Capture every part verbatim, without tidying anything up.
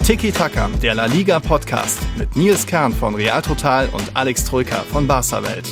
Tiki Taka, der La Liga Podcast mit Nils Kern von Real Total und Alex Troika von Barca Welt.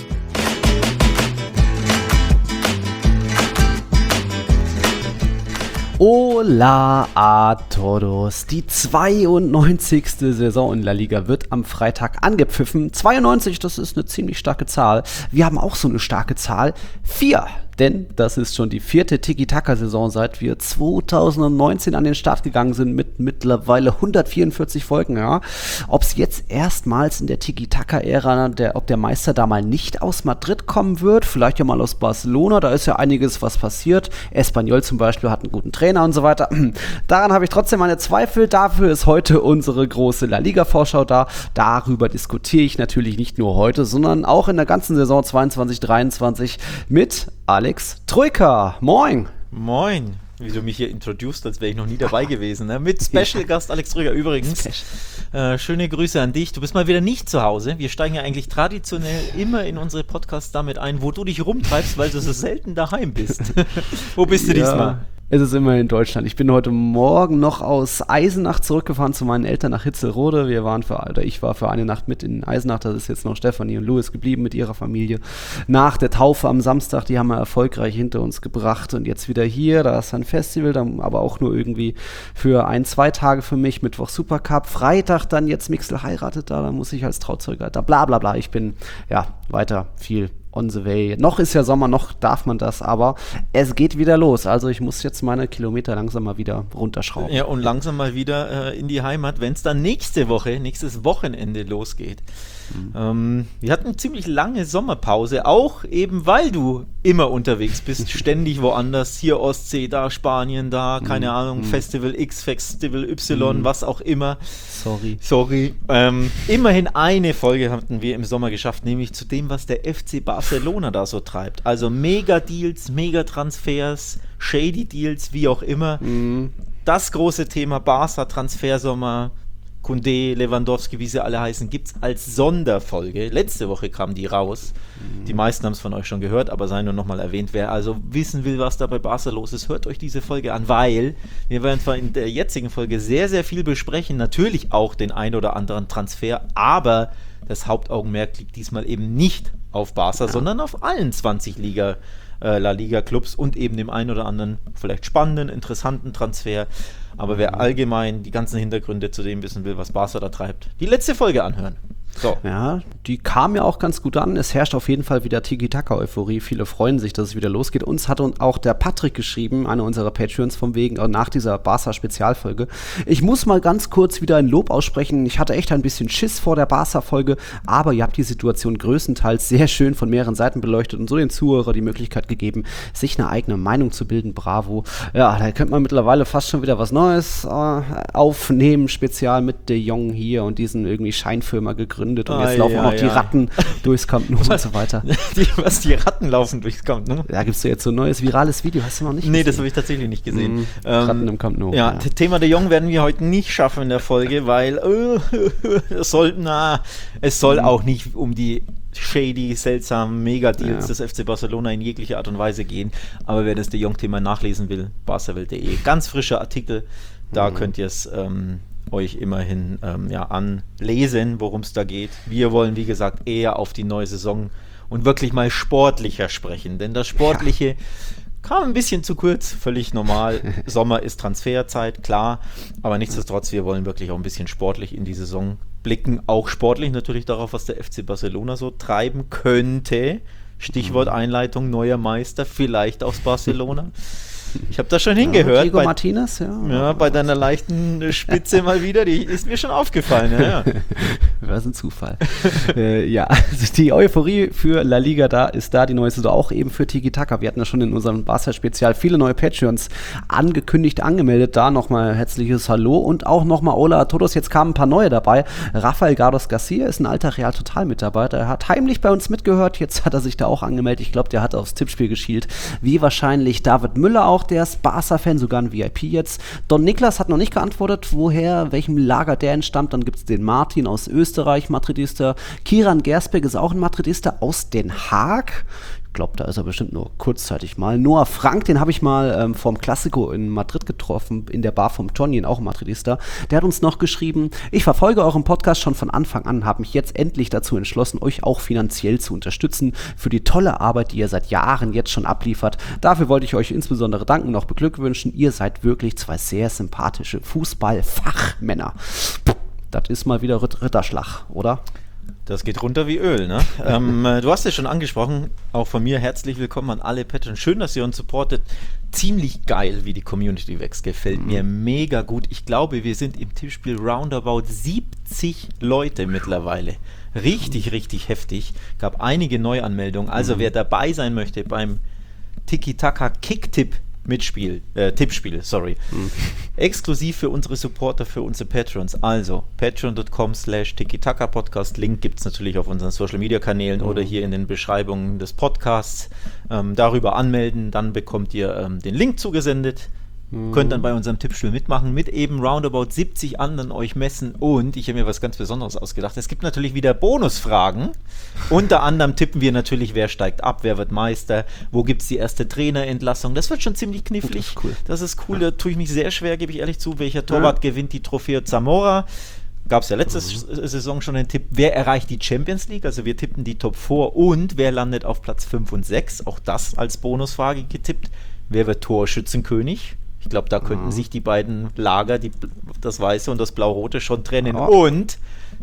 Hola a todos. Die zweiundneunzigste Saison in La Liga wird am Freitag angepfiffen. zweiundneunzig, das ist eine ziemlich starke Zahl. Wir haben auch so eine starke Zahl. Vier. Denn das ist schon die vierte Tiki-Taka-Saison, seit wir zweitausendneunzehn an den Start gegangen sind mit mittlerweile hundertvierundvierzig Folgen. Ja. Ob es jetzt erstmals in der Tiki-Taka-Ära, der, ob der Meister da mal nicht aus Madrid kommen wird, vielleicht ja mal aus Barcelona, da ist ja einiges was passiert. Espanyol zum Beispiel hat einen guten Trainer und so weiter. Daran habe ich trotzdem meine Zweifel. Dafür ist heute unsere große La Liga-Vorschau da. Darüber diskutiere ich natürlich nicht nur heute, sondern auch in der ganzen Saison zweiundzwanzig dreiundzwanzig mit Alex Troika. Moin. Moin. Wie du mich hier introduced, als wäre ich noch nie dabei gewesen. Ne? Mit Special-Gast Alex Troika übrigens. Äh, schöne Grüße an dich. Du bist mal wieder nicht zu Hause. Wir steigen ja eigentlich traditionell immer in unsere Podcasts damit ein, wo du dich rumtreibst, weil du so selten daheim bist. Wo bist du ja. diesmal? Es ist immer in Deutschland. Ich bin heute Morgen noch aus Eisenach zurückgefahren zu meinen Eltern nach Hitzelrode. Wir waren für, oder ich war für eine Nacht mit in Eisenach. Da ist jetzt noch Stefanie und Louis geblieben mit ihrer Familie. Nach der Taufe am Samstag, die haben wir erfolgreich hinter uns gebracht. Und jetzt wieder hier, da ist ein Festival, dann aber auch nur irgendwie für ein, zwei Tage für mich. Mittwoch Supercup, Freitag dann jetzt Mixel heiratet da, da muss ich als Trauzeuge da, bla bla bla. Ich bin, ja, weiter viel on the way. Noch ist ja Sommer, noch darf man das, aber es geht wieder los. Also ich muss jetzt meine Kilometer langsam mal wieder runterschrauben. Ja, und langsam mal wieder äh, in die Heimat, wenn es dann nächste Woche, nächstes Wochenende losgeht. Mhm. Ähm, wir hatten eine ziemlich lange Sommerpause, auch eben weil du immer unterwegs bist, ständig woanders, hier Ostsee, da Spanien, da, keine mhm. Ahnung, mhm. Festival X, Festival Y, mhm. was auch immer. Sorry. Sorry. Ähm, immerhin eine Folge hatten wir im Sommer geschafft, nämlich zu dem, was der F C Barcelona da so treibt. Also Mega-Deals, Mega-Transfers, Shady-Deals, wie auch immer. Mhm. Das große Thema Barca-Transfersommer, Koundé, Lewandowski, wie sie alle heißen, gibt es als Sonderfolge. Letzte Woche kam die raus. Mhm. Die meisten haben es von euch schon gehört, aber sei nur nochmal erwähnt. Wer also wissen will, was da bei Barca los ist, hört euch diese Folge an, weil wir werden zwar in der jetzigen Folge sehr, sehr viel besprechen, natürlich auch den ein oder anderen Transfer, aber das Hauptaugenmerk liegt diesmal eben nicht auf Barca, ja. sondern auf allen zwanzig Liga, äh, La Liga-Clubs und eben dem einen oder anderen vielleicht spannenden, interessanten Transfer. Aber wer allgemein die ganzen Hintergründe zu dem wissen will, was Barca da treibt, die letzte Folge anhören. So. Ja, die kam ja auch ganz gut an. Es herrscht auf jeden Fall wieder Tiki-Taka-Euphorie. Viele freuen sich, dass es wieder losgeht. Uns hat auch der Patrick geschrieben, einer unserer Patreons vom Wegen, nach dieser Barca-Spezialfolge. Ich muss mal ganz kurz wieder ein Lob aussprechen. Ich hatte echt ein bisschen Schiss vor der Barca-Folge, aber ihr habt die Situation größtenteils sehr schön von mehreren Seiten beleuchtet und so den Zuhörern die Möglichkeit gegeben, sich eine eigene Meinung zu bilden. Bravo. Ja, da könnte man mittlerweile fast schon wieder was Neues äh, aufnehmen, spezial mit De Jong hier und diesen irgendwie Scheinfirma gegründet. Und ah, jetzt laufen ja, auch noch die ja. Ratten durchs Camp Nou und so weiter. Die, was, die Ratten laufen durchs Camp Nou? Da gibt es ja jetzt so ein neues virales Video, hast du noch nicht gesehen? Nee, das habe ich tatsächlich nicht gesehen. Mhm, ähm, Ratten im Camp Nou. Ja, ja. Thema De Jong werden wir heute nicht schaffen in der Folge, weil äh, es soll, na, es soll mhm. auch nicht um die shady, seltsamen Megadeals ja. des F C Barcelona in jeglicher Art und Weise gehen. Aber wer das De Jong-Thema nachlesen will, barcawelt punkt de. Ganz frischer Artikel, da mhm. könnt ihr es ähm, euch immerhin ähm, ja, anlesen, worum es da geht. Wir wollen, wie gesagt, eher auf die neue Saison und wirklich mal sportlicher sprechen, denn das Sportliche ja. kam ein bisschen zu kurz, völlig normal. Sommer ist Transferzeit, klar, aber nichtsdestotrotz, wir wollen wirklich auch ein bisschen sportlich in die Saison blicken, auch sportlich natürlich darauf, was der F C Barcelona so treiben könnte. Stichwort Einleitung, neuer Meister, vielleicht aus Barcelona. Ich habe da schon hingehört. Ja, Diego bei, Martinez, ja. Ja, bei deiner leichten Spitze mal wieder, die ist mir schon aufgefallen. Ja, ja. Das ist ein Zufall. äh, ja, also die Euphorie für La Liga da ist da, die neue Saison auch eben für Tiki Taka. Wir hatten ja schon in unserem Barca-Spezial viele neue Patreons angekündigt, angemeldet. Da nochmal herzliches Hallo und auch nochmal Hola a todos. Jetzt kamen ein paar neue dabei. Rafael Gardos Garcia ist ein alter Real Total-Mitarbeiter. Er hat heimlich bei uns mitgehört. Jetzt hat er sich da auch angemeldet. Ich glaube, der hat aufs Tippspiel geschielt. Wie wahrscheinlich David Müller auch. Der ist Barca-Fan, sogar ein V I P jetzt. Don Niklas hat noch nicht geantwortet, woher, welchem Lager der entstammt. Dann gibt es den Martin aus Österreich, Madridista. Kiran Gersbeck ist auch ein Madridista aus Den Haag. Ich glaube, da ist er bestimmt nur kurzzeitig mal. Noah Frank, den habe ich mal ähm, vom Classico in Madrid getroffen, in der Bar vom Tonjen, auch Madridista. Der hat uns noch geschrieben, ich verfolge euren Podcast schon von Anfang an, habe mich jetzt endlich dazu entschlossen, euch auch finanziell zu unterstützen für die tolle Arbeit, die ihr seit Jahren jetzt schon abliefert. Dafür wollte ich euch insbesondere danken und auch beglückwünschen. Ihr seid wirklich zwei sehr sympathische Fußballfachmänner. Das ist mal wieder Ritterschlag, oder? Das geht runter wie Öl, ne? ähm, du hast es schon angesprochen, auch von mir herzlich willkommen an alle Patreons. Schön, dass ihr uns supportet. Ziemlich geil, wie die Community wächst. Gefällt mhm. mir mega gut. Ich glaube, wir sind im Tippspiel roundabout siebzig Leute mittlerweile. Richtig, richtig heftig. Gab einige Neuanmeldungen. Also mhm. wer dabei sein möchte beim Tiki-Taka Kick-Tipp Mitspiel, äh, Tippspiel, sorry. Mhm. Exklusiv für unsere Supporter, für unsere Patrons. Also, patreon.com slash tiki-taka-podcast. Link gibt es natürlich auf unseren Social-Media-Kanälen mhm. oder hier in den Beschreibungen des Podcasts. Ähm, darüber anmelden, dann bekommt ihr ähm, den Link zugesendet. Mhm. Könnt dann bei unserem Tippspiel mitmachen, mit eben roundabout siebzig anderen euch messen. Und ich habe mir was ganz Besonderes ausgedacht. Es gibt natürlich wieder Bonusfragen. Unter anderem tippen wir natürlich, wer steigt ab, wer wird Meister, wo gibt es die erste Trainerentlassung. Das wird schon ziemlich knifflig. Oh, das ist cool. Das ist cool, da tue ich mich sehr schwer, gebe ich ehrlich zu. Welcher Torwart ja. gewinnt die Trophäe Zamora? Gab es ja letzte mhm. Saison schon den Tipp, wer erreicht die Champions League? Also wir tippen die Top vier und wer landet auf Platz fünf und sechs? Auch das als Bonusfrage getippt. Wer wird Torschützenkönig? Ich glaube, da könnten mhm. sich die beiden Lager, die, das Weiße und das Blau-Rote, schon trennen. Oh. Und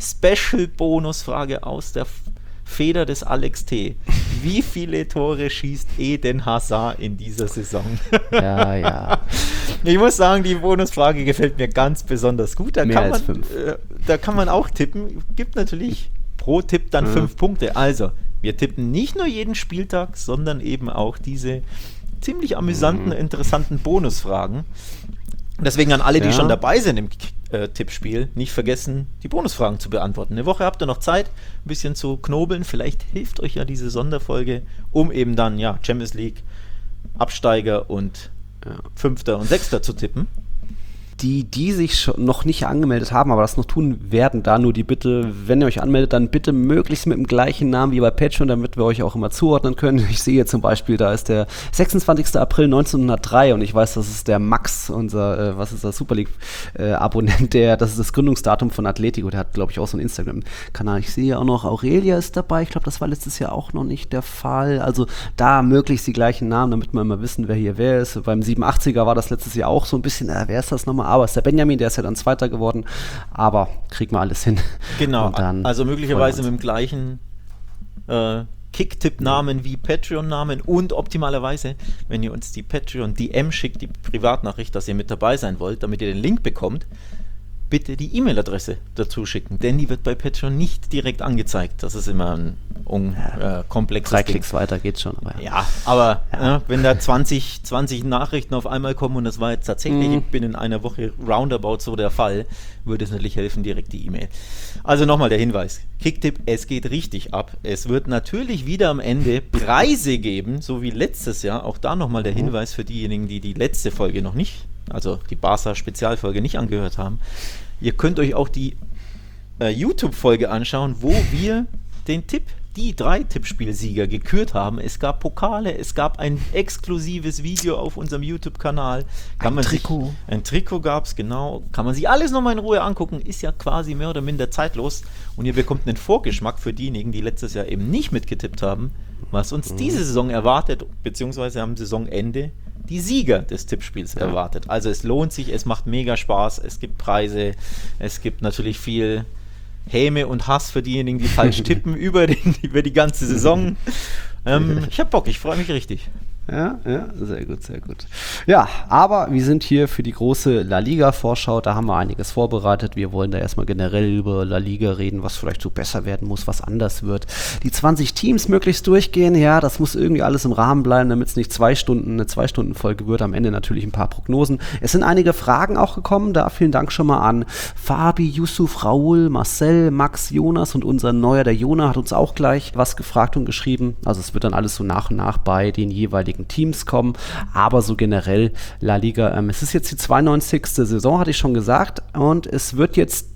Special-Bonusfrage aus der Feder des Alex T. Wie viele Tore schießt Eden Hazard in dieser Saison? Ja, ja. Ich muss sagen, die Bonusfrage gefällt mir ganz besonders gut. Da, Mehr kann, als man, fünf. Äh, da kann man auch tippen. Gibt natürlich pro Tipp dann mhm. fünf Punkte. Also, wir tippen nicht nur jeden Spieltag, sondern eben auch diese ziemlich amüsanten, mhm. interessanten Bonusfragen. Deswegen an alle, die ja. schon dabei sind im äh, Tippspiel, nicht vergessen, die Bonusfragen zu beantworten. Eine Woche habt ihr noch Zeit, ein bisschen zu knobeln. Vielleicht hilft euch ja diese Sonderfolge, um eben dann ja Champions League, Absteiger und ja. Fünfter und Sechster zu tippen. Die, die sich schon noch nicht angemeldet haben, aber das noch tun werden, da nur die Bitte, wenn ihr euch anmeldet, dann bitte möglichst mit dem gleichen Namen wie bei Patreon, damit wir euch auch immer zuordnen können. Ich sehe zum Beispiel, da ist der sechsundzwanzigster April neunzehnhundertdrei und ich weiß, das ist der Max, unser, äh, was ist das, Super League-Abonnent, äh, der, das ist das Gründungsdatum von Atletico, der hat, glaube ich, auch so einen Instagram-Kanal. Ich sehe auch noch, Aurelia ist dabei, ich glaube, das war letztes Jahr auch noch nicht der Fall. Also da möglichst die gleichen Namen, damit wir immer wissen, wer hier wer ist. Beim siebenundachtziger war das letztes Jahr auch so ein bisschen, äh, wer ist das nochmal? Aber es ist der Benjamin, der ist ja dann Zweiter geworden, aber kriegt man alles hin. Genau, also möglicherweise mit dem gleichen äh, Kick-Tipp-Namen wie Patreon-Namen und optimalerweise, wenn ihr uns die Patreon-D M schickt, die Privatnachricht, dass ihr mit dabei sein wollt, damit ihr den Link bekommt, bitte die E-Mail-Adresse dazu schicken, denn die wird bei Patreon nicht direkt angezeigt. Das ist immer ein un, ja, äh, komplexes Drei Ding. Klicks weiter geht's schon. Aber ja. ja, aber ja. Äh, wenn da zwanzig, zwanzig Nachrichten auf einmal kommen und das war jetzt tatsächlich mhm. binnen einer Woche roundabout so der Fall, würde es natürlich helfen, direkt die E-Mail. Also nochmal der Hinweis. Kicktipp, es geht richtig ab. Es wird natürlich wieder am Ende Preise geben, so wie letztes Jahr. Auch da nochmal der Hinweis für diejenigen, die die letzte Folge noch nicht, also die Barca-Spezialfolge nicht angehört haben. Ihr könnt euch auch die äh, YouTube-Folge anschauen, wo wir den Tipp, die drei Tippspielsieger gekürt haben. Es gab Pokale, es gab ein exklusives Video auf unserem YouTube-Kanal. Kann ein man Trikot. Sich, ein Trikot gab es, genau. Kann man sich alles nochmal in Ruhe angucken. Ist ja quasi mehr oder minder zeitlos. Und ihr bekommt einen Vorgeschmack für diejenigen, die letztes Jahr eben nicht mitgetippt haben, was uns mhm. diese Saison erwartet, beziehungsweise am Saisonende die Sieger des Tippspiels ja. erwartet. Also es lohnt sich, es macht mega Spaß, es gibt Preise, es gibt natürlich viel Häme und Hass für diejenigen, die falsch tippen über, den, über die ganze Saison. Ähm, ich hab Bock, ich freue mich richtig. Ja, ja, sehr gut, sehr gut. Ja, aber wir sind hier für die große La Liga-Vorschau, da haben wir einiges vorbereitet. Wir wollen da erstmal generell über La Liga reden, was vielleicht so besser werden muss, was anders wird. Die zwanzig Teams möglichst durchgehen, ja, das muss irgendwie alles im Rahmen bleiben, damit es nicht zwei Stunden, eine Zwei-Stunden-Folge wird. Am Ende natürlich ein paar Prognosen. Es sind einige Fragen auch gekommen, da vielen Dank schon mal an Fabi, Yusuf, Raoul, Marcel, Max, Jonas und unser Neuer, der Jona, hat uns auch gleich was gefragt und geschrieben. Also es wird dann alles so nach und nach bei den jeweiligen Teams kommen, aber so generell La Liga, ähm, es ist jetzt die zweiundneunzigste Saison, hatte ich schon gesagt, und es wird jetzt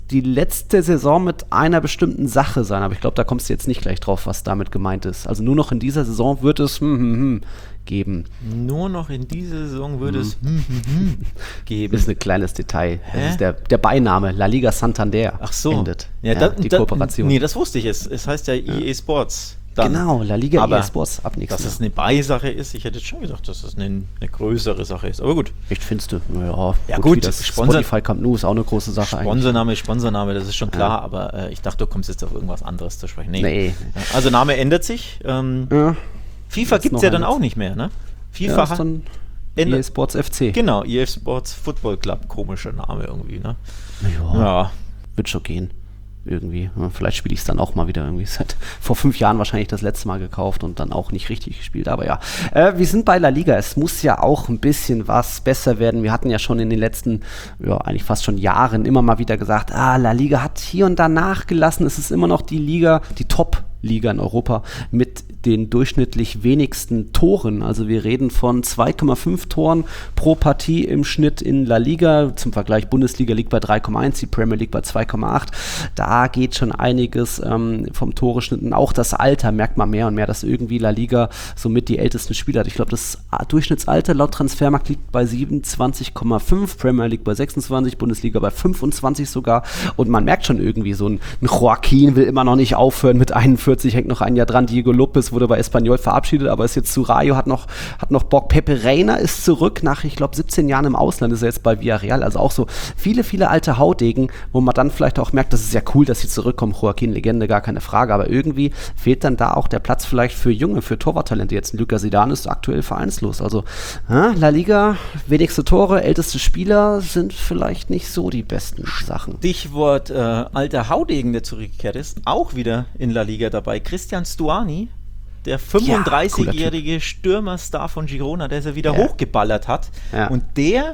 die letzte Saison mit einer bestimmten Sache sein, aber ich glaube, da kommst du jetzt nicht gleich drauf, was damit gemeint ist. Also nur noch in dieser Saison wird es hm, hm, hm, geben. Nur noch in dieser Saison würde Hm. es hm, hm, hm geben. Das ist ein kleines Detail. Hä? Das ist der, der Beiname. La Liga Santander Ach so. endet. Ja, Ja, da, die da, Kooperation. Nee, das wusste ich. Es, es heißt ja E A Sports. Dann. Genau, La Liga Aber E A Sports ab nächstes Dass es Jahr. eine Beisache ist, ich hätte jetzt schon gedacht, dass es eine, eine größere Sache ist. Aber gut. Echt, findest du? Ja, Ja, gut, gut, wie das Sponsor- Spotify Camp Nou ist auch eine große Sache eigentlich. Sponsorname, Sponsorname, das ist schon klar, aber äh, ich dachte, du kommst jetzt auf irgendwas anderes zu sprechen. Nee. Ja, also Name ändert sich. Ähm, Ja, FIFA Jetzt gibt es noch ja dann eins. auch nicht mehr, ne? ja, FIFA ist hat dann E ändert- A Sports F C. Genau, E A Sports Football Club, komischer Name irgendwie, ne? Ja, Ja. wird schon gehen. Irgendwie. Ja, vielleicht spiele ich es dann auch mal wieder irgendwie. Seit vor fünf Jahren wahrscheinlich das letzte Mal gekauft und dann auch nicht richtig gespielt. Aber ja, äh, wir sind bei La Liga. Es muss ja auch ein bisschen was besser werden. Wir hatten ja schon in den letzten, ja, eigentlich fast schon Jahren immer mal wieder gesagt, ah, La Liga hat hier und da nachgelassen. Es ist immer noch die Liga, die Top-Liga in Europa mit den durchschnittlich wenigsten Toren. Also wir reden von zwei Komma fünf Toren pro Partie im Schnitt in La Liga. Zum Vergleich, Bundesliga liegt bei drei Komma eins, die Premier League bei zwei Komma acht. Da geht schon einiges ähm, vom Toreschnitt. Und auch das Alter merkt man mehr und mehr, dass irgendwie La Liga somit die ältesten Spieler hat. Ich glaube, das Durchschnittsalter laut Transfermarkt liegt bei siebenundzwanzig Komma fünf, Premier League bei sechsundzwanzig, Bundesliga bei fünfundzwanzig sogar. Und man merkt schon irgendwie, so ein, ein Joaquin will immer noch nicht aufhören mit einundvierzig, hängt noch ein Jahr dran. Diego Lopez wurde bei Espanyol verabschiedet, aber ist jetzt zu Rayo, hat noch, hat noch Bock. Pepe Reina ist zurück, nach, ich glaube, siebzehn Jahren im Ausland ist er jetzt bei Villarreal. Also auch so viele, viele alte Haudegen, wo man dann vielleicht auch merkt, das ist ja cool, dass sie zurückkommen. Joaquin, Legende, gar keine Frage, aber irgendwie fehlt dann da auch der Platz vielleicht für Junge, für Torwarttalente. Jetzt ein Lucas Zidane ist aktuell vereinslos. Also ja, La Liga, wenigste Tore, älteste Spieler sind vielleicht nicht so die besten Sachen. Stichwort äh, alter Haudegen, der zurückgekehrt ist, auch wieder in La Liga dabei. Christian Stuani, der fünfunddreißigjährige Stürmerstar von Girona, der sie wieder Ja. hochgeballert hat. Ja. Und der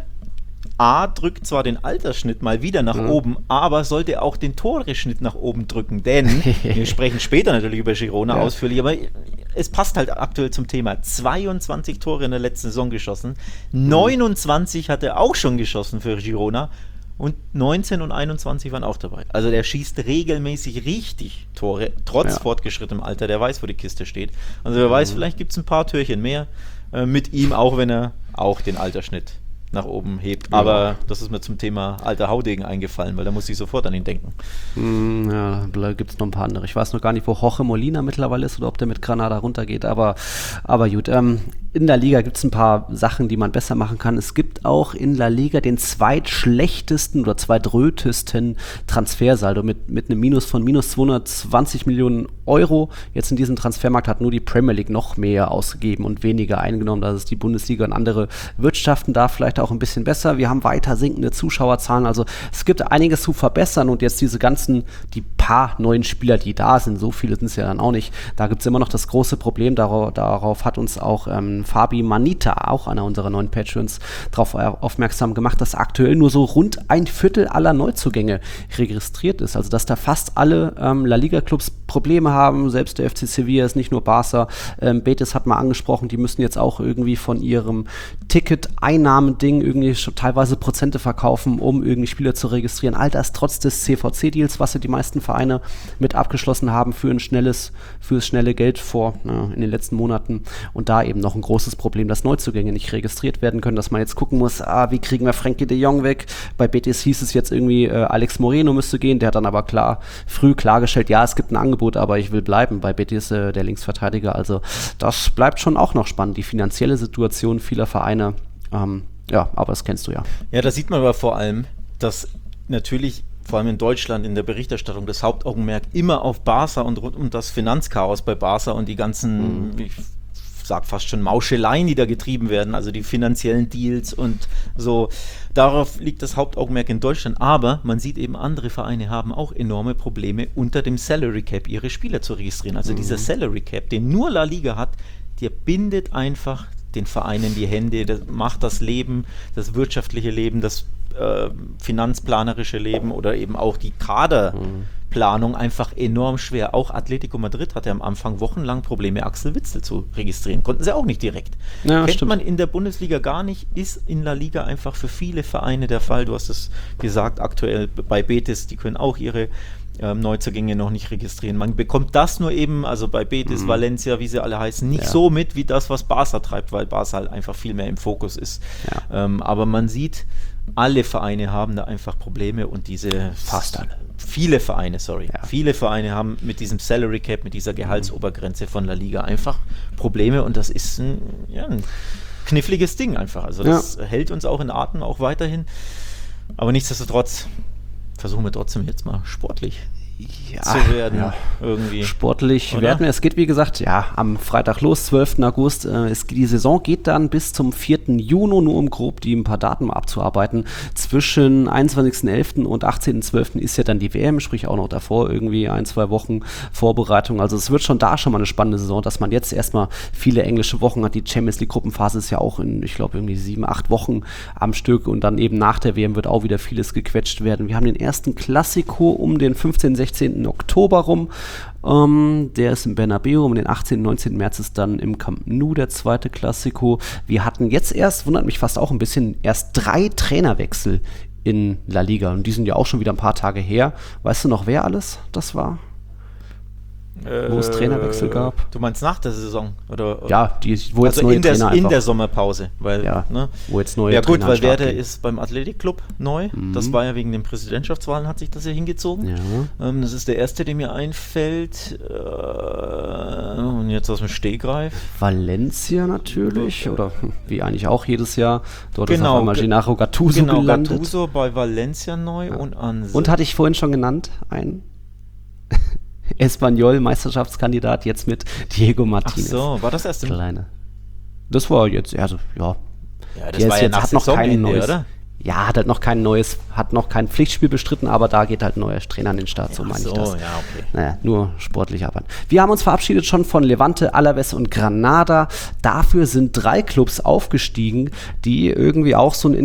A drückt zwar den Altersschnitt mal wieder nach Mhm. oben, aber sollte auch den Toreschnitt nach oben drücken, denn wir sprechen später natürlich über Girona Ja. ausführlich, aber es passt halt aktuell zum Thema. zweiundzwanzig Tore in der letzten Saison geschossen, neunundzwanzig hat er auch schon geschossen für Girona und neunzehn und einundzwanzig waren auch dabei. Also der schießt regelmäßig richtig Tore, trotz Ja. fortgeschrittenem Alter, der weiß, wo die Kiste steht. Also wer weiß, vielleicht gibt es ein paar Türchen mehr äh, mit ihm, auch wenn er auch den Altersschnitt nach oben hebt. Ja. Aber das ist mir zum Thema alter Haudegen eingefallen, weil da muss ich sofort an ihn denken. Mm, ja, da gibt es noch ein paar andere. Ich weiß noch gar nicht, wo Jorge Molina mittlerweile ist oder ob der mit Granada runtergeht, aber, aber gut. Ähm, in der Liga gibt es ein paar Sachen, die man besser machen kann. Es gibt auch in La Liga den zweitschlechtesten oder zweitrötesten Transfersaldo mit, mit einem Minus von minus zweihundertzwanzig Millionen Euro. Jetzt in diesem Transfermarkt hat nur die Premier League noch mehr ausgegeben und weniger eingenommen. Das ist die Bundesliga und andere wirtschaften da vielleicht auch ein bisschen besser. Wir haben weiter sinkende Zuschauerzahlen. Also es gibt einiges zu verbessern und jetzt diese ganzen, die paar neuen Spieler, die da sind, so viele sind es ja dann auch nicht. Da gibt es immer noch das große Problem. Darauf, darauf hat uns auch ähm, Fabi Manita, auch einer unserer neuen Patrons, darauf aufmerksam gemacht, dass aktuell nur so rund ein Viertel aller Neuzugänge registriert ist. Also dass da fast alle ähm, La Liga-Clubs Probleme haben. Selbst der F C Sevilla ist nicht nur Barca. Ähm, Betis hat mal angesprochen, die müssen jetzt auch irgendwie von ihrem Ticket-Einnahmending irgendwie schon teilweise Prozente verkaufen, um irgendwie Spieler zu registrieren. All das trotz des C V C-Deals, was ja die meisten Vereine mit abgeschlossen haben für ein schnelles, für das schnelle Geld vor na, in den letzten Monaten. Und da eben noch ein großes Problem, dass Neuzugänge nicht registriert werden können, dass man jetzt gucken muss, ah, wie kriegen wir Frenkie de Jong weg? Bei Betis hieß es jetzt irgendwie, äh, Alex Moreno müsste gehen, der hat dann aber klar, früh klargestellt, ja, es gibt ein Angebot, aber ich will bleiben bei Betis, äh, der Linksverteidiger. Also das bleibt schon auch noch spannend, die finanzielle Situation vieler Vereine. Ähm, ja, aber das kennst du ja. Ja, da sieht man aber vor allem, dass natürlich vor allem in Deutschland in der Berichterstattung das Hauptaugenmerk immer auf Barca und rund um das Finanzchaos bei Barca und die ganzen, mhm. ich sag fast schon Mauscheleien, die da getrieben werden, also die finanziellen Deals und so. Darauf liegt das Hauptaugenmerk in Deutschland, aber man sieht eben, andere Vereine haben auch enorme Probleme, unter dem Salary Cap ihre Spieler zu registrieren. Also mhm. dieser Salary Cap, den nur La Liga hat, der bindet einfach den Vereinen die Hände, das macht das Leben, das wirtschaftliche Leben, das äh, finanzplanerische Leben oder eben auch die Kaderplanung mhm. einfach enorm schwer. Auch Atletico Madrid hatte am Anfang wochenlang Probleme, Axel Witsel zu registrieren. Konnten sie auch nicht direkt. Ja, Kennt stimmt. man in der Bundesliga gar nicht, ist in La Liga einfach für viele Vereine der Fall. Du hast es gesagt, aktuell bei Betis, die können auch ihre Ähm, Neuzugänge noch nicht registrieren. Man bekommt das nur eben, also bei Betis, mhm. Valencia, wie sie alle heißen, nicht ja. so mit, wie das, was Barca treibt, weil Barca halt einfach viel mehr im Fokus ist. Ja. Ähm, aber man sieht, alle Vereine haben da einfach Probleme und diese fast alle. Viele Vereine, sorry. Ja. Viele Vereine haben mit diesem Salary Cap, mit dieser Gehaltsobergrenze von La Liga einfach Probleme und das ist ein, ja, ein kniffliges Ding einfach. Also das ja. hält uns auch in Atem, auch weiterhin. Aber nichtsdestotrotz versuchen wir trotzdem jetzt mal sportlich ja, zu werden. Ja. Irgendwie. Sportlich Oder? werden wir. Es geht, wie gesagt, ja, am Freitag los, zwölften August. Äh, es, die Saison geht dann bis zum vierten Juni, nur um grob die ein paar Daten mal abzuarbeiten. Zwischen einundzwanzigsten elften und achtzehnten zwölften ist ja dann die W M, sprich auch noch davor irgendwie ein, zwei Wochen Vorbereitung. Also es wird schon da schon mal eine spannende Saison, dass man jetzt erstmal viele englische Wochen hat. Die Champions League Gruppenphase ist ja auch in, ich glaube, irgendwie sieben, acht Wochen am Stück und dann eben nach der W M wird auch wieder vieles gequetscht werden. Wir haben den ersten Klassiko um den fünfzehnten, sechzehnten Oktober rum. Ähm, der ist im Bernabeu. Um den achtzehnten, neunzehnten März ist dann im Camp Nou der zweite Klassiko. Wir hatten jetzt erst, wundert mich fast auch ein bisschen, erst drei Trainerwechsel in La Liga. Und die sind ja auch schon wieder ein paar Tage her. Weißt du noch, wer alles das war? Wo es Trainerwechsel gab. Du meinst nach der Saison? Oder, ja, die, wo jetzt also neue in der, Trainer in einfach. der Sommerpause. Weil, ja, ne? wo jetzt neue Ja gut, Trainer weil Werder gehen. ist beim Athletic-Club neu. Mhm. Das war ja wegen den Präsidentschaftswahlen, hat sich das ja hingezogen. Ja. Ähm, das ist der erste, der mir einfällt. Äh, und jetzt aus dem Stegreif. Valencia natürlich. Oder wie eigentlich auch jedes Jahr. Dort genau, ist auf einmal Gennaro Gattuso genau, gelandet. Gattuso bei Valencia neu ja. und an. Und hatte ich vorhin schon genannt, ein Espanyol Meisterschaftskandidat jetzt mit Diego Martinez. Ach so, war das erste? Kleine. Das war jetzt, also ja. Ja, das war ja jetzt, nach hat noch kein neues, oder? Ja, hat halt noch kein neues, hat noch kein Pflichtspiel bestritten, aber da geht halt ein neuer Trainer an den Start, ja, so meine so, ich das. Ja, okay. Naja, nur sportlich arbeiten. Wir haben uns verabschiedet schon von Levante, Alaves und Granada. Dafür sind drei Clubs aufgestiegen, die irgendwie auch so einen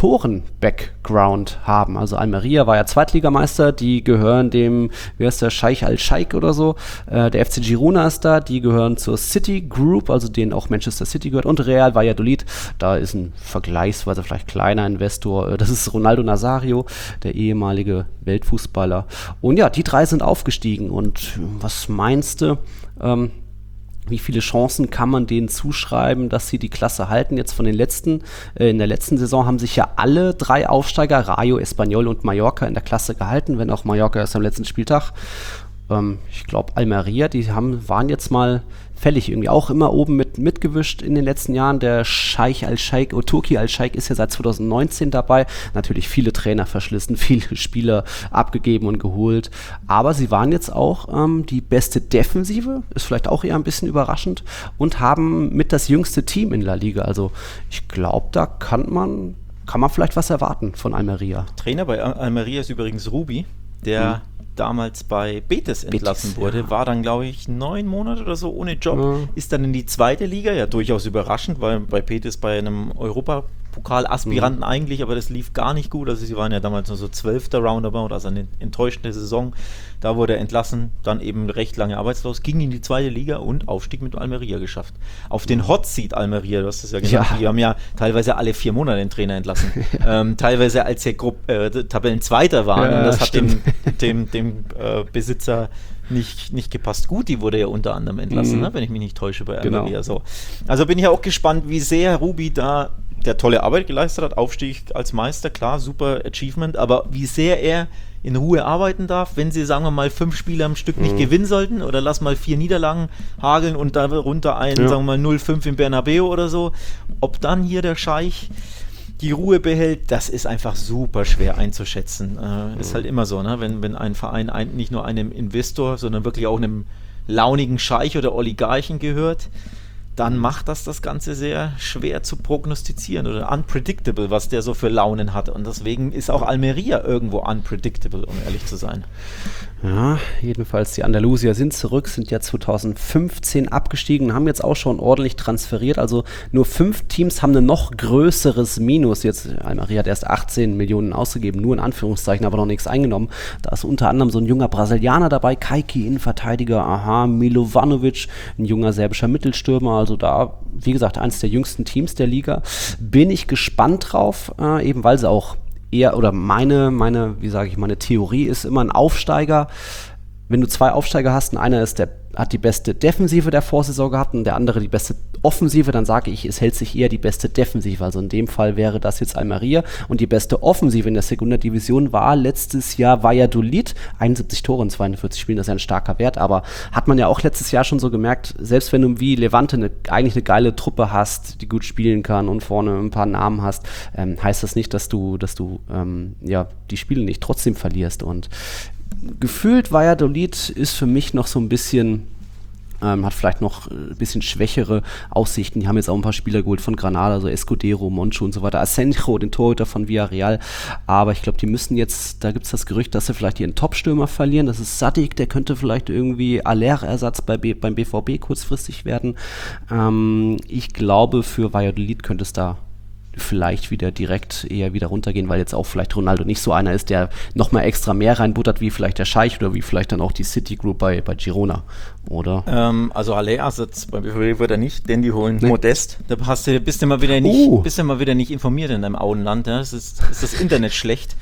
Investoren-Background haben. Also Almeria war ja Zweitligameister, die gehören dem, wie heißt der, Scheich Al-Scheich oder so. Äh, der F C Girona ist da, die gehören zur City Group, also denen auch Manchester City gehört. Und Real Valladolid, da ist ein vergleichsweise vielleicht kleiner Investor. Das ist Ronaldo Nazario, der ehemalige Weltfußballer. Und ja, die drei sind aufgestiegen. Und was meinst du, ähm, wie viele Chancen kann man denen zuschreiben, dass sie die Klasse halten? Jetzt von den letzten, äh, in der letzten Saison haben sich ja alle drei Aufsteiger, Rayo, Espanyol und Mallorca, in der Klasse gehalten, wenn auch Mallorca erst am letzten Spieltag. Ähm, ich glaube, Almeria, die haben, waren jetzt mal fällig, irgendwie auch immer oben mit mitgewischt in den letzten Jahren. Der Scheich Al-Scheich, oh, Turki Al-Scheich ist ja seit zwanzig neunzehn dabei. Natürlich viele Trainer verschlissen, viele Spieler abgegeben und geholt. Aber sie waren jetzt auch ähm, die beste Defensive, ist vielleicht auch eher ein bisschen überraschend, und haben mit das jüngste Team in La Liga. Also ich glaube, da kann man, kann man vielleicht was erwarten von Almeria. Trainer bei Almeria ist übrigens Rubi, der hm. damals bei Betis entlassen Betis, wurde, ja. war dann, glaube ich, neun Monate oder so ohne Job, ja. ist dann in die zweite Liga, ja durchaus überraschend, weil bei Betis bei einem Europapokal-Aspiranten mhm. eigentlich, aber das lief gar nicht gut, also sie waren ja damals nur so zwölfter Roundabout, also eine enttäuschende Saison, da wurde er entlassen, dann eben recht lange arbeitslos, ging in die zweite Liga und Aufstieg mit Almeria geschafft. Auf den Hot Seat Almeria, du hast das ja genannt, ja. die haben ja teilweise alle vier Monate den Trainer entlassen, ja. ähm, teilweise als sie Grupp, äh, Tabellenzweiter waren ja, und das stimmt. hat dem, dem, dem äh, Besitzer nicht, nicht gepasst. Gut, die wurde ja unter anderem entlassen, mhm. ne, wenn ich mich nicht täusche bei Almeria. Genau. So. Also bin ich ja auch gespannt, wie sehr Rubi da der tolle Arbeit geleistet hat, Aufstieg als Meister, klar, super Achievement, aber wie sehr er in Ruhe arbeiten darf, wenn sie, sagen wir mal, fünf Spiele am Stück nicht mhm. gewinnen sollten oder lass mal vier Niederlagen hageln und darunter ein, ja. sagen wir mal, null fünf im Bernabeu oder so, ob dann hier der Scheich die Ruhe behält, das ist einfach super schwer einzuschätzen. Äh, ist halt immer so, ne? wenn, wenn ein Verein ein, nicht nur einem Investor, sondern wirklich auch einem launigen Scheich oder Oligarchen gehört, dann macht das das Ganze sehr schwer zu prognostizieren oder unpredictable, was der so für Launen hat. Und deswegen ist auch Almeria irgendwo unpredictable, um ehrlich zu sein. Ja, jedenfalls die Andalusier sind zurück, sind ja zweitausendfünfzehn abgestiegen, haben jetzt auch schon ordentlich transferiert, also nur fünf Teams haben ein noch größeres Minus. Jetzt, Almeria hat erst achtzehn Millionen ausgegeben, nur in Anführungszeichen, aber noch nichts eingenommen. Da ist unter anderem so ein junger Brasilianer dabei, Kaiki, Innenverteidiger, aha, Milovanovic, ein junger serbischer Mittelstürmer, also da, wie gesagt, eines der jüngsten Teams der Liga. Bin ich gespannt drauf, äh, eben weil sie auch eher, oder meine, meine, wie sage ich, meine Theorie ist immer ein Aufsteiger. Wenn du zwei Aufsteiger hast und einer ist der, hat die beste Defensive der Vorsaison gehabt und der andere die beste Offensive, dann sage ich, es hält sich eher die beste Defensive. Also in dem Fall wäre das jetzt Almeria und die beste Offensive in der Segunda Division war letztes Jahr Valladolid. einundsiebzig Tore in zweiundvierzig Spielen, das ist ja ein starker Wert, aber hat man ja auch letztes Jahr schon so gemerkt, selbst wenn du wie Levante eine, eigentlich eine geile Truppe hast, die gut spielen kann und vorne ein paar Namen hast, ähm, heißt das nicht, dass du, dass du ähm, ja, die Spiele nicht trotzdem verlierst. Und gefühlt Valladolid ist für mich noch so ein bisschen, ähm, hat vielleicht noch ein bisschen schwächere Aussichten. Die haben jetzt auch ein paar Spieler geholt von Granada, so Escudero, Moncho und so weiter. Asenjo, den Torhüter von Villarreal. Aber ich glaube, die müssen jetzt, da gibt es das Gerücht, dass sie vielleicht ihren Topstürmer verlieren. Das ist Sadik, der könnte vielleicht irgendwie Aller-Ersatz bei B, beim B V B kurzfristig werden. Ähm, ich glaube, für Valladolid könnte es da vielleicht wieder direkt eher wieder runtergehen, weil jetzt auch vielleicht Ronaldo nicht so einer ist, der nochmal extra mehr reinbuttert, wie vielleicht der Scheich oder wie vielleicht dann auch die City Group bei, bei Girona, oder? Ähm, also Aller-Ersatz beim B V B wird er nicht, denn die holen nee. Modest. Da hast du, bist du mal wieder nicht, uh. bist du mal wieder nicht informiert in deinem Auenland. Ja? Das ist, ist das Internet schlecht.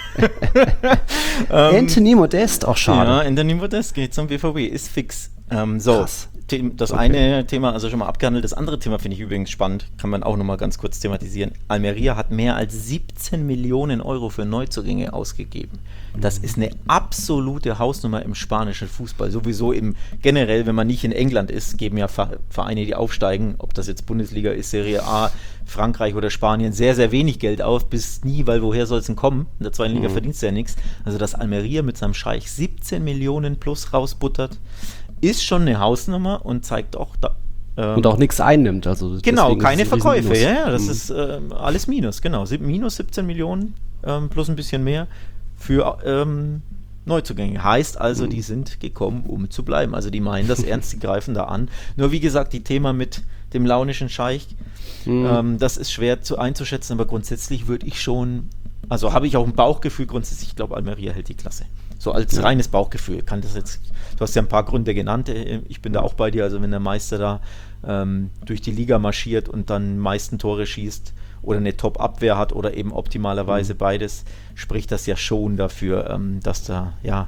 ähm, Anthony Modest, auch schade. Ja, Anthony Modest geht zum B V B, ist fix. Ähm, so. Krass. Das okay. eine Thema, also schon mal abgehandelt. Das andere Thema finde ich übrigens spannend, kann man auch nochmal ganz kurz thematisieren. Almeria hat mehr als siebzehn Millionen Euro für Neuzugänge ausgegeben. Das ist eine absolute Hausnummer im spanischen Fußball. Sowieso im generell, wenn man nicht in England ist, geben ja Vereine, die aufsteigen, ob das jetzt Bundesliga ist, Serie A, Frankreich oder Spanien, sehr, sehr wenig Geld auf, bis nie, weil woher soll es denn kommen? In der zweiten Liga mhm. verdienst du ja nichts. Also dass Almeria mit seinem Scheich siebzehn Millionen plus rausbuttert, ist schon eine Hausnummer und zeigt auch da, ähm, und auch nichts einnimmt. Also genau, keine Verkäufe. Ja, ja, das mhm. ist ähm, alles Minus, genau. Sieb, minus siebzehn Millionen ähm, plus ein bisschen mehr für ähm, Neuzugänge. Heißt also, mhm. die sind gekommen, um zu bleiben. Also die meinen das ernst, die greifen da an. Nur wie gesagt, die Thema mit dem launischen Scheich, mhm. ähm, das ist schwer zu einzuschätzen, aber grundsätzlich würde ich schon, also habe ich auch ein Bauchgefühl grundsätzlich, ich glaube, Almeria hält die Klasse. So als ja. reines Bauchgefühl. Kann das jetzt, du hast ja ein paar Gründe genannt, ich bin da auch bei dir, also wenn der Meister da ähm, durch die Liga marschiert und dann meisten Tore schießt oder eine Top-Abwehr hat oder eben optimalerweise mhm. beides, spricht das ja schon dafür, ähm, dass da, ja,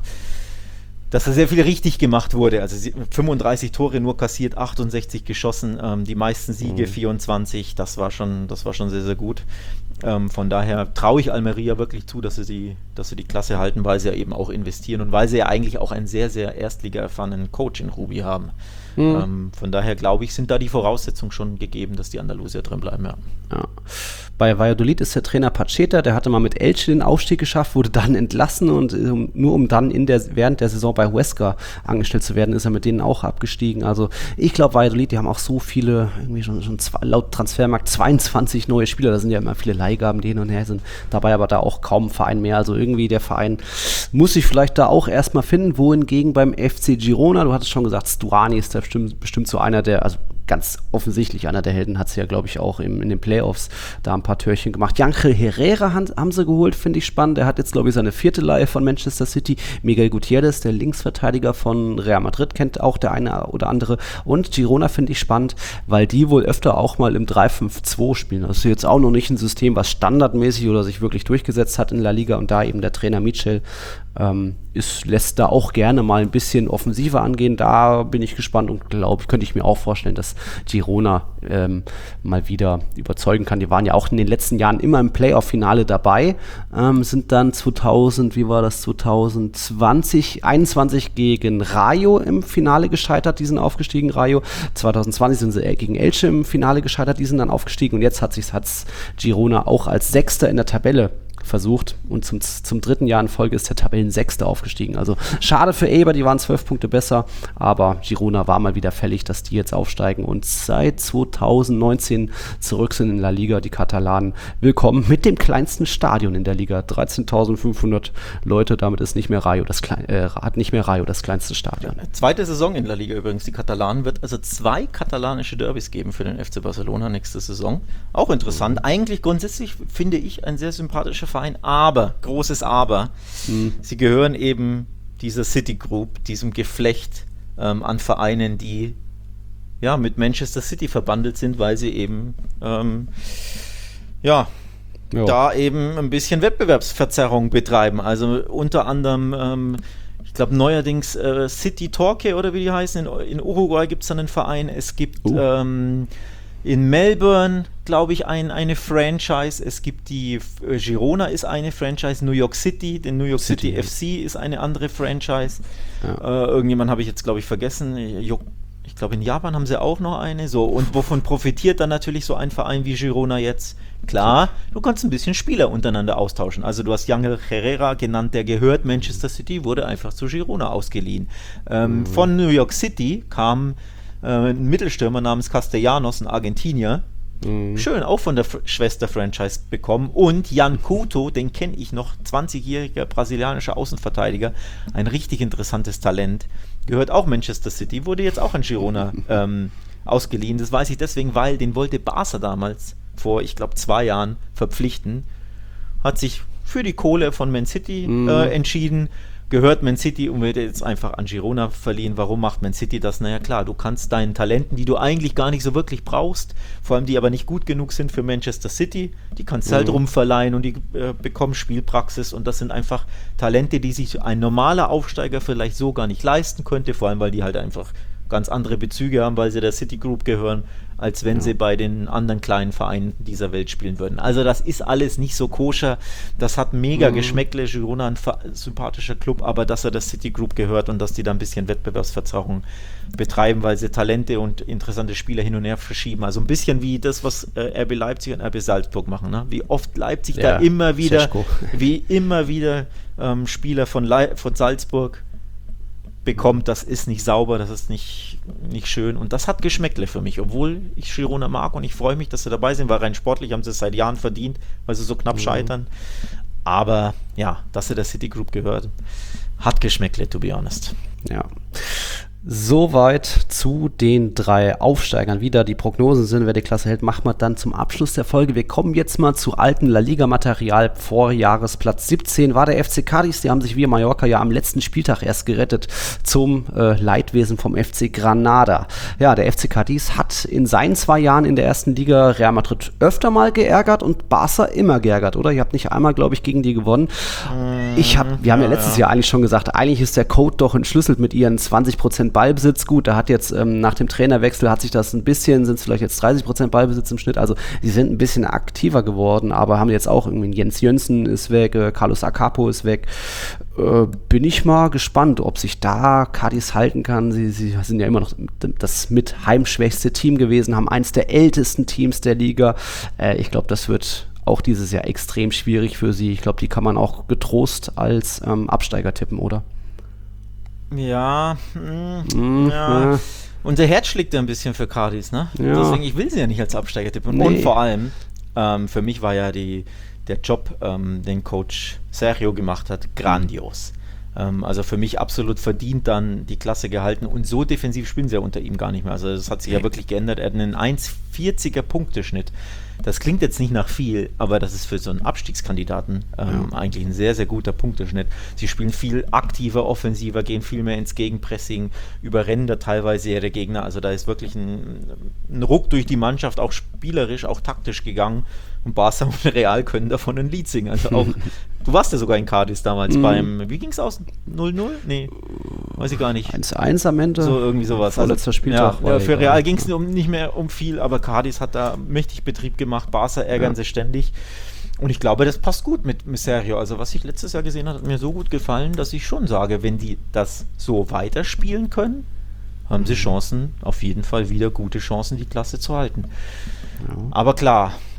dass da sehr viel richtig gemacht wurde. Also fünfunddreißig Tore nur kassiert, achtundsechzig geschossen, ähm, die meisten Siege, mhm. vierundzwanzig, das war schon, das war schon sehr, sehr gut. Ähm, von daher traue ich Almeria wirklich zu, dass sie, die, dass sie die Klasse halten, weil sie ja eben auch investieren und weil sie ja eigentlich auch einen sehr, sehr Erstliga-erfahrenen Coach in Rubi haben. Mhm. Ähm, von daher glaube ich, sind da die Voraussetzungen schon gegeben, dass die Andalusier drin bleiben. Ja. Ja. Bei Valladolid ist der Trainer Pacheta, der hatte mal mit Elche den Aufstieg geschafft, wurde dann entlassen und um, nur um dann in der, während der Saison bei Huesca angestellt zu werden, ist er mit denen auch abgestiegen. Also ich glaube, Valladolid, die haben auch so viele, irgendwie schon, schon zwei, laut Transfermarkt zweiundzwanzig neue Spieler, da sind ja immer viele Leihgaben, die hin und her sind dabei, aber da auch kaum ein Verein mehr. Also irgendwie der Verein muss sich vielleicht da auch erstmal finden, wohingegen beim F C Girona, du hattest schon gesagt, Stuani ist da bestimmt, bestimmt so einer der, also ganz offensichtlich einer der Helden, hat sie ja, glaube ich, auch im, in den Playoffs da ein paar Türchen gemacht. Ángel Herrera haben, haben sie geholt, finde ich spannend. Der hat jetzt, glaube ich, seine vierte Leihe von Manchester City. Miguel Gutierrez, der Linksverteidiger von Real Madrid, kennt auch der eine oder andere. Und Girona finde ich spannend, weil die wohl öfter auch mal im drei fünf zwei spielen. Das ist jetzt auch noch nicht ein System, was standardmäßig oder sich wirklich durchgesetzt hat in La Liga. Und da eben der Trainer Michel ähm, ist, lässt da auch gerne mal ein bisschen offensiver angehen. Da bin ich gespannt und glaube, könnte ich mir auch vorstellen, dass Girona ähm, mal wieder überzeugen kann. Die waren ja auch in den letzten Jahren immer im Playoff-Finale dabei, ähm, sind dann zweitausend, wie war das, zwanzig zwanzig, einundzwanzig gegen Rayo im Finale gescheitert, die sind aufgestiegen, Rayo. zwanzig zwanzig sind sie gegen Elche im Finale gescheitert, die sind dann aufgestiegen und jetzt hat sich hat's Girona auch als Sechster in der Tabelle versucht und zum, zum dritten Jahr in Folge ist der Tabellensechste aufgestiegen. Also schade für Eibar, die waren zwölf Punkte besser, aber Girona war mal wieder fällig, dass die jetzt aufsteigen und seit zweitausendneunzehn zurück sind in La Liga, die Katalanen. Willkommen mit dem kleinsten Stadion in der Liga, dreizehntausendfünfhundert Leute, damit ist nicht mehr Rayo das, Klein, äh, hat nicht mehr Rayo das kleinste Stadion. Zweite Saison in La Liga übrigens, die Katalanen, wird also zwei katalanische Derbys geben für den F C Barcelona nächste Saison. Auch interessant, mhm. eigentlich grundsätzlich finde ich ein sehr sympathischer Verein, aber, großes Aber, mhm. sie gehören eben dieser City Group, diesem Geflecht ähm, an Vereinen, die ja mit Manchester City verbandelt sind, weil sie eben ähm, ja, jo. da eben ein bisschen Wettbewerbsverzerrung betreiben. Also unter anderem, ähm, ich glaube neuerdings äh, City Torque oder wie die heißen, in, in Uruguay gibt es dann einen Verein, es gibt uh. ähm, in Melbourne, glaube ich, ein, eine Franchise. Es gibt die äh, Girona ist eine Franchise, New York City, den New York City, City F C ist eine andere Franchise. Ja. Äh, irgendjemand habe ich jetzt, glaube ich, vergessen. Ich glaube, in Japan haben sie auch noch eine. So, und wovon profitiert dann natürlich so ein Verein wie Girona jetzt? Klar, du kannst ein bisschen Spieler untereinander austauschen. Also du hast Yangel Herrera genannt, der gehört Manchester City, wurde einfach zu Girona ausgeliehen. Ähm, mhm. Von New York City kam ein Mittelstürmer namens Castellanos, ein Argentinier, mhm. schön auch von der F- Schwester-Franchise bekommen. Und Jan Couto, den kenne ich noch, zwanzigjähriger brasilianischer Außenverteidiger, ein richtig interessantes Talent, gehört auch Manchester City, wurde jetzt auch an Girona ähm, ausgeliehen. Das weiß ich deswegen, weil den wollte Barca damals vor, ich glaube, zwei Jahren verpflichten, hat sich für die Kohle von Man City mhm. äh, entschieden, gehört Man City und wird jetzt einfach an Girona verliehen. Warum macht Man City das? Naja klar, du kannst deinen Talenten, die du eigentlich gar nicht so wirklich brauchst, vor allem die aber nicht gut genug sind für Manchester City, die kannst du mhm. halt rumverleihen und die äh, bekommen Spielpraxis und das sind einfach Talente, die sich ein normaler Aufsteiger vielleicht so gar nicht leisten könnte, vor allem weil die halt einfach ganz andere Bezüge haben, weil sie der City Group gehören, als wenn ja. sie bei den anderen kleinen Vereinen dieser Welt spielen würden. Also das ist alles nicht so koscher, das hat mega mhm. Geschmäckle, Girona ein fa- sympathischer Club, aber dass er der City Group gehört und dass die da ein bisschen Wettbewerbsverzerrung betreiben, weil sie Talente und interessante Spieler hin und her verschieben. Also ein bisschen wie das, was äh, R B Leipzig und R B Salzburg machen. Ne? Wie oft Leipzig ja, da immer wieder, wie immer wieder ähm, Spieler von, Le- von Salzburg bekommt, das ist nicht sauber, das ist nicht, nicht schön und das hat Geschmäckle für mich, obwohl ich Girona mag und ich freue mich, dass sie dabei sind, weil rein sportlich haben sie es seit Jahren verdient, weil sie so knapp mhm. scheitern, aber ja, dass sie der City Group gehört, hat Geschmäckle, to be honest. Ja. Soweit zu den drei Aufsteigern. Wieder die Prognosen sind, wer die Klasse hält, macht man dann zum Abschluss der Folge. Wir kommen jetzt mal zu alten La Liga-Material. Vorjahresplatz siebzehn war der F C Cádiz. Die haben sich wie Mallorca ja am letzten Spieltag erst gerettet zum äh, Leidwesen vom F C Granada. Ja, der F C Cádiz hat in seinen zwei Jahren in der ersten Liga Real Madrid öfter mal geärgert und Barca immer geärgert, oder? Ihr habt nicht einmal, glaube ich, gegen die gewonnen. Ich hab, wir haben ja, ja letztes ja. Jahr eigentlich schon gesagt, eigentlich ist der Code doch entschlüsselt mit ihren zwanzig Prozent Ballbesitz. Gut, da hat jetzt ähm, nach dem Trainerwechsel hat sich das ein bisschen, sind es vielleicht jetzt dreißig Prozent Ballbesitz im Schnitt, also sie sind ein bisschen aktiver geworden, aber haben jetzt auch irgendwie Jens Jönsson ist weg, äh, Carlos Acapo ist weg. Äh, bin ich mal gespannt, ob sich da Cádiz halten kann. Sie, sie sind ja immer noch das mit heimschwächste Team gewesen, haben eins der ältesten Teams der Liga. Äh, ich glaube, das wird auch dieses Jahr extrem schwierig für sie. Ich glaube, die kann man auch getrost als ähm, Absteiger tippen, oder? Ja, mh, mm, ja. ja. Unser Herz schlägt ja ein bisschen für Cádiz, ne? Ja. Deswegen, ich will sie ja nicht als Absteiger tippen. Nee. Und vor allem, ähm, für mich war ja die, der Job, ähm, den Coach Sergio gemacht hat, grandios. Ähm, also für mich absolut verdient dann die Klasse gehalten und so defensiv spielen sie ja unter ihm gar nicht mehr. Also das hat sich ja wirklich geändert. Er hat einen eins Komma vierziger Punkteschnitt. Das klingt jetzt nicht nach viel, aber das ist für so einen Abstiegskandidaten ähm, ja. eigentlich ein sehr, sehr guter Punkteschnitt. Sie spielen viel aktiver, offensiver, gehen viel mehr ins Gegenpressing, überrennen da teilweise ihre Gegner. Also da ist wirklich ein, ein Ruck durch die Mannschaft, auch spielerisch, auch taktisch gegangen. Und Barca und Real können davon ein Lied singen. Also auch, du warst ja sogar in Cádiz damals mm. beim, wie ging es aus? null null? Nee, weiß ich gar nicht. eins eins am Ende. So irgendwie sowas. Vorletzter also, Spieltag. Ja, ja, für Real ging es um, nicht mehr um viel, aber Cádiz hat da mächtig Betrieb gemacht. Barca ärgern ja. sie ständig. Und ich glaube, das passt gut mit, mit Sergio. Also was ich letztes Jahr gesehen habe, hat mir so gut gefallen, dass ich schon sage, wenn die das so weiterspielen können, haben sie Chancen, auf jeden Fall wieder gute Chancen, die Klasse zu halten. Ja. Aber klar,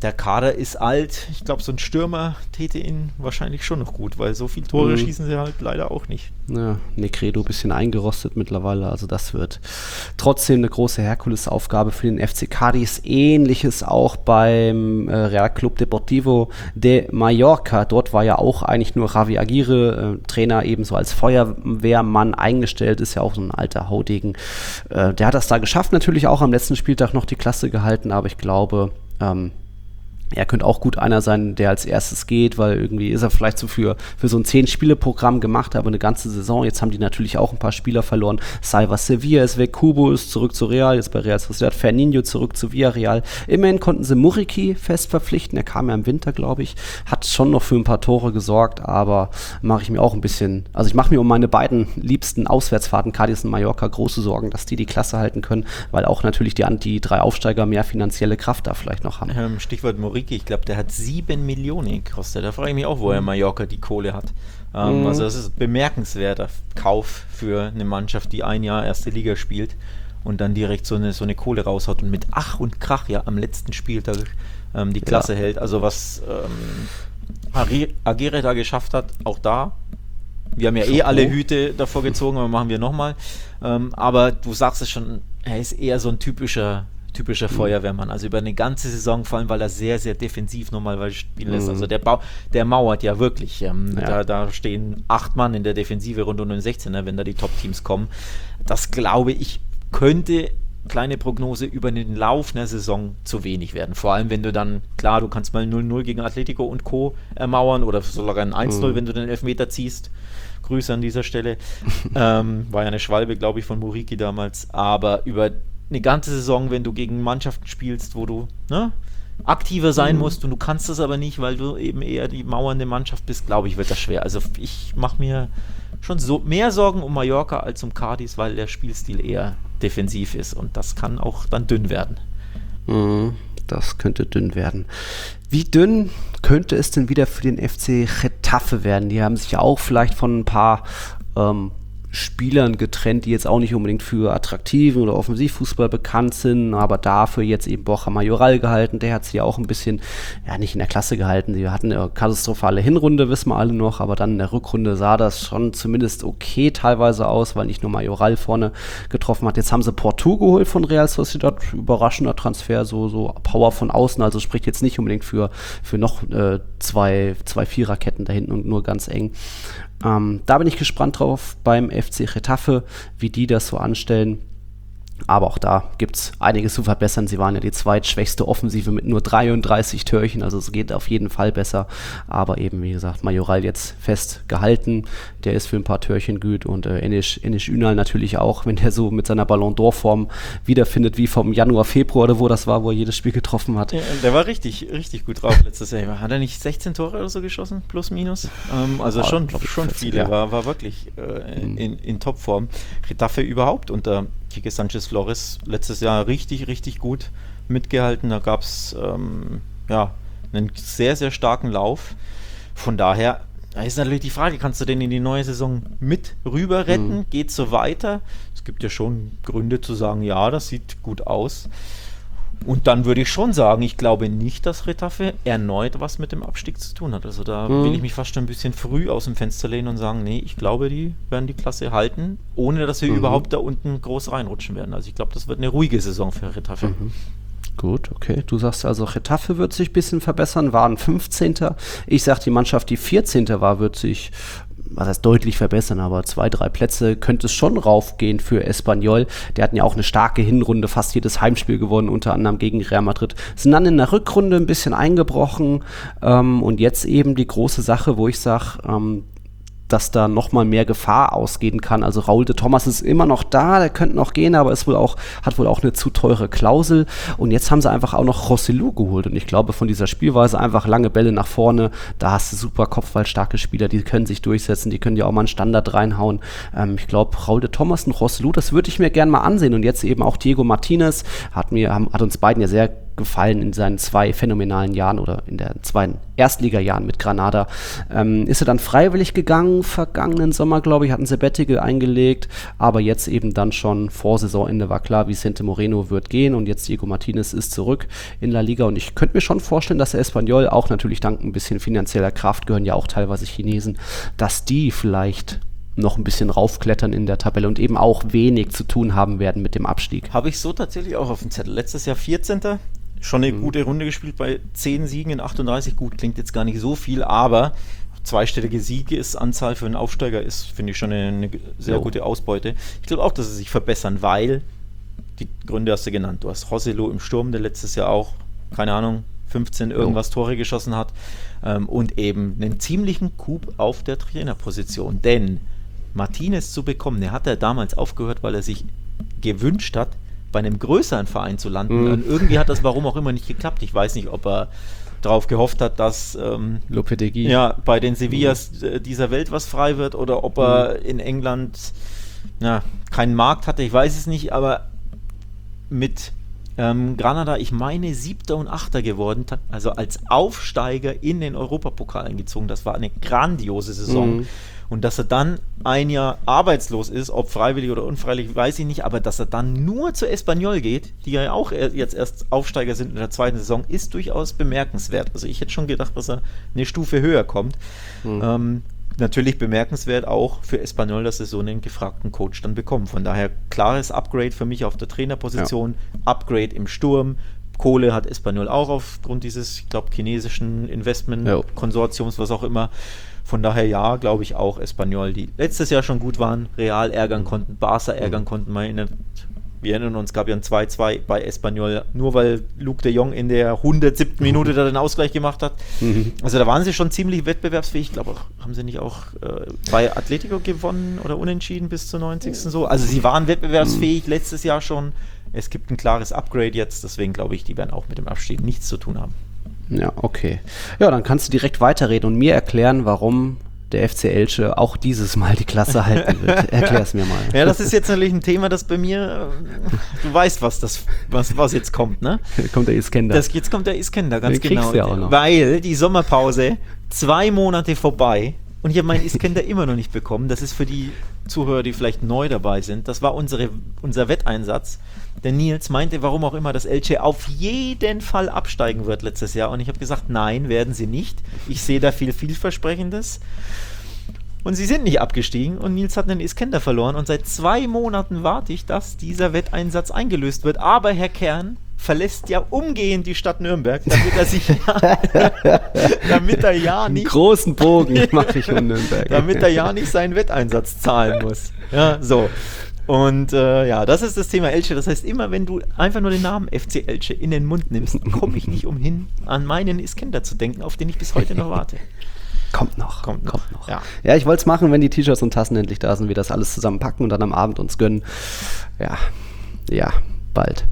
der Kader ist alt. Ich glaube, so ein Stürmer täte ihn wahrscheinlich schon noch gut, weil so viele Tore mhm. schießen sie halt leider auch nicht. Ja, Negredo ein bisschen eingerostet mittlerweile, also das wird trotzdem eine große Herkulesaufgabe für den F C Cádiz. Ähnliches auch beim äh, Real Club Deportivo de Mallorca. Dort war ja auch eigentlich nur Javi Aguirre, äh, Trainer ebenso als Feuerwehrmann eingestellt, ist ja auch so ein alter Haudegen. Äh, der hat das da geschafft, natürlich auch am letzten Spieltag noch die Klasse gehalten, aber ich glaube, ähm, er könnte auch gut einer sein, der als erstes geht, weil irgendwie ist er vielleicht so für, für so ein zehn-Spiele-Programm gemacht, aber eine ganze Saison. Jetzt haben die natürlich auch ein paar Spieler verloren. Salva Sevilla ist weg, Kubo ist zurück zu Real, jetzt bei Real Sociedad, Ferninho zurück zu Villarreal. Immerhin konnten sie Muriqi fest verpflichten, er kam ja im Winter, glaube ich, hat schon noch für ein paar Tore gesorgt, aber mache ich mir auch ein bisschen, also ich mache mir um meine beiden liebsten Auswärtsfahrten, Cádiz und Mallorca, große Sorgen, dass die die Klasse halten können, weil auch natürlich die, die drei Aufsteiger mehr finanzielle Kraft da vielleicht noch haben. Ähm, Stichwort Muriqi. Ich glaube, der hat sieben Millionen gekostet. Da frage ich mich auch, woher Mallorca die Kohle hat. Ähm, mhm. Also das ist ein bemerkenswerter Kauf für eine Mannschaft, die ein Jahr erste Liga spielt und dann direkt so eine, so eine Kohle raushaut und mit Ach und Krach ja am letzten Spieltag ähm, die Klasse ja. hält. Also was ähm, Aguirre da geschafft hat, auch da. Wir haben ja eh alle Hüte davor gezogen, aber machen wir nochmal. Ähm, aber du sagst es schon, er ist eher so ein typischer typischer Feuerwehrmann, also über eine ganze Saison, vor allem, weil er sehr, sehr defensiv normalerweise spielen lässt. Also der, Bau, der mauert ja wirklich. Ähm, ja. Da, da stehen acht Mann in der Defensive rund um den sechzehner, wenn da die Top-Teams kommen. Das, glaube ich, könnte, kleine Prognose, über den Lauf einer Saison zu wenig werden. Vor allem, wenn du dann, klar, du kannst mal null null gegen Atletico und Co. ermauern oder sogar ein eins null, mhm. wenn du den Elfmeter ziehst. Grüße an dieser Stelle. ähm, war ja eine Schwalbe, glaube ich, von Muriqi damals. Aber über eine ganze Saison, wenn du gegen Mannschaften spielst, wo du ne, aktiver sein mhm. musst und du kannst das aber nicht, weil du eben eher die mauernde Mannschaft bist, glaube ich, wird das schwer. Also ich mache mir schon so mehr Sorgen um Mallorca als um Cádiz, weil der Spielstil eher defensiv ist und das kann auch dann dünn werden. Mhm, das könnte dünn werden. Wie dünn könnte es denn wieder für den F C Getafe werden? Die haben sich ja auch vielleicht von ein paar ähm, Spielern getrennt, die jetzt auch nicht unbedingt für attraktiven oder Offensivfußball bekannt sind, aber dafür jetzt eben Borja Mayoral gehalten, der hat sie ja auch ein bisschen, ja nicht in der Klasse gehalten, sie hatten eine katastrophale Hinrunde, wissen wir alle noch, aber dann in der Rückrunde sah das schon zumindest okay teilweise aus, weil nicht nur Mayoral vorne getroffen hat. Jetzt haben sie Porto geholt von Real Sociedad, überraschender Transfer, so, so Power von außen, also spricht jetzt nicht unbedingt für, für noch äh, zwei, zwei Viererketten da hinten und nur ganz eng. Ähm, da bin ich gespannt drauf beim F C Getafe, wie die das so anstellen. Aber auch da gibt es einiges zu verbessern. Sie waren ja die zweitschwächste Offensive mit nur dreiunddreißig Törchen, also es geht auf jeden Fall besser. Aber eben, wie gesagt, Mayoral jetzt fest gehalten. Der ist für ein paar Törchen gut und äh, Enis, Enis Ünal natürlich auch, wenn der so mit seiner Ballon d'Or-Form wiederfindet, wie vom Januar, Februar oder wo das war, wo er jedes Spiel getroffen hat. Ja, der war richtig, richtig gut drauf letztes Jahr. Hat er nicht sechzehn Tore oder so geschossen? Plus, minus? Ähm, also oh, schon, schon viele. Ja. War, war wirklich äh, in, in, in Topform. Getafe überhaupt unter Quique Sanchez Flores letztes Jahr richtig, richtig gut mitgehalten. Da gab es ähm, ja, einen sehr, sehr starken Lauf. Von daher da ist natürlich die Frage, kannst du den in die neue Saison mit rüber retten? Mhm. Geht es so weiter? Es gibt ja schon Gründe zu sagen, ja, das sieht gut aus. Und dann würde ich schon sagen, ich glaube nicht, dass Getafe erneut was mit dem Abstieg zu tun hat. Also da mhm. will ich mich fast schon ein bisschen früh aus dem Fenster lehnen und sagen, nee, ich glaube, die werden die Klasse halten, ohne dass wir mhm. überhaupt da unten groß reinrutschen werden. Also ich glaube, das wird eine ruhige Saison für Getafe. Mhm. Gut, okay. Du sagst also, Getafe wird sich ein bisschen verbessern, waren fünfzehnter Ich sag, die Mannschaft, die vierzehnter war, wird sich, was heißt deutlich verbessern, aber zwei, drei Plätze könnte es schon raufgehen für Espanyol. Die hatten ja auch eine starke Hinrunde, fast jedes Heimspiel gewonnen, unter anderem gegen Real Madrid. Sind dann in der Rückrunde ein bisschen eingebrochen ähm, und jetzt eben die große Sache, wo ich sage, ähm, dass da nochmal mehr Gefahr ausgehen kann. Also Raúl de Tomás ist immer noch da, der könnte noch gehen, aber ist wohl auch, hat wohl auch eine zu teure Klausel. Und jetzt haben sie einfach auch noch Joselu geholt. Und ich glaube, von dieser Spielweise einfach lange Bälle nach vorne, da hast du super kopfballstarke Spieler, die können sich durchsetzen, die können ja auch mal einen Standard reinhauen. Ähm, ich glaube, Raúl de Tomás und Joselu, das würde ich mir gerne mal ansehen. Und jetzt eben auch Diego Martinez, hat, mir, hat uns beiden ja sehr gefallen in seinen zwei phänomenalen Jahren oder in den zwei Erstligajahren mit Granada. Ähm, ist er dann freiwillig gegangen, vergangenen Sommer, glaube ich, hat ein Sabbatical eingelegt, aber jetzt eben dann schon vor Saisonende war klar, Vicente Moreno wird gehen und jetzt Diego Martinez ist zurück in La Liga und ich könnte mir schon vorstellen, dass der Espanyol auch natürlich dank ein bisschen finanzieller Kraft, gehören ja auch teilweise Chinesen, dass die vielleicht noch ein bisschen raufklettern in der Tabelle und eben auch wenig zu tun haben werden mit dem Abstieg. Habe ich so tatsächlich auch auf dem Zettel. Letztes Jahr vierzehnter Schon eine mhm. gute Runde gespielt bei zehn Siegen in achtunddreißig. Gut, klingt jetzt gar nicht so viel, aber zweistellige Siegesanzahl für einen Aufsteiger ist, finde ich, schon eine, eine sehr jo. gute Ausbeute. Ich glaube auch, dass sie sich verbessern, weil, die Gründe hast du genannt, du hast Joselu im Sturm, der letztes Jahr auch, keine Ahnung, fünfzehn irgendwas jo. Tore geschossen hat ähm, und eben einen ziemlichen Coup auf der Trainerposition, denn Martinez zu bekommen, der hat er damals aufgehört, weil er sich gewünscht hat, bei einem größeren Verein zu landen. Mhm. Und irgendwie hat das warum auch immer nicht geklappt. Ich weiß nicht, ob er darauf gehofft hat, dass ähm, Lopetegui. ja, bei den Sevillas mhm. dieser Welt was frei wird oder ob er mhm. in England ja, keinen Markt hatte. Ich weiß es nicht, aber mit ähm, Granada, ich meine, Siebter und Achter geworden, also als Aufsteiger in den Europapokal eingezogen. Das war eine grandiose Saison. Mhm. Und dass er dann ein Jahr arbeitslos ist, ob freiwillig oder unfreiwillig, weiß ich nicht, aber dass er dann nur zu Espanyol geht, die ja auch jetzt erst Aufsteiger sind in der zweiten Saison, ist durchaus bemerkenswert. Also ich hätte schon gedacht, dass er eine Stufe höher kommt. Mhm. Ähm, natürlich bemerkenswert auch für Espanyol, dass sie so einen gefragten Coach dann bekommen. Von daher klares Upgrade für mich auf der Trainerposition, ja. Upgrade im Sturm. Kohle hat Espanyol auch aufgrund dieses, ich glaube, chinesischen Investment-Konsortiums, was auch immer. Von daher ja, glaube ich auch Espanyol, die letztes Jahr schon gut waren, Real ärgern konnten, Barca ärgern konnten. Meine, wir erinnern uns, gab ja ein zwei zwei bei Espanyol, nur weil Luke de Jong in der hundertsiebten Minute da den Ausgleich gemacht hat. Mhm. Also da waren sie schon ziemlich wettbewerbsfähig. Ich glaube, auch, haben sie nicht auch äh, bei Atletico gewonnen oder unentschieden bis zur neunzigsten so? Also sie waren wettbewerbsfähig letztes Jahr schon. Es gibt ein klares Upgrade jetzt, deswegen glaube ich, die werden auch mit dem Abstieg nichts zu tun haben. Ja, okay. Ja, dann kannst du direkt weiterreden und mir erklären, warum der F C Elche auch dieses Mal die Klasse halten wird. Erklär es mir mal. Ja, das ist jetzt natürlich ein Thema, das bei mir, du weißt, was das, was, was jetzt kommt, ne? Kommt der Iskender. Das, jetzt kommt der Iskender, ganz Den genau. Ja auch noch. Weil die Sommerpause zwei Monate vorbei und ich habe meinen Iskender immer noch nicht bekommen. Das ist für die Zuhörer, die vielleicht neu dabei sind. Das war unsere, unser Wetteinsatz. Der Nils meinte, warum auch immer, dass Elche auf jeden Fall absteigen wird letztes Jahr. Und ich habe gesagt, nein, werden sie nicht. Ich sehe da viel vielversprechendes. Und sie sind nicht abgestiegen und Nils hat einen Iskender verloren. Und seit zwei Monaten warte ich, dass dieser Wetteinsatz eingelöst wird. Aber Herr Kern verlässt ja umgehend die Stadt Nürnberg, damit er sich ja, damit er ja nicht einen großen Bogen mache ich um Nürnberg. Damit er ja nicht seinen Wetteinsatz zahlen muss. Ja, so. Und äh, ja, das ist das Thema Elche. Das heißt, immer wenn du einfach nur den Namen F C Elche in den Mund nimmst, komme ich nicht umhin, an meinen Iskender zu denken, auf den ich bis heute noch warte. Kommt noch. Kommt noch. Kommt noch. Ja, ja, ich wollte es machen, wenn die T-Shirts und Tassen endlich da sind, wir das alles zusammenpacken und dann am Abend uns gönnen. Ja, ja, bald.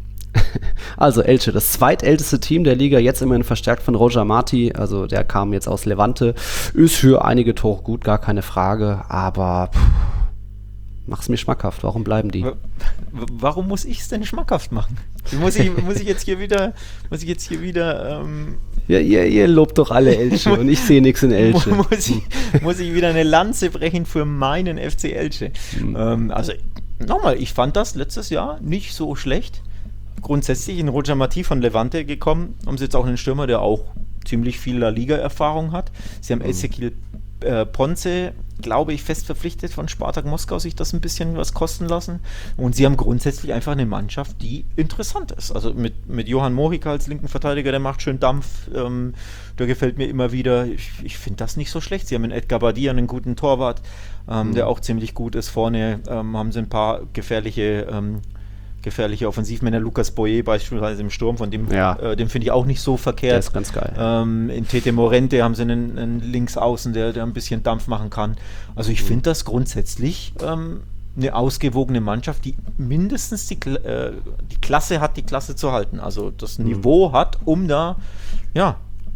Also Elche, das zweitälteste Team der Liga, jetzt immerhin verstärkt von Roger Marti, also der kam jetzt aus Levante, ist für einige Tore gut, gar keine Frage, aber pff, mach's mir schmackhaft, warum bleiben die? Warum muss ich es denn schmackhaft machen? Muss ich, muss ich jetzt hier wieder, muss ich jetzt hier wieder, ähm ja, ihr, ihr lobt doch alle Elche und ich sehe nichts in Elche. Muss ich, muss ich wieder eine Lanze brechen für meinen F C Elche? Mhm. Ähm, also nochmal, ich fand das letztes Jahr nicht so schlecht. Grundsätzlich in Roger Marti von Levante gekommen, haben sie jetzt auch einen Stürmer, der auch ziemlich viel La Liga-Erfahrung hat. Sie haben mhm. Ezequiel äh, Ponce, glaube ich, fest verpflichtet von Spartak Moskau, sich das ein bisschen was kosten lassen. Und sie haben grundsätzlich einfach eine Mannschaft, die interessant ist. Also mit, mit Johan Mojica als linken Verteidiger, der macht schön Dampf, ähm, der gefällt mir immer wieder. Ich, ich finde das nicht so schlecht. Sie haben einen Edgar Badia, einen guten Torwart, ähm, mhm. der auch ziemlich gut ist. Vorne ähm, haben sie ein paar gefährliche ähm, gefährliche Offensivmänner, Lucas Boyer beispielsweise im Sturm, von dem, ja. äh, dem finde ich auch nicht so verkehrt. Der ist ganz geil. Ähm, in Tete Morente haben sie einen, einen Linksaußen, der, der ein bisschen Dampf machen kann. Also ich mhm. finde das grundsätzlich ähm, eine ausgewogene Mannschaft, die mindestens die, äh, die Klasse hat, die Klasse zu halten. Also das mhm. Niveau hat, um da ja,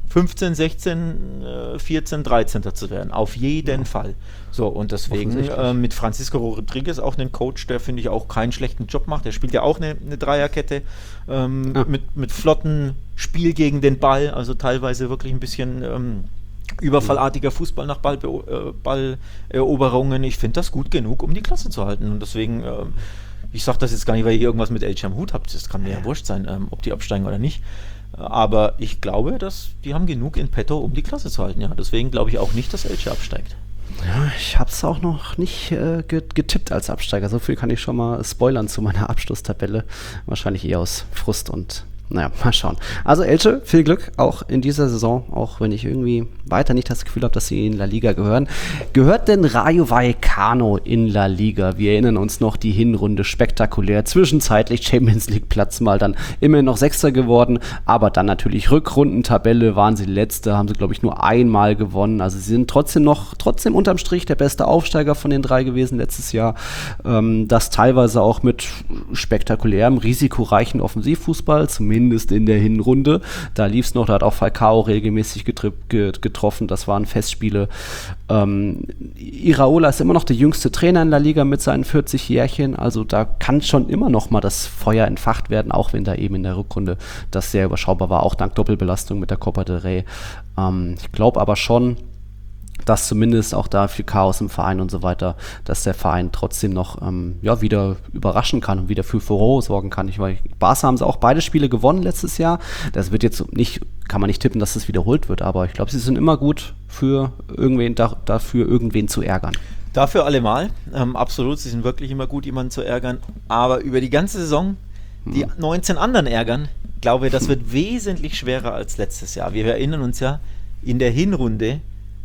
fünfzehn, sechzehn, vierzehn, dreizehn zu werden. Auf jeden ja. Fall. So, und deswegen äh, mit Francisco Rodriguez auch einen Coach, der, finde ich, auch keinen schlechten Job macht. Der spielt ja auch eine, eine Dreierkette ähm, ja. mit, mit flotten Spiel gegen den Ball, also teilweise wirklich ein bisschen ähm, überfallartiger Fußball nach Ballbeo- äh, Balleroberungen. Ich finde das gut genug, um die Klasse zu halten. Und deswegen, äh, ich sage das jetzt gar nicht, weil ihr irgendwas mit Elche am Hut habt. Das kann mir ja, ja wurscht sein, ähm, ob die absteigen oder nicht. Aber ich glaube, dass die haben genug in petto, um die Klasse zu halten. Ja, deswegen glaube ich auch nicht, dass Elche absteigt. Ja, ich habe es auch noch nicht äh, getippt als Absteiger. So viel kann ich schon mal spoilern zu meiner Abschlusstabelle. Wahrscheinlich eher aus Frust und naja, mal schauen. Also Elche, viel Glück auch in dieser Saison, auch wenn ich irgendwie weiter nicht das Gefühl habe, dass sie in La Liga gehören. Gehört denn Rayo Vallecano in La Liga? Wir erinnern uns noch, die Hinrunde spektakulär, zwischenzeitlich Champions League Platz mal dann immerhin noch Sechster geworden, aber dann natürlich Rückrundentabelle, waren sie Letzte, haben sie glaube ich nur einmal gewonnen, also sie sind trotzdem noch, trotzdem unterm Strich der beste Aufsteiger von den drei gewesen letztes Jahr, ähm, das teilweise auch mit spektakulärem, risikoreichen Offensivfußball, zumindest Mindest in der Hinrunde. Da lief es noch, da hat auch Falcao regelmäßig getri- getroffen, das waren Festspiele. Ähm, Iraola ist immer noch der jüngste Trainer in La Liga mit seinen vierzig Jährchen, also da kann schon immer noch mal das Feuer entfacht werden, auch wenn da eben in der Rückrunde das sehr überschaubar war, auch dank Doppelbelastung mit der Copa del Rey. Ähm, ich glaube aber schon, dass zumindest auch da viel Chaos im Verein und so weiter, dass der Verein trotzdem noch ähm, ja, wieder überraschen kann und wieder für Furore sorgen kann. Ich weiß, Barca haben sie auch beide Spiele gewonnen letztes Jahr. Das wird jetzt nicht, kann man nicht tippen, dass das wiederholt wird, aber ich glaube, sie sind immer gut für irgendwen, da, dafür irgendwen zu ärgern. Dafür allemal, ähm, absolut, sie sind wirklich immer gut, jemanden zu ärgern, aber über die ganze Saison die hm. neunzehn anderen ärgern, glaube ich, das wird hm. wesentlich schwerer als letztes Jahr. Wir erinnern uns ja, in der Hinrunde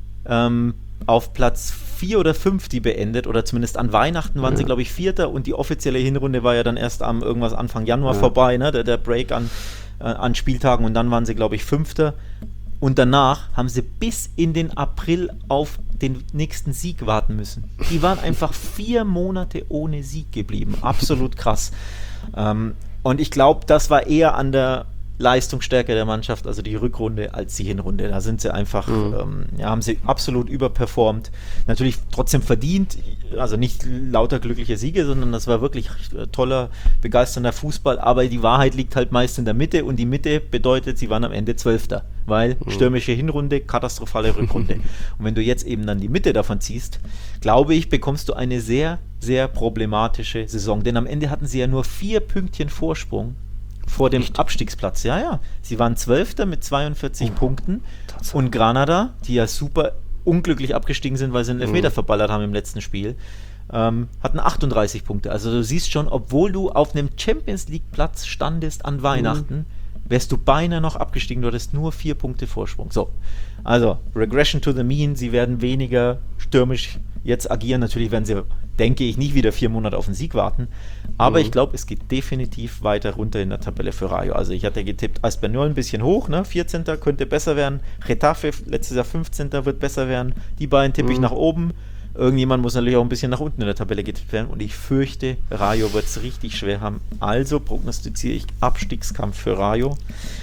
Ähm, auf Platz vier oder fünf die beendet, oder zumindest an Weihnachten waren ja. sie, glaube ich, Vierter, und die offizielle Hinrunde war ja dann erst am irgendwas Anfang Januar ja. vorbei, ne? der, der Break an, äh, an Spieltagen, und dann waren sie, glaube ich, Fünfter, und danach haben sie bis in den April auf den nächsten Sieg warten müssen. Die waren einfach vier Monate ohne Sieg geblieben, absolut krass. Ähm, und ich glaube, das war eher an der Leistungsstärke der Mannschaft, also die Rückrunde, als die Hinrunde. Da sind sie einfach, mhm. ähm, ja, haben sie absolut überperformt. Natürlich trotzdem verdient, also nicht lauter glückliche Siege, sondern das war wirklich toller, begeisternder Fußball, aber die Wahrheit liegt halt meist in der Mitte, und die Mitte bedeutet, sie waren am Ende Zwölfter, weil mhm. stürmische Hinrunde, katastrophale Rückrunde. Und wenn du jetzt eben dann die Mitte davon ziehst, glaube ich, bekommst du eine sehr, sehr problematische Saison, denn am Ende hatten sie ja nur vier Pünktchen Vorsprung vor dem Echt? Abstiegsplatz. Ja, ja. Sie waren Zwölfter mit zweiundvierzig oh, Punkten. Tatsache. Und Granada, die ja super unglücklich abgestiegen sind, weil sie einen Elfmeter mhm. verballert haben im letzten Spiel, ähm, hatten achtunddreißig Punkte. Also du siehst schon, obwohl du auf einem Champions-League-Platz standest an Weihnachten, mhm. wärst du beinahe noch abgestiegen. Du hattest nur vier Punkte Vorsprung. So, also Regression to the mean. Sie werden weniger stürmisch jetzt agieren. Natürlich werden sie, denke ich, nicht wieder vier Monate auf den Sieg warten. Aber mhm. ich glaube, es geht definitiv weiter runter in der Tabelle für Rayo. Also ich hatte getippt, Espanyol ein bisschen hoch, ne? vierzehnter könnte besser werden. Getafe, letztes Jahr fünfzehnter wird besser werden. Die beiden tippe mhm. ich nach oben. Irgendjemand muss natürlich auch ein bisschen nach unten in der Tabelle getippt werden. Und ich fürchte, Rayo wird es richtig schwer haben. Also prognostiziere ich Abstiegskampf für Rayo.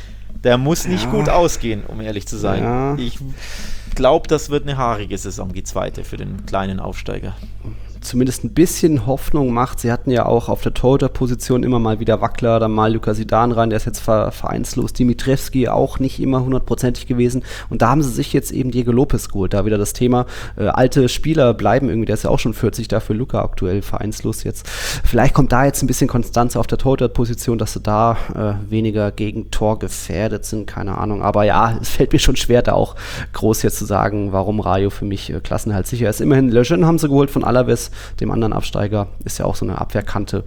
Der muss nicht ja. gut ausgehen, um ehrlich zu sein. Ja. Ich glaube, das wird eine haarige Saison, die zweite für den kleinen Aufsteiger. Zumindest ein bisschen Hoffnung macht. Sie hatten ja auch auf der Torhüter-Position immer mal wieder Wackler, dann mal Luka Zidane rein, der ist jetzt vereinslos. Dimitrievski auch nicht immer hundertprozentig gewesen. Und da haben sie sich jetzt eben Diego Lopez geholt. Da wieder das Thema, äh, alte Spieler bleiben irgendwie, der ist ja auch schon vierzig, dafür Luka aktuell vereinslos jetzt. Vielleicht kommt da jetzt ein bisschen Konstanz auf der Torhüter-Position, dass sie da äh, weniger gegen Tor gefährdet sind, keine Ahnung. Aber ja, es fällt mir schon schwer, da auch groß jetzt zu sagen, warum Rayo für mich äh, Klassenerhalt sicher ist. Immerhin Lejeune haben sie geholt von Alaves, dem anderen Absteiger, ist ja auch so eine Abwehrkante.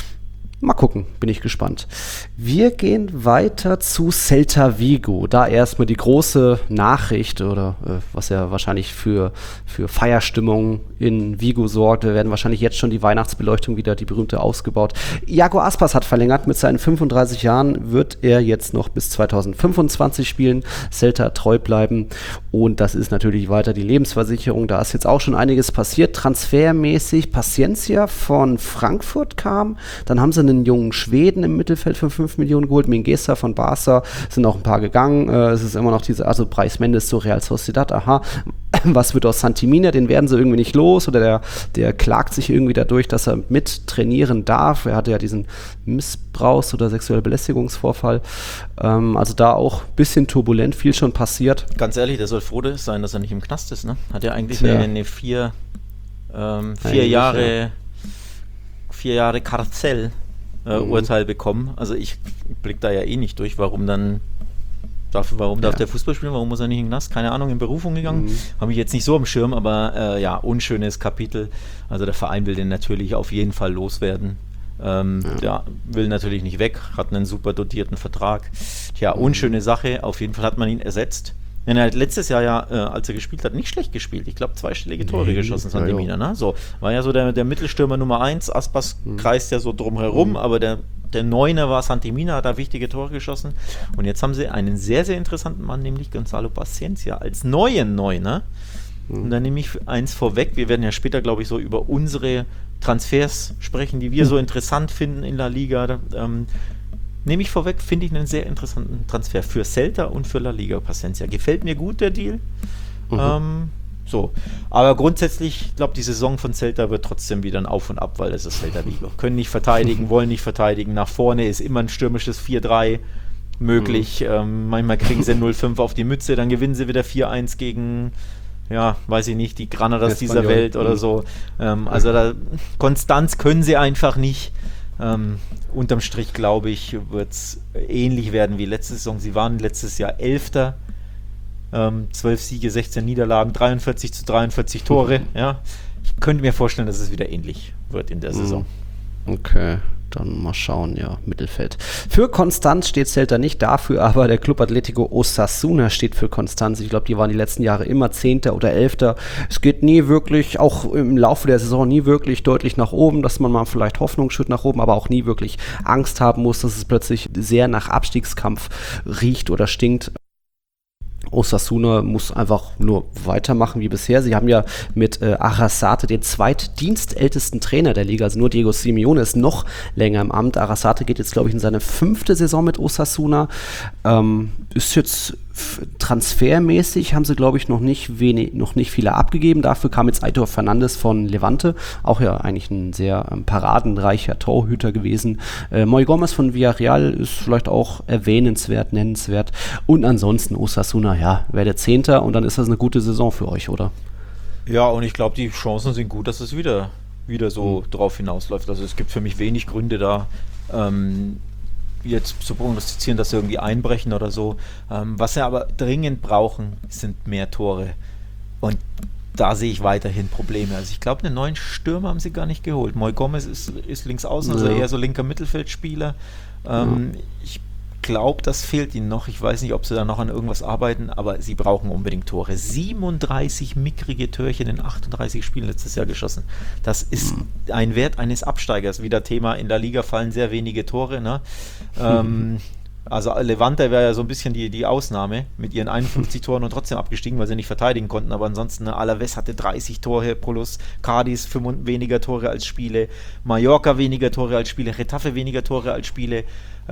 Mal gucken, bin ich gespannt. Wir gehen weiter zu Celta Vigo. Da erstmal die große Nachricht, oder äh, was ja wahrscheinlich für, für Feierstimmung in Vigo sorgt. Wir werden wahrscheinlich jetzt schon die Weihnachtsbeleuchtung wieder, die berühmte, ausgebaut. Iago Aspas hat verlängert. Mit seinen fünfunddreißig Jahren wird er jetzt noch bis zweitausendfünfundzwanzig spielen, Celta treu bleiben. Und das ist natürlich weiter die Lebensversicherung. Da ist jetzt auch schon einiges passiert. Transfermäßig Paciencia von Frankfurt kam. Dann haben sie einen einen jungen Schweden im Mittelfeld für fünf Millionen geholt, Mingueza von Barca, sind auch ein paar gegangen, äh, es ist immer noch diese, also Brais Mendes zu Real Sociedad, aha, was wird aus Santimina, den werden sie irgendwie nicht los oder der, der klagt sich irgendwie dadurch, dass er mit trainieren darf, er hatte ja diesen Missbrauchs- oder sexuelle Belästigungsvorfall, ähm, also da auch ein bisschen turbulent, viel schon passiert. Ganz ehrlich, der soll froh sein, dass er nicht im Knast ist, ne? Hat er eigentlich Tja. eine, eine vier, ähm, vier Eigentlich, Jahre ja. vier Jahre Karzell äh, Mhm. Urteil bekommen. Also ich blick da ja eh nicht durch, warum dann darf, warum darf Ja. der Fußball spielen, warum muss er nicht in den Knast? Keine Ahnung, in Berufung gegangen. Mhm. Habe ich jetzt nicht so am Schirm, aber äh, ja, unschönes Kapitel. Also der Verein will den natürlich auf jeden Fall loswerden. Ähm, Ja. Der will natürlich nicht weg, hat einen super dotierten Vertrag. Tja, unschöne Sache. Auf jeden Fall hat man ihn ersetzt. Denn er hat letztes Jahr ja, äh, als er gespielt hat, nicht schlecht gespielt. Ich glaube, zweistellige Tore Nee, geschossen, ja, Santimina. Ne? So, war ja so der, der Mittelstürmer Nummer eins. Aspas Mhm. kreist ja so drumherum, Mhm. aber der, der Neuner war Santimina, hat da wichtige Tore geschossen. Und jetzt haben sie einen sehr, sehr interessanten Mann, nämlich Gonzalo Paciencia, als neuen Neuner. Mhm. Und dann nehme ich eins vorweg. Wir werden ja später, glaube ich, so über unsere Transfers sprechen, die wir Mhm. so interessant finden in La Liga. Ähm, Nehme ich vorweg, finde ich einen sehr interessanten Transfer für Celta und für La Liga Paciencia. Gefällt mir gut, der Deal. Mhm. Ähm, so. Aber grundsätzlich, ich glaube, die Saison von Celta wird trotzdem wieder ein Auf und Ab, weil das ist Celta Vigo. Können nicht verteidigen, wollen nicht verteidigen. Nach vorne ist immer ein stürmisches vier drei möglich. Mhm. Ähm, manchmal kriegen sie null fünf auf die Mütze, dann gewinnen sie wieder vier eins gegen, ja, weiß ich nicht, die Granadas dieser Espanyol. Welt oder Mhm. so. Ähm, also da, Konstanz können sie einfach nicht. Ähm, unterm Strich, glaube ich, wird es ähnlich werden wie letzte Saison. Sie waren letztes Jahr Elfter, ähm, zwölf Siege, sechzehn Niederlagen, dreiundvierzig zu dreiundvierzig Tore. Ja. Ich könnte mir vorstellen, dass es wieder ähnlich wird in der Saison. Okay, dann mal schauen, ja, Mittelfeld. Für Konstanz steht Celta nicht, dafür aber der Club Atlético Osasuna steht für Konstanz. Ich glaube, die waren die letzten Jahre immer Zehnter oder Elfter. Es geht nie wirklich, auch im Laufe der Saison nie wirklich deutlich nach oben, dass man mal vielleicht Hoffnung schürt nach oben, aber auch nie wirklich Angst haben muss, dass es plötzlich sehr nach Abstiegskampf riecht oder stinkt. Osasuna muss einfach nur weitermachen wie bisher. Sie haben ja mit äh, Arrasate den zweitdienstältesten Trainer der Liga, also nur Diego Simeone ist noch länger im Amt. Arrasate geht jetzt, glaube ich, in seine fünfte Saison mit Osasuna. Ähm, ist jetzt f- transfermäßig, haben sie, glaube ich, noch nicht, wenig, noch nicht viele abgegeben. Dafür kam jetzt Aitor Fernandes von Levante, auch ja eigentlich ein sehr ähm, paradenreicher Torhüter gewesen. Äh, Moi Gomez von Villarreal ist vielleicht auch erwähnenswert, nennenswert. Und ansonsten Osasuna, ja, werdet Zehnter und dann ist das eine gute Saison für euch, oder? Ja, und ich glaube, die Chancen sind gut, dass es wieder, wieder so mhm. drauf hinausläuft. Also es gibt für mich wenig Gründe da, ähm, jetzt zu prognostizieren, dass sie irgendwie einbrechen oder so. Ähm, was sie aber dringend brauchen, sind mehr Tore. Und da sehe ich weiterhin Probleme. Also ich glaube, einen neuen Stürmer haben sie gar nicht geholt. Moi Gomez ist, ist links außen, also Ja. eher so linker Mittelfeldspieler. Ähm, ja. Ich glaube, das fehlt ihnen noch. Ich weiß nicht, ob sie da noch an irgendwas arbeiten, aber sie brauchen unbedingt Tore. siebenunddreißig mickrige Türchen in achtunddreißig Spielen letztes Jahr geschossen. Das ist mhm. ein Wert eines Absteigers. Wieder Thema, in der Liga fallen sehr wenige Tore. Ne? Mhm. Ähm, also Levante wäre ja so ein bisschen die, die Ausnahme mit ihren einundfünfzig Toren und trotzdem abgestiegen, weil sie nicht verteidigen konnten. Aber ansonsten, ne, Alaves hatte dreißig Tore plus, Cadiz fünf weniger Tore als Spiele, Mallorca weniger Tore als Spiele, Getafe weniger Tore als Spiele, äh,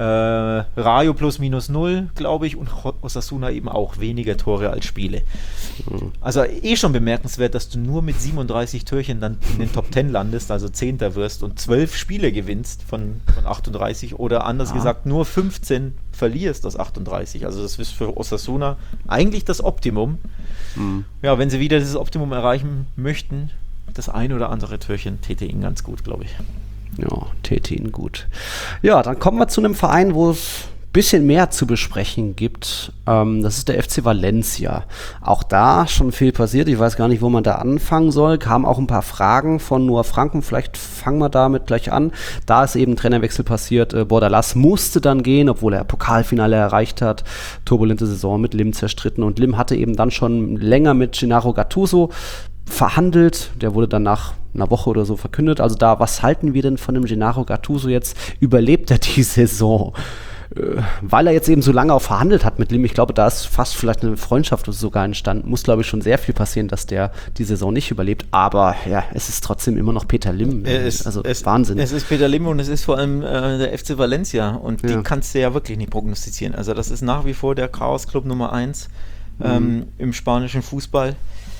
Rayo plus minus null, glaube ich, und Osasuna eben auch weniger Tore als Spiele. Mhm. Also eh schon bemerkenswert, dass du nur mit siebenunddreißig Türchen dann in den Top zehn landest, also Zehnter wirst und zwölf Spiele gewinnst von, von achtunddreißig oder anders ja. gesagt nur fünfzehn verlierst aus achtunddreißig. Also das ist für Osasuna eigentlich das Optimum. Mhm. Ja, wenn sie wieder dieses Optimum erreichen möchten, das ein oder andere Türchen täte ihnen ganz gut, glaube ich. Ja, täte ihnen gut. Ja, dann kommen wir zu einem Verein, wo es ein bisschen mehr zu besprechen gibt. Ähm, das ist der F C Valencia. Auch da schon viel passiert. Ich weiß gar nicht, wo man da anfangen soll. Kamen auch ein paar Fragen von Noah Franken. Vielleicht fangen wir damit gleich an. Da ist eben ein Trainerwechsel passiert. Äh, Bordalas musste dann gehen, obwohl er Pokalfinale erreicht hat. Turbulente Saison mit Lim zerstritten. Und Lim hatte eben dann schon länger mit Gennaro Gattuso verhandelt. Der wurde dann nach einer Woche oder so verkündet. Also da, was halten wir denn von dem Gennaro Gattuso jetzt? Überlebt er die Saison? äh, weil er jetzt eben so lange auch verhandelt hat mit Lim, ich glaube, da ist fast vielleicht eine Freundschaft sogar entstanden, muss, glaube ich, schon sehr viel passieren, dass der die Saison nicht überlebt, aber ja, es ist trotzdem immer noch Peter Lim, es, also es, Wahnsinn. Es ist Peter Lim und es ist vor allem äh, der F C Valencia und die ja. kannst du ja wirklich nicht prognostizieren, also das ist nach wie vor der Chaos-Club Nummer eins mhm. ähm, im spanischen Fußball.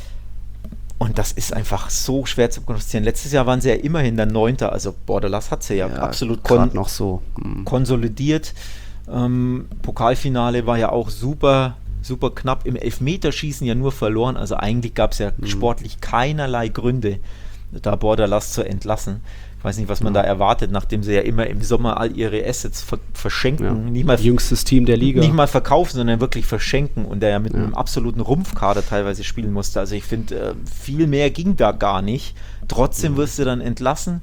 Und das ist einfach so schwer zu prognostizieren. Letztes Jahr waren sie ja immerhin der Neunter, also Bordalas hat sie ja, ja absolut kon- noch so hm. konsolidiert. Ähm, Pokalfinale war ja auch super, super knapp. Im Elfmeterschießen ja nur verloren. Also eigentlich gab es ja hm. sportlich keinerlei Gründe, da Bordalas zu entlassen. Ich weiß nicht, was man ja. da erwartet, nachdem sie ja immer im Sommer all ihre Assets ver- verschenken. Ja. Nicht mal, jüngstes Team der Liga. Nicht mal verkaufen, sondern wirklich verschenken und der ja mit ja. einem absoluten Rumpfkader teilweise spielen musste. Also ich finde, äh, viel mehr ging da gar nicht. Trotzdem mhm. wirst du dann entlassen.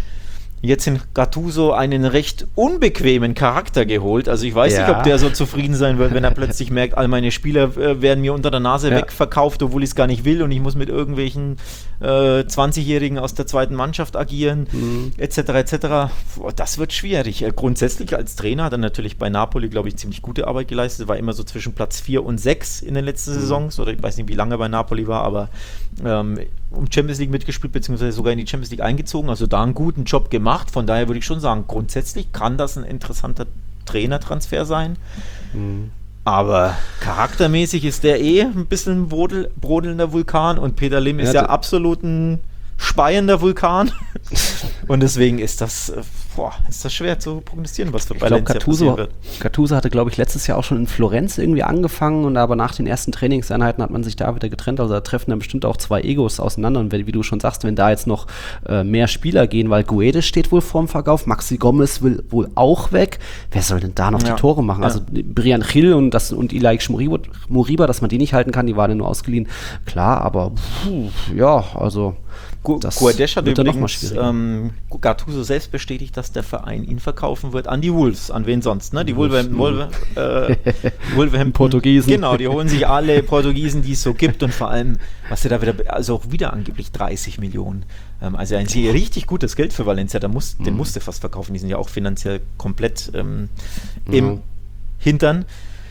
Jetzt in Gattuso einen recht unbequemen Charakter geholt. Also ich weiß ja. nicht, ob der so zufrieden sein wird, wenn er plötzlich merkt, all meine Spieler äh, werden mir unter der Nase ja. wegverkauft, obwohl ich es gar nicht will und ich muss mit irgendwelchen äh, zwanzigjährigen aus der zweiten Mannschaft agieren, mhm. et cetera et cetera. Das wird schwierig. Äh, grundsätzlich als Trainer hat er natürlich bei Napoli, glaube ich, ziemlich gute Arbeit geleistet. War immer so zwischen Platz vier und sechs in den letzten mhm. Saisons. Oder ich weiß nicht, wie lange er bei Napoli war, aber ähm, um Champions League mitgespielt, beziehungsweise sogar in die Champions League eingezogen. Also da einen guten Job gemacht. Von daher würde ich schon sagen, grundsätzlich kann das ein interessanter Trainertransfer sein. Mhm. Aber charaktermäßig ist der eh ein bisschen brodel, brodelnder Vulkan und Peter Lim ist ja, ja absolut ein speiender Vulkan. Und deswegen ist das, boah, ist das schwer zu prognostizieren, was für Valencia passieren wird. Gattuso hatte, glaube ich, letztes Jahr auch schon in Florenz irgendwie angefangen und aber nach den ersten Trainingseinheiten hat man sich da wieder getrennt. Also da treffen dann bestimmt auch zwei Egos auseinander und wenn, wie du schon sagst, wenn da jetzt noch äh, mehr Spieler gehen, weil Guedes steht wohl vorm Verkauf, Maxi Gomez will wohl auch weg. Wer soll denn da noch ja. die Tore machen? Ja. Also Brian Gil und, das, und Ilaix Moriba, dass man die nicht halten kann, die waren ja nur ausgeliehen. Klar, aber puh, ja, also Das Guedes hat übrigens ähm, Gattuso selbst bestätigt, dass der Verein ihn verkaufen wird an die Wolves. An wen sonst? Ne? Die Wolverhampton, Wolver, äh, Wolverhampton Portugiesen. Genau, die holen sich alle Portugiesen, die es so gibt und vor allem, was sie da wieder, also auch wieder angeblich dreißig Millionen. Ähm, also ein sehr richtig gutes Geld für Valencia. Da muss, mhm. Den musste fast verkaufen. Die sind ja auch finanziell komplett ähm, im mhm. Hintern.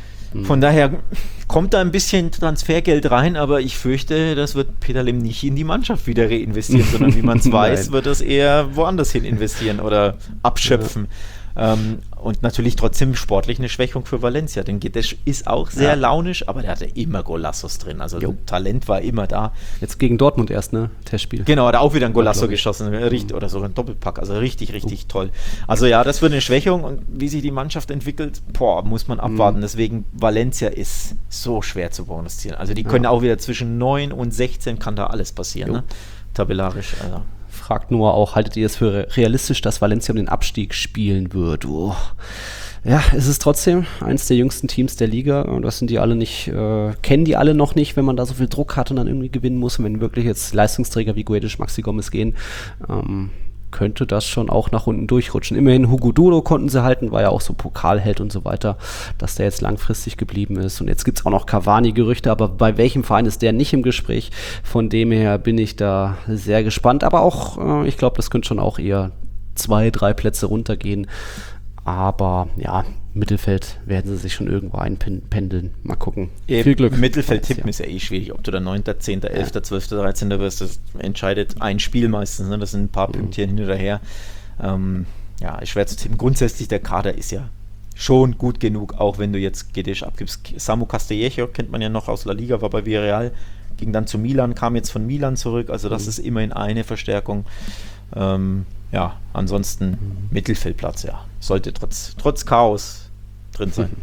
Von daher kommt da ein bisschen Transfergeld rein, aber ich fürchte, das wird Peter Lim nicht in die Mannschaft wieder reinvestieren, sondern wie man es weiß, wird es eher woanders hin investieren oder abschöpfen. Ja. Ähm, und natürlich trotzdem sportlich eine Schwächung für Valencia, denn Guedes ist auch sehr ja. launisch, aber der hatte immer Golassos drin, also jo. Talent war immer da. Jetzt gegen Dortmund erst, ne, Testspiel. Genau, hat auch wieder ein Golasso geschossen, richtig, oder sogar ein Doppelpack, also richtig, richtig oh. toll. Also ja, das wird eine Schwächung und wie sich die Mannschaft entwickelt, boah, muss man abwarten, mhm. deswegen Valencia ist so schwer zu prognostizieren, also die können ja. auch wieder zwischen neun und sechzehn kann da alles passieren, ne? Tabellarisch, also. Fragt nur auch, haltet ihr es für realistisch, dass Valencia um den Abstieg spielen wird? Oh. Ja, es ist trotzdem eins der jüngsten Teams der Liga und das sind die alle nicht, äh, kennen die alle noch nicht, wenn man da so viel Druck hat und dann irgendwie gewinnen muss und wenn wirklich jetzt Leistungsträger wie Guedes, Maxi Gomez gehen, ähm, könnte das schon auch nach unten durchrutschen. Immerhin Hugo Duro konnten sie halten, war ja auch so Pokalheld und so weiter, dass der jetzt langfristig geblieben ist. Und jetzt gibt es auch noch Cavani-Gerüchte, aber bei welchem Verein ist der nicht im Gespräch? Von dem her bin ich da sehr gespannt. Aber auch, äh, ich glaube, das könnte schon auch eher zwei, drei Plätze runtergehen. Aber ja, Mittelfeld werden sie sich schon irgendwo einpendeln. Mal gucken. Eben, viel Glück. Mittelfeld tippen ist ja eh schwierig. Ob du der neunter, zehnter, elfter, zwölfter, dreizehnter wirst, das entscheidet ein Spiel meistens. Ne? Das sind ein paar mhm. Pünktchen hin oder her. Ähm, ja, ist schwer zu tippen. Grundsätzlich, der Kader ist ja schon gut genug, auch wenn du jetzt Guedes abgibst. Samu Castillejo kennt man ja noch aus La Liga, war bei Villarreal, ging dann zu Milan, kam jetzt von Milan zurück. Also das mhm. ist immerhin eine Verstärkung. Ähm, ja, ansonsten mhm. Mittelfeldplatz, ja. Sollte trotz, trotz Chaos drin sein.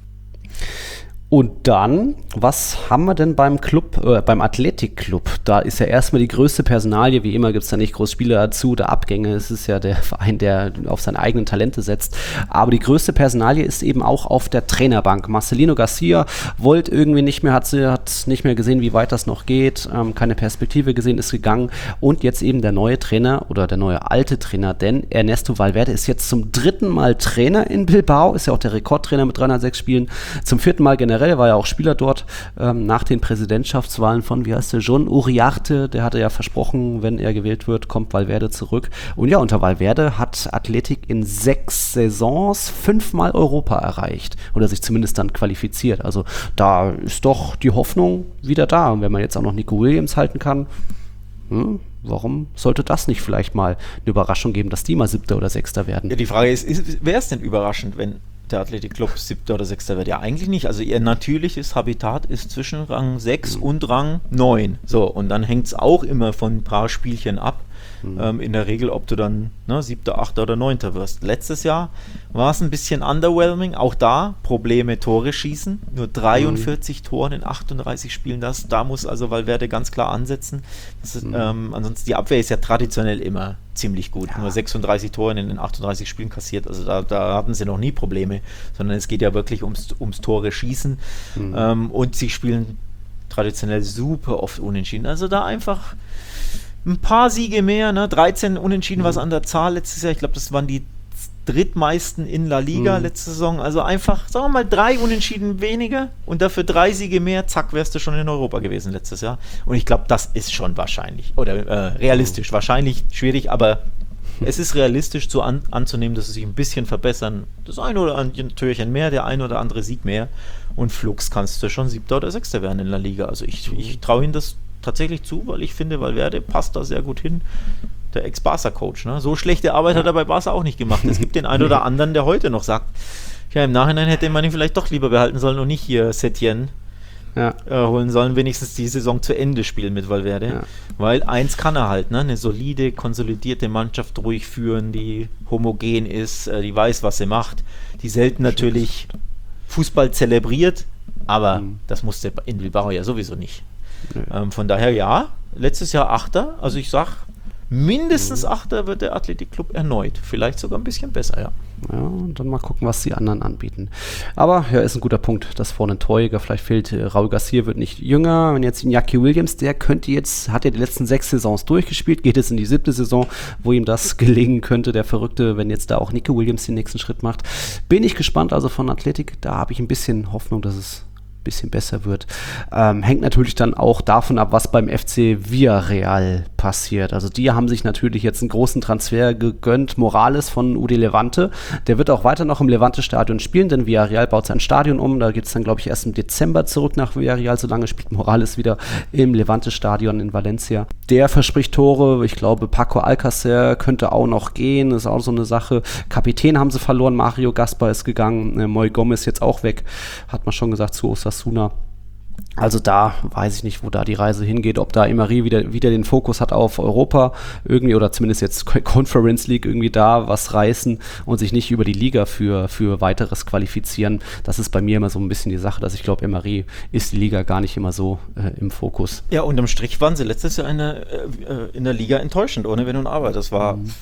Und dann, was haben wir denn beim Club, äh, beim Athletic-Club? Da ist ja erstmal die größte Personalie, wie immer gibt es da nicht groß Spieler dazu, da Abgänge, es ist ja der Verein, der auf seine eigenen Talente setzt, aber die größte Personalie ist eben auch auf der Trainerbank. Marcelino Garcia wollte irgendwie nicht mehr, hat, sie, hat nicht mehr gesehen, wie weit das noch geht, ähm, keine Perspektive gesehen, ist gegangen und jetzt eben der neue Trainer oder der neue alte Trainer, denn Ernesto Valverde ist jetzt zum dritten Mal Trainer in Bilbao, ist ja auch der Rekordtrainer mit dreihundertsechs Spielen, zum vierten Mal generell generell war ja auch Spieler dort ähm, nach den Präsidentschaftswahlen von, wie heißt der, John Uriarte, der hatte ja versprochen, wenn er gewählt wird, kommt Valverde zurück. Und ja, unter Valverde hat Athletic in sechs Saisons fünfmal Europa erreicht oder sich zumindest dann qualifiziert. Also da ist doch die Hoffnung wieder da. Und wenn man jetzt auch noch Nico Williams halten kann, hm, warum sollte das nicht vielleicht mal eine Überraschung geben, dass die mal Siebter oder Sechster werden? Ja, die Frage ist, ist wäre es denn überraschend, wenn der Athletic Club Siebter oder Sechster wird? Ja, eigentlich nicht. Also ihr natürliches Habitat ist zwischen Rang sechs mhm. und Rang neun. So, und dann hängt es auch immer von ein paar Spielchen ab. Mhm. Ähm, in der Regel, ob du dann ne, Siebter, Achter oder Neunter wirst. Letztes Jahr war es ein bisschen underwhelming. Auch da Probleme, Tore schießen. Nur dreiundvierzig mhm. Toren in achtunddreißig Spielen. Das, da muss also Valverde ganz klar ansetzen. Das ist, mhm. ähm, ansonsten, die Abwehr ist ja traditionell immer ziemlich gut. Ja. Nur sechsunddreißig Tore in den achtunddreißig Spielen kassiert. Also da, da hatten sie noch nie Probleme. Sondern es geht ja wirklich ums, ums Tore schießen. Mhm. Ähm, und sie spielen traditionell super oft unentschieden. Also da einfach ein paar Siege mehr, ne? dreizehn Unentschieden mhm. was an der Zahl letztes Jahr. Ich glaube, das waren die drittmeisten in La Liga mhm. letzte Saison. Also einfach, sagen wir mal, drei Unentschieden weniger und dafür drei Siege mehr. Zack, wärst du schon in Europa gewesen letztes Jahr. Und ich glaube, das ist schon wahrscheinlich oder äh, realistisch. Mhm. Wahrscheinlich schwierig, aber es ist realistisch zu an, anzunehmen, dass sie sich ein bisschen verbessern. Das eine oder andere Türchen mehr, der ein oder andere Sieg mehr. Und flugs kannst du schon Siebter oder Sechster werden in La Liga. Also ich, ich traue ihnen das tatsächlich zu, weil ich finde, Valverde passt da sehr gut hin. Der Ex-Barca-Coach. Ne? So schlechte Arbeit ja. hat er bei Barca auch nicht gemacht. Es gibt den einen oder anderen, der heute noch sagt, ja, im Nachhinein hätte man ihn vielleicht doch lieber behalten sollen und nicht hier Setien ja. äh, holen sollen, wenigstens die Saison zu Ende spielen mit Valverde. Ja. Weil eins kann er halt, ne? Eine solide, konsolidierte Mannschaft ruhig führen, die homogen ist, äh, die weiß, was sie macht, die selten natürlich Fußball zelebriert, aber mhm. das musste in Bilbao ja sowieso nicht. Ähm, von daher ja, letztes Jahr Achter, also ich sag, mindestens Achter wird der Athletic Club erneut, vielleicht sogar ein bisschen besser, ja. Ja, und dann mal gucken, was die anderen anbieten. Aber ja, ist ein guter Punkt, dass vorne ein Torjäger, vielleicht fehlt äh, Raul Garcia, wird nicht jünger, wenn jetzt Iñaki Williams, der könnte jetzt, hat ja die letzten sechs Saisons durchgespielt, geht jetzt in die siebte Saison, wo ihm das gelingen könnte, der Verrückte, wenn jetzt da auch Nico Williams den nächsten Schritt macht. Bin ich gespannt, also von Athletic, da habe ich ein bisschen Hoffnung, dass es bisschen besser wird. Ähm, hängt natürlich dann auch davon ab, was beim F C Villarreal passiert. Also die haben sich natürlich jetzt einen großen Transfer gegönnt. Morales von U D Levante. Der wird auch weiter noch im Levante-Stadion spielen, denn Villarreal baut sein Stadion um. Da geht es dann, glaube ich, erst im Dezember zurück nach Villarreal. Solange spielt Morales wieder im Levante-Stadion in Valencia. Der verspricht Tore. Ich glaube, Paco Alcácer könnte auch noch gehen. Das ist auch so eine Sache. Kapitän haben sie verloren. Mario Gaspar ist gegangen. Äh, Moy Gomez jetzt auch weg. Hat man schon gesagt, zu Osasuna. Also da weiß ich nicht, wo da die Reise hingeht, ob da Emery wieder, wieder den Fokus hat auf Europa irgendwie oder zumindest jetzt Conference League irgendwie da was reißen und sich nicht über die Liga für, für weiteres qualifizieren. Das ist bei mir immer so ein bisschen die Sache, dass ich glaube, Emery ist die Liga gar nicht immer so äh, im Fokus. Ja, unterm Strich waren sie letztes Jahr eine, äh, in der Liga enttäuschend, ohne Wenn und Aber. Das war mhm.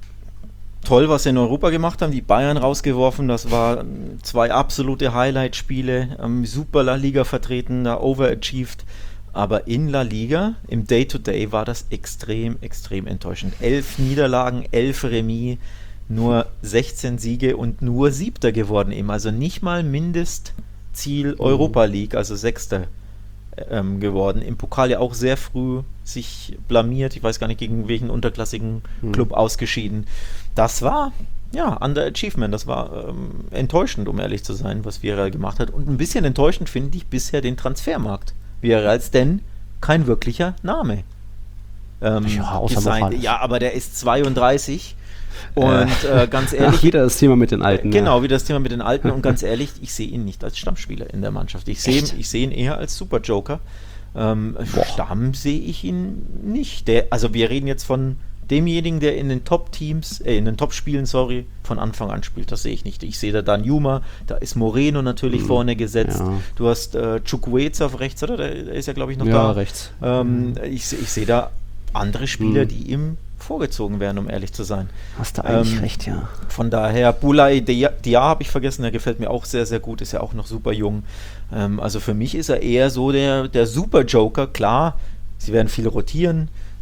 toll, was sie in Europa gemacht haben, die Bayern rausgeworfen, das waren zwei absolute Highlight-Spiele, ähm, super La Liga vertreten, da overachieved, aber in La Liga, im Day-to-Day war das extrem, extrem enttäuschend. Elf Niederlagen, elf Remis, nur sechzehn Siege und nur Siebter geworden eben, also nicht mal Mindestziel Europa League, also Sechster ähm, geworden. Im Pokal ja auch sehr früh sich blamiert, ich weiß gar nicht, gegen welchen unterklassigen Club mhm. ausgeschieden. Das war, ja, Underachievement, das war ähm, enttäuschend, um ehrlich zu sein, was Villarreal gemacht hat. Und ein bisschen enttäuschend finde ich bisher den Transfermarkt Villarreals, denn kein wirklicher Name. Ähm, ja, außer Morales. Ja, aber der ist zweiunddreißig und äh, ganz ehrlich... Ach, wieder das Thema mit den Alten. Äh, genau, wieder das Thema mit den Alten und ganz ehrlich, ich sehe ihn nicht als Stammspieler in der Mannschaft. Ich sehe ich seh ihn eher als Superjoker. Ähm, Stamm sehe ich ihn nicht. Der, also wir reden jetzt von demjenigen, der in den Top-Teams, äh, in den Top-Spielen, sorry, von Anfang an spielt. Das sehe ich nicht. Ich sehe da Dan Juma, da ist Moreno natürlich mhm. vorne gesetzt. Ja. Du hast äh, Chukwueze auf rechts, oder? Der, der ist ja, glaube ich, noch ja, da. Ja, rechts. Ähm, mhm. Ich, ich sehe da andere Spieler, mhm. die ihm vorgezogen werden, um ehrlich zu sein. Hast du eigentlich ähm, recht, ja. Von daher, Boulaye Dia, Dia habe ich vergessen, der gefällt mir auch sehr, sehr gut, ist ja auch noch super jung. Ähm, also für mich ist er eher so der, der Super-Joker, klar, sie werden viel rotieren,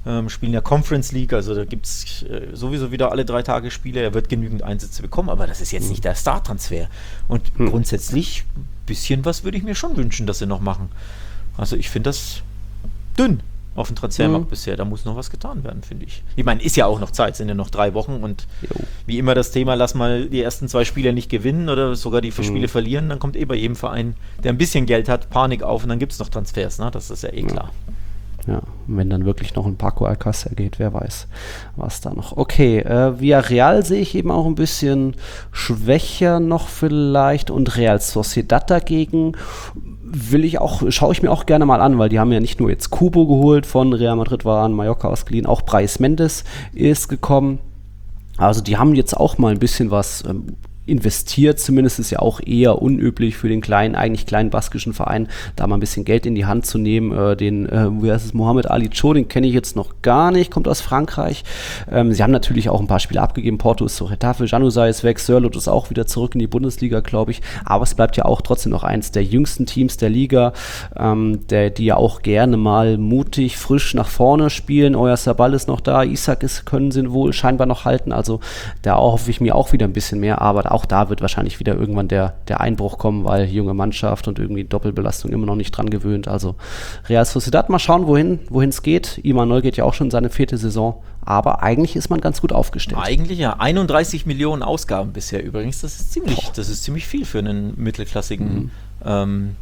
ähm, spielen ja Conference League, also da gibt es äh, sowieso wieder alle drei Tage Spiele, er wird genügend Einsätze bekommen, aber das ist jetzt nicht der Star-Transfer. Und hm. grundsätzlich, ein bisschen was würde ich mir schon wünschen, dass sie noch machen. Also ich finde das dünn auf dem Transfermarkt mhm. bisher, da muss noch was getan werden, finde ich. Ich meine, ist ja auch noch Zeit, sind ja noch drei Wochen und jo. wie immer das Thema, lass mal die ersten zwei Spiele nicht gewinnen oder sogar die mhm. Spiele verlieren, dann kommt eh bei jedem Verein, der ein bisschen Geld hat, Panik auf und dann gibt es noch Transfers, ne? Das ist ja eh klar. Ja, und wenn dann wirklich noch ein Paco Alcácer geht, wer weiß, was da noch. Okay, äh, Villarreal sehe ich eben auch ein bisschen schwächer noch vielleicht und Real Sociedad dagegen will ich auch, schaue ich mir auch gerne mal an, weil die haben ja nicht nur jetzt Kubo geholt, von Real Madrid war an Mallorca ausgeliehen, auch Brais Mendes ist gekommen. Also die haben jetzt auch mal ein bisschen was ähm, investiert, zumindest ist ja auch eher unüblich für den kleinen, eigentlich kleinen baskischen Verein, da mal ein bisschen Geld in die Hand zu nehmen. Äh, den, äh, wie heißt es, Mohamed Ali Cho, den kenne ich jetzt noch gar nicht, kommt aus Frankreich. Ähm, sie haben natürlich auch ein paar Spiele abgegeben, Porto ist zu Getafe, Januzaj ist weg, Sörloth ist auch wieder zurück in die Bundesliga, glaube ich, aber es bleibt ja auch trotzdem noch eins der jüngsten Teams der Liga, ähm, der, die ja auch gerne mal mutig, frisch nach vorne spielen. Oyarzabal ist noch da, Isak ist, können sie wohl scheinbar noch halten, also da hoffe ich mir auch wieder ein bisschen mehr, aber auch da wird wahrscheinlich wieder irgendwann der, der Einbruch kommen, weil junge Mannschaft und irgendwie Doppelbelastung immer noch nicht dran gewöhnt. Also Real Sociedad, mal schauen, wohin wohin es geht. Imanol geht ja auch schon seine vierte Saison, aber eigentlich ist man ganz gut aufgestellt. Eigentlich ja, einunddreißig Millionen Ausgaben bisher übrigens. Das ist ziemlich, das ist ziemlich viel für einen mittelklassigen mhm. ähm,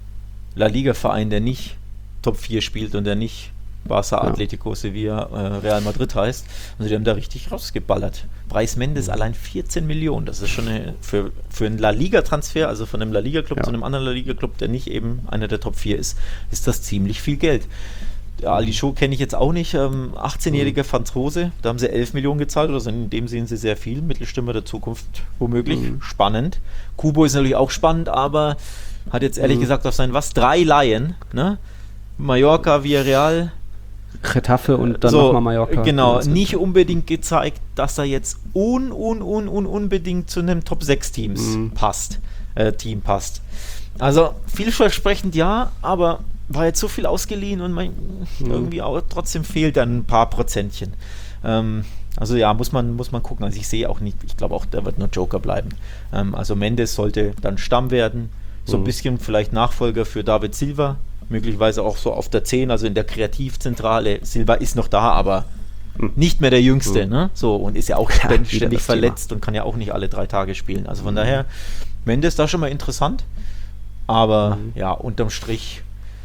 La Liga-Verein, der nicht Top vier spielt und der nicht Barça, Atletico, ja. Sevilla, äh, Real Madrid heißt. Also die haben da richtig rausgeballert. Brais Mendes, mhm. allein vierzehn Millionen. Das ist schon eine, für, für einen La Liga-Transfer, also von einem La Liga-Club ja. zu einem anderen La Liga-Club, der nicht eben einer der Top vier ist, ist das ziemlich viel Geld. Der Ali Cho kenne ich jetzt auch nicht. Ähm, achtzehnjähriger mhm. Franzose, da haben sie elf Millionen gezahlt, also in dem sehen sie sehr viel. Mittelstürmer der Zukunft womöglich. Mhm. Spannend. Kubo ist natürlich auch spannend, aber hat jetzt ehrlich mhm. gesagt auf seinen was? Drei Leihen, ne? Mallorca, Villarreal, Getafe und dann so, nochmal Mallorca. Genau, nicht unbedingt gezeigt, dass er jetzt un, un, un, un, unbedingt zu einem Top sechs Teams mhm. passt, äh, Team passt. Also vielversprechend ja, aber war jetzt so viel ausgeliehen und mein, mhm. irgendwie auch trotzdem fehlt dann ein paar Prozentchen. Ähm, also ja, muss man, muss man gucken. Also ich sehe auch nicht, ich glaube auch, der wird nur Joker bleiben. Ähm, also Mendes sollte dann Stamm werden, so mhm. ein bisschen vielleicht Nachfolger für David Silva, möglicherweise auch so auf der zehn, also in der Kreativzentrale. Silva ist noch da, aber hm. nicht mehr der Jüngste, hm. ne? So, und ist ja auch ja, ständig, ständig verletzt Thema. Und kann ja auch nicht alle drei Tage spielen. Also von hm. daher, Mendes da schon mal interessant, aber hm. ja, unterm Strich,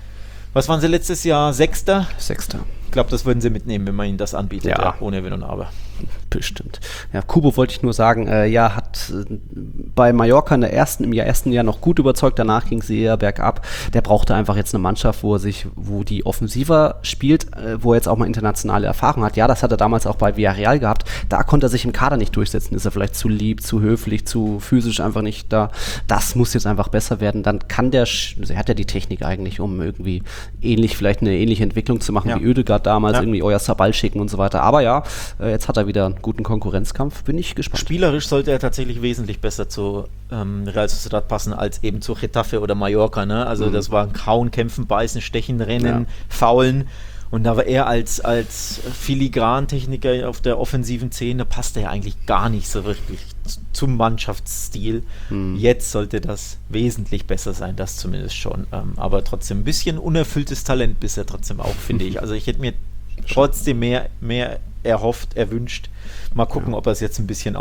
was waren sie letztes Jahr? Sechster? Sechster. Ich glaube, das würden sie mitnehmen, wenn man ihnen das anbietet, ja. Ja, ohne Wenn und Aber. Bestimmt. Ja, Kubo wollte ich nur sagen, äh, ja, hat äh, bei Mallorca in der ersten, im Jahr, ersten Jahr noch gut überzeugt, danach ging es eher bergab. Der brauchte einfach jetzt eine Mannschaft, wo er sich, wo die offensiver spielt, äh, wo er jetzt auch mal internationale Erfahrung hat. Ja, das hat er damals auch bei Villarreal gehabt. Da konnte er sich im Kader nicht durchsetzen. Ist er vielleicht zu lieb, zu höflich, zu physisch einfach nicht da. Das muss jetzt einfach besser werden. Dann kann der, er hat ja die Technik eigentlich, um irgendwie ähnlich, vielleicht eine ähnliche Entwicklung zu machen, ja. wie Oedegaard damals, ja. irgendwie Oyarzabal schicken und so weiter. Aber ja, äh, jetzt hat er wieder einen guten Konkurrenzkampf, bin ich gespannt. Spielerisch sollte er tatsächlich wesentlich besser zu ähm, Real Sociedad passen als eben zu Getafe oder Mallorca, ne? Also mhm. das war Kauen, Kämpfen, Beißen, Stechen, Rennen, ja. Faulen und da war er als, als Filigrantechniker auf der offensiven Szene, passte er eigentlich gar nicht so wirklich zum Mannschaftsstil. Mhm. Jetzt sollte das wesentlich besser sein, das zumindest schon, ähm, aber trotzdem ein bisschen unerfülltes Talent bisher trotzdem auch, finde ich. Also ich hätte mir trotzdem mehr, mehr erhofft, erwünscht. Mal gucken, ja. ob er es jetzt ein bisschen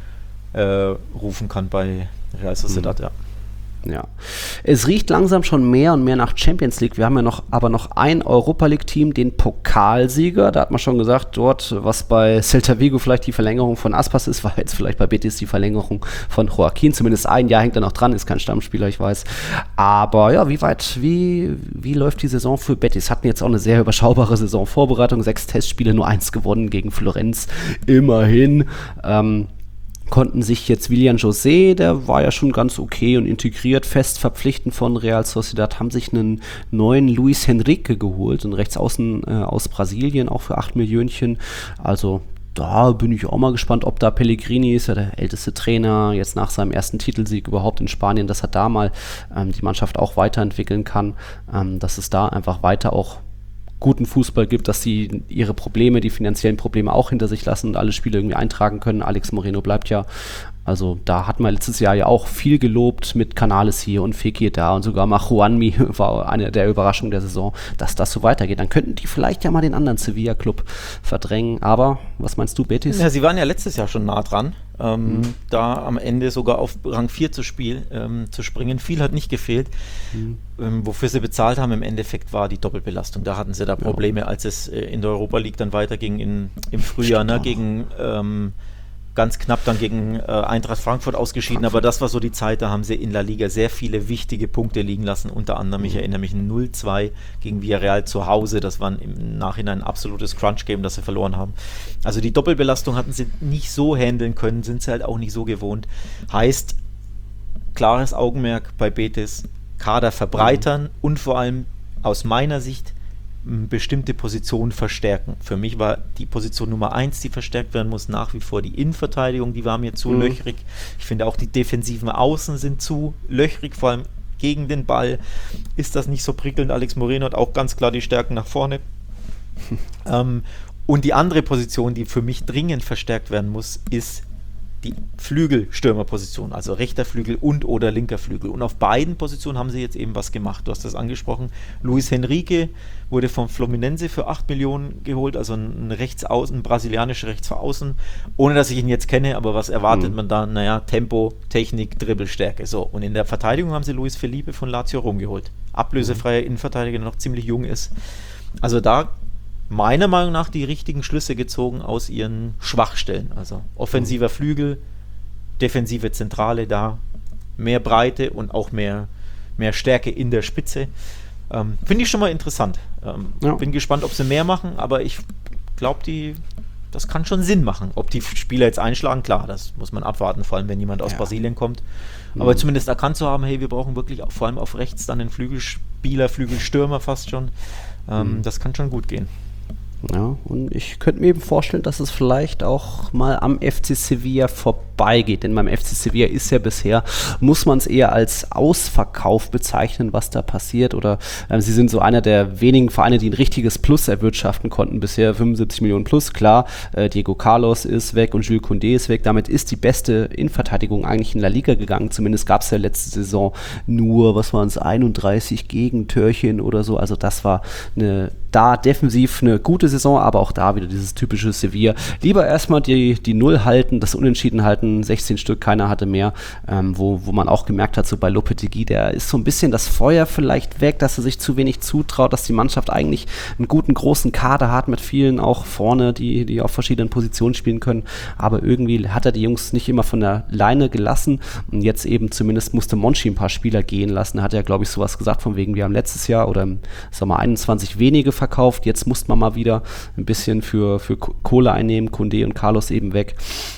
aufrufen äh, kann bei Real Sociedad, mhm. ja. Ja. Es riecht langsam schon mehr und mehr nach Champions League. Wir haben ja noch, aber noch ein Europa League-Team, den Pokalsieger. Da hat man schon gesagt, dort, was bei Celta Vigo vielleicht die Verlängerung von Aspas ist, war jetzt vielleicht bei Betis die Verlängerung von Joaquin. Zumindest ein Jahr hängt er noch dran, ist kein Stammspieler, ich weiß. Aber ja, wie weit, wie, wie läuft die Saison für Betis? Hatten jetzt auch eine sehr überschaubare Saisonvorbereitung. Sechs Testspiele, nur eins gewonnen gegen Florenz. Immerhin. Ähm, konnten sich jetzt Willian José, der war ja schon ganz okay und integriert, fest verpflichten von Real Sociedad, haben sich einen neuen Luis Henrique geholt, einen Rechtsaußen äh, aus Brasilien, auch für acht Millionchen. Also da bin ich auch mal gespannt, ob da Pellegrini ist, ja der älteste Trainer, jetzt nach seinem ersten Titelsieg überhaupt in Spanien, dass er da mal ähm, die Mannschaft auch weiterentwickeln kann, ähm, dass es da einfach weiter auch guten Fußball gibt, dass sie ihre Probleme, die finanziellen Probleme auch hinter sich lassen und alle Spiele irgendwie eintragen können. Alex Moreno bleibt ja. Also da hatten wir letztes Jahr ja auch viel gelobt mit Canales hier und Fekir da und sogar mal Juanmi war eine der Überraschungen der Saison, dass das so weitergeht. Dann könnten die vielleicht ja mal den anderen Sevilla-Club verdrängen. Aber was meinst du, Betis? Ja, sie waren ja letztes Jahr schon nah dran, ähm, mhm. da am Ende sogar auf Rang vier zu, Spiel, ähm, zu springen. Viel hat nicht gefehlt. Mhm. Ähm, wofür sie bezahlt haben im Endeffekt war die Doppelbelastung. Da hatten sie da Probleme, ja. als es äh, in der Europa League dann weiterging in, im Frühjahr, ne, gegen... Ähm, ganz knapp dann gegen äh, Eintracht Frankfurt ausgeschieden, Frankfurt. Aber das war so die Zeit, da haben sie in La Liga sehr viele wichtige Punkte liegen lassen, unter anderem, ich erinnere mich, null zwei gegen Villarreal zu Hause, das war im Nachhinein ein absolutes Crunch-Game, das sie verloren haben. Also die Doppelbelastung hatten sie nicht so handeln können, sind sie halt auch nicht so gewohnt. Heißt, klares Augenmerk bei Betis, Kader verbreitern mhm. und vor allem aus meiner Sicht bestimmte Positionen verstärken. Für mich war die Position Nummer eins, die verstärkt werden muss, nach wie vor die Innenverteidigung, die war mir zu mhm. löchrig. Ich finde auch die defensiven Außen sind zu löchrig, vor allem gegen den Ball ist das nicht so prickelnd. Alex Moreno hat auch ganz klar die Stärken nach vorne. ähm, und die andere Position, die für mich dringend verstärkt werden muss, ist die Flügelstürmerposition, also rechter Flügel und oder linker Flügel. Und auf beiden Positionen haben sie jetzt eben was gemacht. Du hast das angesprochen. Luis Henrique wurde vom Fluminense für acht Millionen geholt, also ein Rechtsaußen, ein brasilianischer Rechtsaußen, ohne dass ich ihn jetzt kenne, aber was erwartet mhm. man da? Naja, Tempo, Technik, Dribbelstärke. So. Und in der Verteidigung haben sie Luis Felipe von Lazio rumgeholt. Ablösefreier mhm. Innenverteidiger, der noch ziemlich jung ist. Also da meiner Meinung nach die richtigen Schlüsse gezogen aus ihren Schwachstellen. Also offensiver Flügel, defensive Zentrale da, mehr Breite und auch mehr, mehr Stärke in der Spitze. Ähm, Finde ich schon mal interessant. Ähm, ja. Bin gespannt, ob sie mehr machen, aber ich glaube, die das kann schon Sinn machen. Ob die Spieler jetzt einschlagen, klar, das muss man abwarten, vor allem wenn jemand aus ja. Brasilien kommt. Aber mhm. zumindest erkannt zu haben, hey, wir brauchen wirklich auch, vor allem auf rechts dann einen Flügelspieler, Flügelstürmer fast schon. Ähm, mhm. Das kann schon gut gehen. Ja, und ich könnte mir eben vorstellen, dass es vielleicht auch mal am F C Sevilla vorbeigeht, denn beim F C Sevilla ist ja bisher, muss man es eher als Ausverkauf bezeichnen, was da passiert, oder äh, sie sind so einer der wenigen Vereine, die ein richtiges Plus erwirtschaften konnten, bisher fünfundsiebzig Millionen plus, klar, äh, Diego Carlos ist weg und Jules Koundé ist weg, damit ist die beste Innenverteidigung eigentlich in La Liga gegangen, zumindest gab es ja letzte Saison nur, was waren es, einunddreißig Gegentörchen oder so, also das war eine da defensiv eine gute Saison, aber auch da wieder dieses typische Sevilla. Lieber erstmal die, die Null halten, das Unentschieden halten, sechzehn Stück, keiner hatte mehr, ähm, wo, wo man auch gemerkt hat, so bei Lopetegui, der ist so ein bisschen das Feuer vielleicht weg, dass er sich zu wenig zutraut, dass die Mannschaft eigentlich einen guten, großen Kader hat mit vielen auch vorne, die, die auf verschiedenen Positionen spielen können, aber irgendwie hat er die Jungs nicht immer von der Leine gelassen und jetzt eben zumindest musste Monchi ein paar Spieler gehen lassen, hat er, glaube ich, sowas gesagt, von wegen, wir haben letztes Jahr oder im Sommer einundzwanzig wenige verkauft, jetzt musste man mal wieder ein bisschen für, für Kohle einnehmen, Koundé und Carlos eben weg.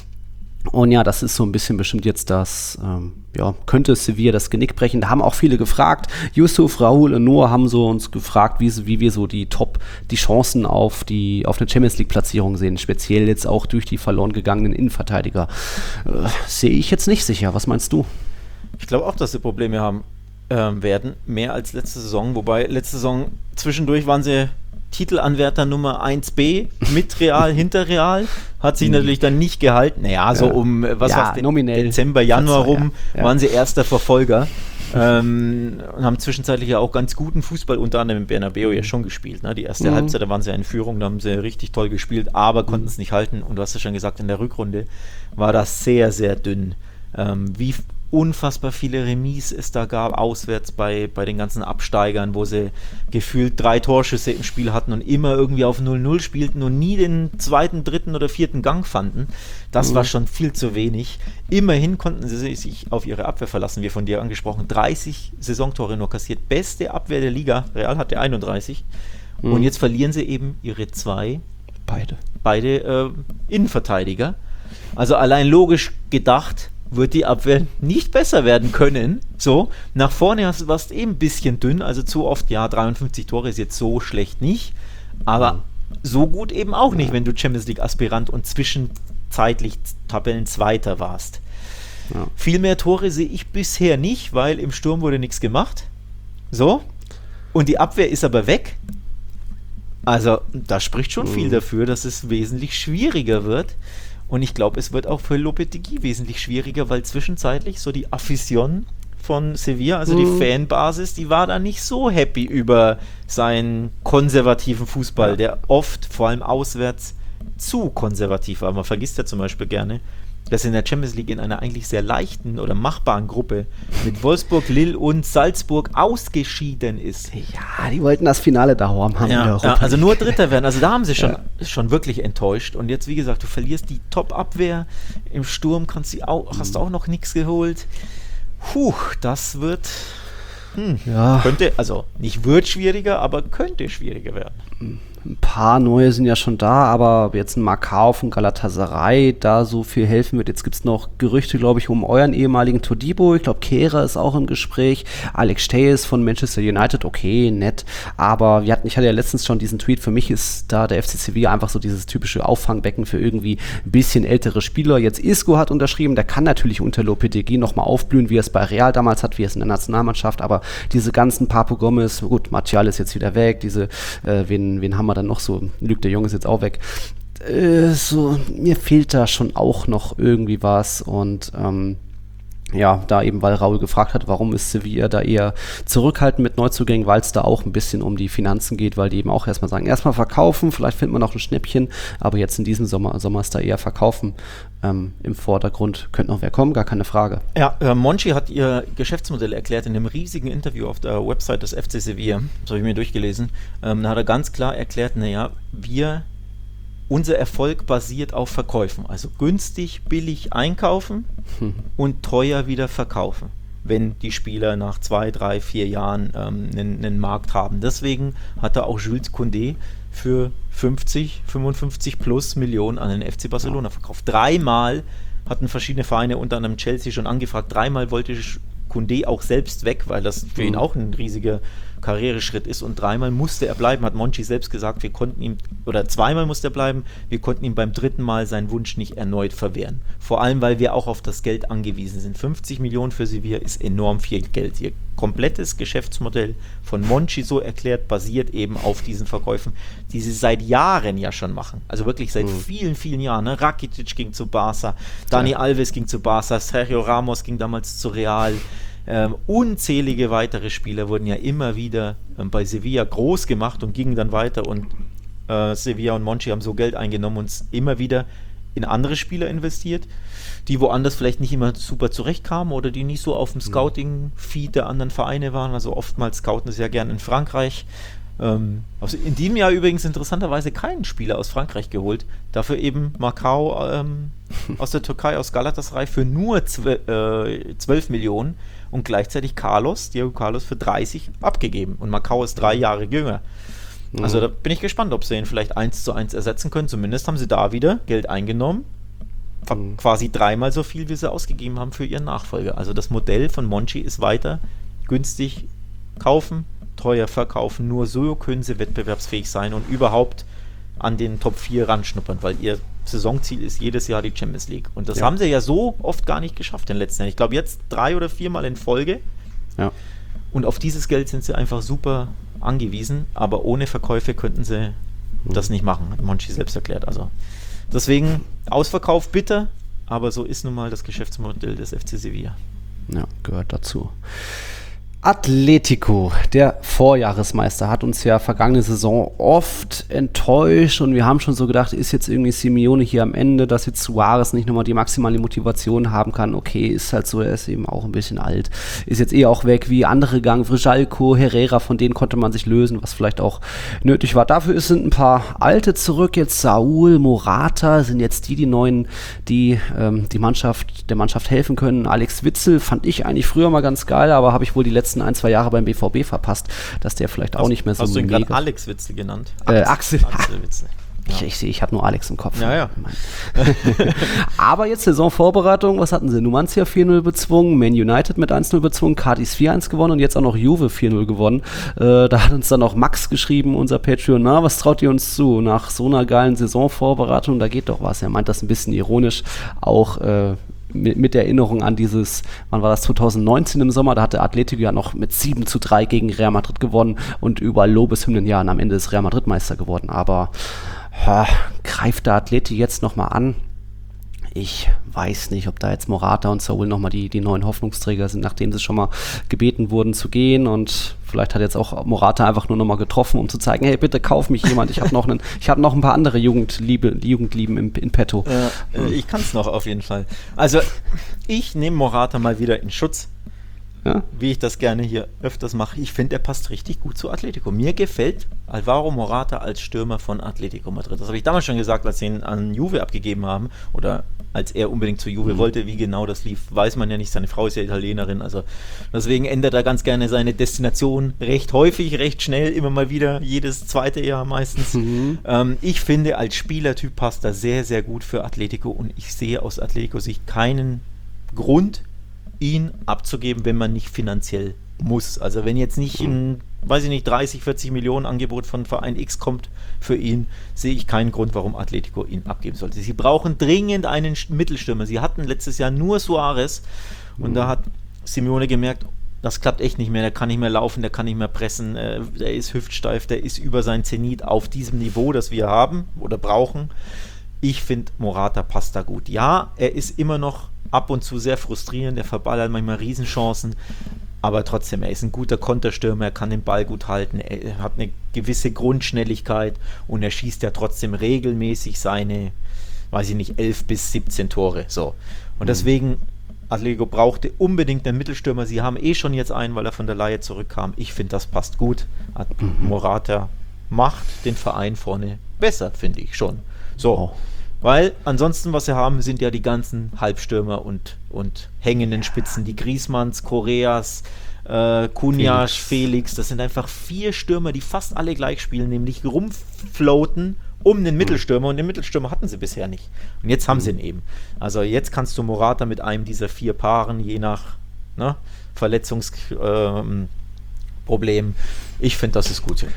Und ja, das ist so ein bisschen bestimmt jetzt das, ähm, ja, könnte Sevilla das Genick brechen. Da haben auch viele gefragt, Yusuf, Raúl und Noah haben so uns gefragt, wie, wie wir so die Top, die Chancen auf die auf eine Champions-League-Platzierung sehen, speziell jetzt auch durch die verloren gegangenen Innenverteidiger. Äh, sehe ich jetzt nicht sicher, was meinst du? Ich glaube auch, dass sie Probleme haben ähm, werden, mehr als letzte Saison, wobei letzte Saison zwischendurch waren sie Titelanwärter Nummer eins b mit Real, hinter Real, hat sich natürlich dann nicht gehalten. Naja, so ja. um, was ja, war's denn? Nominell. Dezember, Januar rum ja. Ja. waren sie erster Verfolger ähm, und haben zwischenzeitlich ja auch ganz guten Fußball, unter anderem im Bernabeu ja schon gespielt. Ne? Die erste mhm. Halbzeit, da waren sie in Führung, da haben sie richtig toll gespielt, aber konnten es nicht halten. Und du hast ja schon gesagt, in der Rückrunde war das sehr, sehr dünn. Ähm, wie unfassbar viele Remis es da gab, auswärts bei, bei den ganzen Absteigern, wo sie gefühlt drei Torschüsse im Spiel hatten und immer irgendwie auf null null spielten und nie den zweiten, dritten oder vierten Gang fanden. Das mhm. war schon viel zu wenig. Immerhin konnten sie sich auf ihre Abwehr verlassen, wie von dir angesprochen. dreißig Saisontore nur kassiert. Beste Abwehr der Liga. Real hatte einunddreißig. Mhm. Und jetzt verlieren sie eben ihre zwei beide, beide äh, Innenverteidiger. Also allein logisch gedacht, wird die Abwehr nicht besser werden können. So, nach vorne hast du was eben ein bisschen dünn, also zu oft, ja, dreiundfünfzig Tore ist jetzt so schlecht nicht, aber so gut eben auch nicht, wenn du Champions League Aspirant und zwischenzeitlich Tabellenzweiter warst. Ja. Viel mehr Tore sehe ich bisher nicht, weil im Sturm wurde nichts gemacht. So, und die Abwehr ist aber weg. Also da spricht schon viel dafür, dass es wesentlich schwieriger wird. Und ich glaube, es wird auch für Lopetegui wesentlich schwieriger, weil zwischenzeitlich so die Afición von Sevilla, also die Fanbasis, die war da nicht so happy über seinen konservativen Fußball, der oft, vor allem auswärts, zu konservativ war. Man vergisst ja zum Beispiel gerne, dass in der Champions League in einer eigentlich sehr leichten oder machbaren Gruppe mit Wolfsburg, Lille und Salzburg ausgeschieden ist. Ja, die wollten das Finale da haben. Ja, ja, also nur Dritter werden. Also da haben sie schon, ja. schon wirklich enttäuscht. Und jetzt, wie gesagt, du verlierst die Top-Abwehr. Im Sturm kannst du auch, hast du auch noch nichts geholt. Puh, das wird... Hm, ja. Könnte, also nicht wird schwieriger, aber könnte schwieriger werden. Ein paar neue sind ja schon da, aber jetzt ein Marcao von Galatasaray, da so viel helfen wird. Jetzt gibt es noch Gerüchte, glaube ich, um euren ehemaligen Todibo. Ich glaube, Kehrer ist auch im Gespräch. Alex Telles von Manchester United, okay, nett. Aber wir hatten, ich hatte ja letztens schon diesen Tweet, für mich ist da der F C Sevilla einfach so dieses typische Auffangbecken für irgendwie ein bisschen ältere Spieler. Jetzt Isco hat unterschrieben, der kann natürlich unter Lopetegui nochmal aufblühen, wie er es bei Real damals hat, wie er es in der Nationalmannschaft. Aber diese ganzen Papu Gomez, gut, Martial ist jetzt wieder weg, diese, äh, wen, wen haben wir dann noch so? Luc de Jong ist jetzt auch weg. Äh, so, mir fehlt da schon auch noch irgendwie was und ähm, ja, da eben, weil Raul gefragt hat, warum ist Sevilla da eher zurückhaltend mit Neuzugängen, weil es da auch ein bisschen um die Finanzen geht, weil die eben auch erstmal sagen, erstmal verkaufen, vielleicht findet man noch ein Schnäppchen, aber jetzt in diesem Sommer, Sommer ist da eher verkaufen ähm, im Vordergrund. Könnte noch wer kommen, gar keine Frage. Ja, äh, Monchi hat ihr Geschäftsmodell erklärt in einem riesigen Interview auf der Website des F C Sevilla, das habe ich mir durchgelesen. Ähm, da hat er ganz klar erklärt, naja, wir unser Erfolg basiert auf Verkäufen, also günstig, billig einkaufen hm. und teuer wieder verkaufen, wenn die Spieler nach zwei, drei, vier Jahren ähm, einen, einen Markt haben. Deswegen hat er auch Jules Koundé für fünfzig, fünfundfünfzig plus Millionen an den F C Barcelona ja. verkauft. Dreimal hatten verschiedene Vereine, unter anderem Chelsea, schon angefragt. Dreimal wollte Koundé auch selbst weg, weil das für ihn auch ein riesiger Karriereschritt ist und dreimal musste er bleiben, hat Monchi selbst gesagt, wir konnten ihm, oder zweimal musste er bleiben, wir konnten ihm beim dritten Mal seinen Wunsch nicht erneut verwehren. Vor allem, weil wir auch auf das Geld angewiesen sind. fünfzig Millionen für Sevilla ist enorm viel Geld. Ihr komplettes Geschäftsmodell von Monchi, so erklärt, basiert eben auf diesen Verkäufen, die sie seit Jahren ja schon machen. Also wirklich seit mhm. vielen, vielen Jahren. Ne? Rakitic ging zu Barca, Dani ja. Alves ging zu Barca, Sergio Ramos ging damals zu Real. Ähm, unzählige weitere Spieler wurden ja immer wieder ähm, bei Sevilla groß gemacht und gingen dann weiter und äh, Sevilla und Monchi haben so Geld eingenommen und immer wieder in andere Spieler investiert, die woanders vielleicht nicht immer super zurechtkamen oder die nicht so auf dem Scouting-Feed der anderen Vereine waren. Also oftmals scouten sie ja gern in Frankreich. Ähm, also in diesem Jahr übrigens interessanterweise keinen Spieler aus Frankreich geholt, dafür eben Marcao ähm, aus der Türkei, aus Galatasaray für nur zwölf Millionen und gleichzeitig Carlos, Diego Carlos für dreißig abgegeben und Marcao ist drei Jahre jünger. Mhm. Also da bin ich gespannt, ob sie ihn vielleicht eins zu eins ersetzen können. Zumindest haben sie da wieder Geld eingenommen, mhm. quasi dreimal so viel, wie sie ausgegeben haben für ihren Nachfolger. Also das Modell von Monchi ist weiter günstig kaufen, teuer verkaufen, nur so können sie wettbewerbsfähig sein und überhaupt an den Top vier ranschnuppern, weil ihr Saisonziel ist jedes Jahr die Champions League. Und das ja. haben sie ja so oft gar nicht geschafft in den letzten Jahren. Ich glaube jetzt drei oder viermal in Folge. Ja. Und auf dieses Geld sind sie einfach super angewiesen, aber ohne Verkäufe könnten sie mhm. das nicht machen, hat Monchi selbst erklärt. Also deswegen Ausverkauf bitter, aber so ist nun mal das Geschäftsmodell des F C Sevilla. Ja, gehört dazu. Atletico, der Vorjahresmeister, hat uns ja vergangene Saison oft enttäuscht und wir haben schon so gedacht, ist jetzt irgendwie Simeone hier am Ende, dass jetzt Suarez nicht nochmal die maximale Motivation haben kann. Okay, ist halt so, er ist eben auch ein bisschen alt, ist jetzt eh auch weg, wie andere gegangen, Vrichalco, Herrera, von denen konnte man sich lösen, was vielleicht auch nötig war. Dafür sind ein paar Alte zurück, jetzt Saúl, Morata sind jetzt die, die Neuen, die ähm, die Mannschaft, der Mannschaft helfen können. Alex Witsel fand ich eigentlich früher mal ganz geil, aber habe ich wohl die letzten ein, zwei Jahre beim B V B verpasst, dass der vielleicht auch hast, nicht mehr so hast mega... Hast du ihn gerade Alex Witzel genannt? Äh, Axel. Axel Witzel. Ja. Ich, ich sehe, ich habe nur Alex im Kopf. Ja, ja. Aber jetzt Saisonvorbereitung, was hatten sie? Numancia vier null bezwungen, Man United mit eins null bezwungen, Cadiz vier eins gewonnen und jetzt auch noch Juve vier null gewonnen. Äh, da hat uns dann auch Max geschrieben, unser Patreon, na, was traut ihr uns zu? Nach so einer geilen Saisonvorbereitung, da geht doch was. Er meint das ein bisschen ironisch, auch äh, mit, mit Erinnerung an dieses, wann war das, zwanzig neunzehn im Sommer, da hatte Atletico ja noch mit sieben zu drei gegen Real Madrid gewonnen und überall Lobeshymnen, ja, und am Ende ist Real Madrid Meister geworden. Aber ha, greift der Atleti jetzt nochmal an? Ich weiß nicht, ob da jetzt Morata und Saúl nochmal die, die neuen Hoffnungsträger sind, nachdem sie schon mal gebeten wurden zu gehen, und vielleicht hat jetzt auch Morata einfach nur nochmal getroffen, um zu zeigen, hey, bitte kauf mich jemand, ich habe noch, einen, ich hab noch ein paar andere Jugendliebe, Jugendlieben im, in petto. Äh, hm. Ich kann es noch auf jeden Fall. Also ich nehme Morata mal wieder in Schutz. Ja? Wie ich das gerne hier öfters mache. Ich finde, er passt richtig gut zu Atletico. Mir gefällt Alvaro Morata als Stürmer von Atletico Madrid. Das habe ich damals schon gesagt, als sie ihn an Juve abgegeben haben, oder als er unbedingt zu Juve mhm. wollte. Wie genau das lief, weiß man ja nicht. Seine Frau ist ja Italienerin, also deswegen ändert er ganz gerne seine Destination recht häufig, recht schnell, immer mal wieder, jedes zweite Jahr meistens. Mhm. Ähm, ich finde, als Spielertyp passt er sehr, sehr gut für Atletico, und ich sehe aus Atletico-Sicht keinen Grund, ihn abzugeben, wenn man nicht finanziell muss. Also wenn jetzt nicht ein, weiß ich nicht, dreißig, vierzig Millionen Angebot von Verein X kommt für ihn, sehe ich keinen Grund, warum Atletico ihn abgeben sollte. Sie brauchen dringend einen Mittelstürmer. Sie hatten letztes Jahr nur Suarez, und mhm. da hat Simeone gemerkt, das klappt echt nicht mehr, der kann nicht mehr laufen, der kann nicht mehr pressen, äh, der ist hüftsteif, der ist über sein Zenit auf diesem Niveau, das wir haben oder brauchen. Ich finde, Morata passt da gut. Ja, er ist immer noch ab und zu sehr frustrierend, der verballert manchmal Riesenchancen, aber trotzdem, er ist ein guter Konterstürmer, er kann den Ball gut halten, er hat eine gewisse Grundschnelligkeit, und er schießt ja trotzdem regelmäßig seine, weiß ich nicht, elf bis siebzehn Tore. So. Und deswegen, Atletico brauchte unbedingt einen Mittelstürmer. Sie haben eh schon jetzt einen, weil er von der Leihe zurückkam. Ich finde, das passt gut. Morata macht den Verein vorne besser, finde ich schon. So. Oh. Weil ansonsten, was sie haben, sind ja die ganzen Halbstürmer und, und hängenden Spitzen, die Griezmanns, Correas, äh, Cunha, Felix. Felix, das sind einfach vier Stürmer, die fast alle gleich spielen, nämlich rumfloaten um den Mittelstürmer, und den Mittelstürmer hatten sie bisher nicht. Und jetzt haben mhm. sie ihn eben. Also jetzt kannst du Morata mit einem dieser vier Paaren, je nach ne, Verletzungsproblem, ähm, ich finde, das ist gut.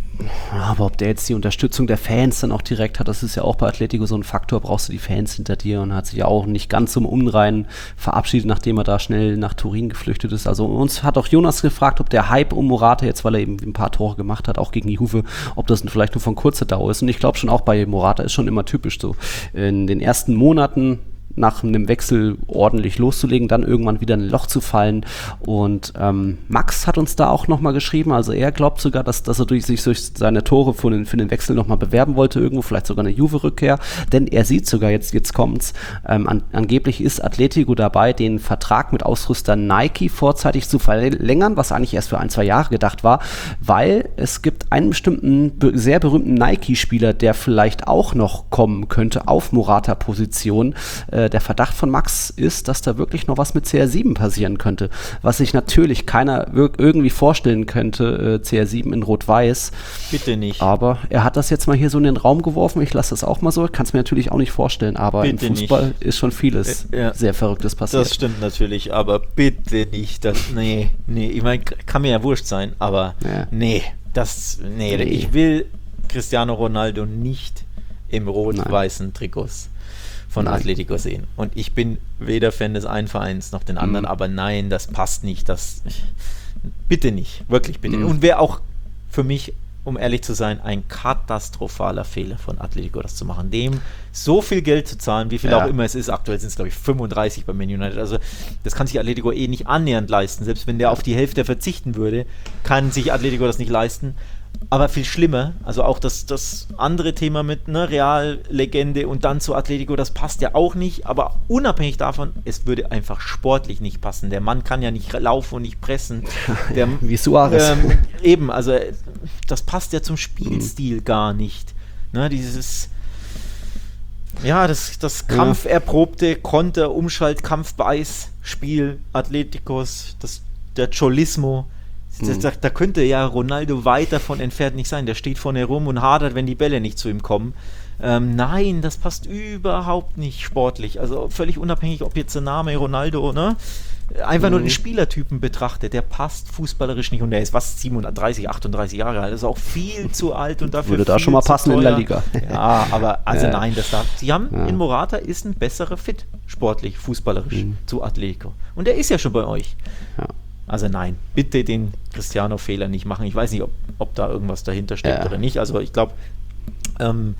Aber ob der jetzt die Unterstützung der Fans dann auch direkt hat, das ist ja auch bei Atletico so ein Faktor, brauchst du die Fans hinter dir, und hat sich ja auch nicht ganz zum Unrein verabschiedet, nachdem er da schnell nach Turin geflüchtet ist. Also uns hat auch Jonas gefragt, ob der Hype um Morata jetzt, weil er eben ein paar Tore gemacht hat, auch gegen die Juve, ob das vielleicht nur von kurzer Dauer ist. Und ich glaube schon, auch bei Morata ist schon immer typisch so. In den ersten Monaten nach einem Wechsel ordentlich loszulegen, dann irgendwann wieder in ein Loch zu fallen. Und ähm, Max hat uns da auch nochmal geschrieben, also er glaubt sogar, dass, dass er durch, sich durch seine Tore für den, für den Wechsel nochmal bewerben wollte, irgendwo vielleicht sogar eine Juve-Rückkehr, denn er sieht sogar, jetzt, jetzt kommt's, ähm, an, angeblich ist Atletico dabei, den Vertrag mit Ausrüster Nike vorzeitig zu verlängern, was eigentlich erst für ein, zwei Jahre gedacht war, weil es gibt einen bestimmten, be- sehr berühmten Nike-Spieler, der vielleicht auch noch kommen könnte auf Morata-Position. Äh, der Verdacht von Max ist, dass da wirklich noch was mit C R sieben passieren könnte, was sich natürlich keiner wir- irgendwie vorstellen könnte, äh, C R sieben in Rot-Weiß. Bitte nicht. Aber er hat das jetzt mal hier so in den Raum geworfen, ich lasse das auch mal so, kann es mir natürlich auch nicht vorstellen, aber bitte im Fußball nicht. Ist schon vieles äh, ja. sehr Verrücktes passiert. Das stimmt natürlich, aber bitte nicht, das, nee, nee, ich meine, kann mir ja wurscht sein, aber ja. nee, das, nee, nee, ich will Cristiano Ronaldo nicht im rot-weißen Trikots von nein. Atletico sehen. Und ich bin weder Fan des einen Vereins noch den anderen, mhm. aber nein, das passt nicht. Das bitte nicht, wirklich bitte. Mhm. Und wäre auch für mich, um ehrlich zu sein, ein katastrophaler Fehler von Atletico, das zu machen. Dem so viel Geld zu zahlen, wie viel ja. auch immer es ist. Aktuell sind es, glaube ich, fünfunddreißig bei Man United. Also das kann sich Atletico eh nicht annähernd leisten. Selbst wenn der auf die Hälfte verzichten würde, kann sich Atletico das nicht leisten. Aber viel schlimmer, also auch das, das andere Thema mit ne, Real-Legende und dann zu Atletico, das passt ja auch nicht, aber unabhängig davon, es würde einfach sportlich nicht passen. Der Mann kann ja nicht laufen und nicht pressen. Der, Wie Suarez. Ähm, eben, also das passt ja zum Spielstil mhm. gar nicht. Ne, dieses, ja, das, das kampferprobte Konter, Umschalt, Kampfbeiß-Spiel Atleticos, das, der Cholismo, das, da, da könnte ja Ronaldo weit davon entfernt nicht sein. Der steht vorne rum und hadert, wenn die Bälle nicht zu ihm kommen. Ähm, nein, das passt überhaupt nicht sportlich. Also völlig unabhängig, ob jetzt der Name Ronaldo, ne? Einfach nur den Spielertypen betrachtet, der passt fußballerisch nicht und der ist was, siebenunddreißig, achtunddreißig Jahre alt, das ist auch viel zu alt und dafür würde da viel schon mal zu passen teuer. in der Liga. Ja, aber also Ja. nein, das darf. Sie haben Ja. in Morata ist ein besserer Fit, sportlich, fußballerisch Mhm. zu Atletico. Und der ist ja schon bei euch. Ja. Also nein, bitte den Cristiano-Fehler nicht machen. Ich weiß nicht, ob, ob da irgendwas dahinter steckt Ja. oder nicht. Also ich glaube, ähm,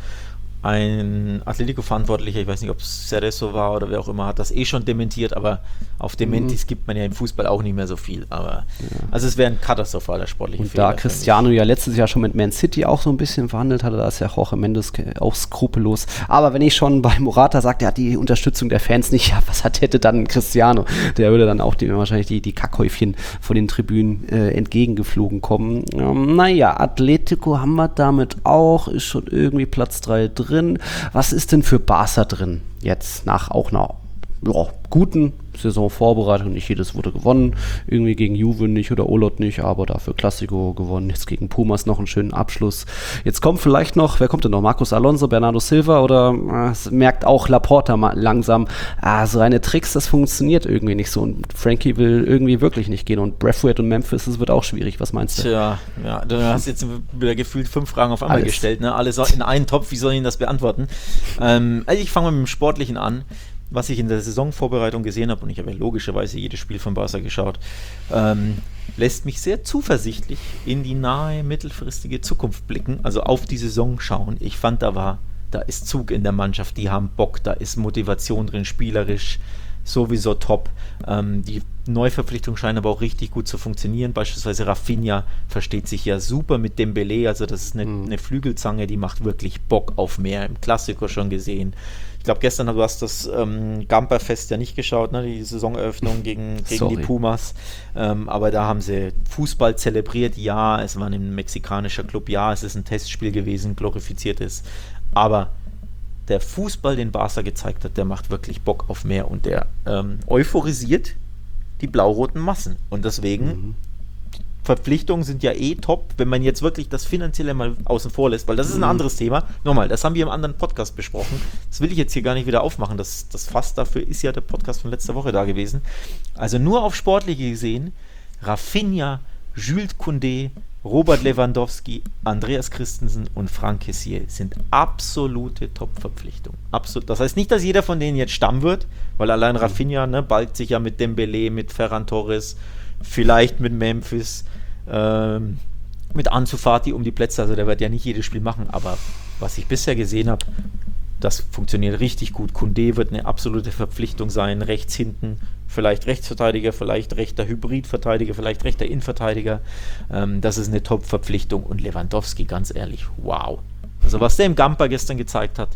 ein Atletico-Verantwortlicher, ich weiß nicht, ob es Cerezo war oder wer auch immer, hat das eh schon dementiert, aber auf Dementis mhm. gibt man ja im Fußball auch nicht mehr so viel. Aber ja. Also es wäre ein katastrophaler sportlicher Und Fehler. da Cristiano ja letztes Jahr schon mit Man City auch so ein bisschen verhandelt hatte, da ist ja Jorge Mendes auch skrupellos. Aber wenn ich schon bei Morata sage, er hat die Unterstützung der Fans nicht, ja, was hat, hätte dann Cristiano? Der würde dann auch die, wahrscheinlich die, die Kackhäufchen von den Tribünen äh, entgegengeflogen kommen. Ähm, naja, Atletico haben wir damit auch, ist schon irgendwie Platz drei drin. Was ist denn für Barca drin? Jetzt nach auch einer ja, guten Saisonvorbereitung. Nicht jedes wurde gewonnen. Irgendwie gegen Juve nicht oder Olot nicht, aber dafür Clasico gewonnen. Jetzt gegen Pumas noch einen schönen Abschluss. Jetzt kommt vielleicht noch, wer kommt denn noch? Marcos Alonso, Bernardo Silva oder äh, merkt auch Laporta mal langsam, ah, so reine Tricks, das funktioniert irgendwie nicht so. Und Frankie will irgendwie wirklich nicht gehen. Und Braithwaite und Memphis, das wird auch schwierig. Was meinst du? Tja, ja, du hast jetzt wieder gefühlt fünf Fragen auf einmal Alles. gestellt. Ne? Alle so in einen Topf, wie soll ich Ihnen das beantworten? Ähm, also ich fange mal mit dem Sportlichen an. Was ich in der Saisonvorbereitung gesehen habe, und ich habe ja logischerweise jedes Spiel von Barca geschaut, ähm, lässt mich sehr zuversichtlich in die nahe, mittelfristige Zukunft blicken, also auf die Saison schauen. Ich fand, da war, da ist Zug in der Mannschaft, die haben Bock, da ist Motivation drin, spielerisch sowieso top. Ähm, die Neuverpflichtung scheint aber auch richtig gut zu funktionieren. Beispielsweise Rafinha versteht sich ja super mit Dembélé, also das ist eine, Mhm. eine Flügelzange, die macht wirklich Bock auf mehr. Im Klassiker schon gesehen. Ich glaube, gestern du hast das ähm, Gamperfest ja nicht geschaut, ne? Die Saisoneröffnung gegen, gegen die Pumas. Ähm, aber da haben sie Fußball zelebriert. Ja, es war ein mexikanischer Club. Ja, es ist ein Testspiel gewesen, glorifiziertes. Aber der Fußball, den Barca gezeigt hat, der macht wirklich Bock auf mehr und der ähm, euphorisiert die blau-roten Massen. Und deswegen, mhm. Verpflichtungen sind ja eh top, wenn man jetzt wirklich das Finanzielle mal außen vor lässt, weil das ist ein mhm. anderes Thema. Nochmal, das haben wir im anderen Podcast besprochen. Das will ich jetzt hier gar nicht wieder aufmachen. Das, das Fass dafür ist ja der Podcast von letzter Woche da gewesen. Also nur auf Sportliche gesehen, Rafinha, Jules Koundé, Robert Lewandowski, Andreas Christensen und Franck Kessié sind absolute Top-Verpflichtungen. Absolut. Das heißt nicht, dass jeder von denen jetzt Stamm wird, weil allein Rafinha, ne, balgt sich ja mit Dembélé, mit Ferran Torres, vielleicht mit Memphis, ähm, mit Ansu Fati um die Plätze. Also der wird ja nicht jedes Spiel machen, aber was ich bisher gesehen habe, das funktioniert richtig gut. Koundé wird eine absolute Verpflichtung sein, rechts hinten, vielleicht Rechtsverteidiger, vielleicht rechter Hybridverteidiger, vielleicht rechter Innenverteidiger. Ähm, das ist eine Top-Verpflichtung. Und Lewandowski, ganz ehrlich, wow. Also was der im Gamper gestern gezeigt hat.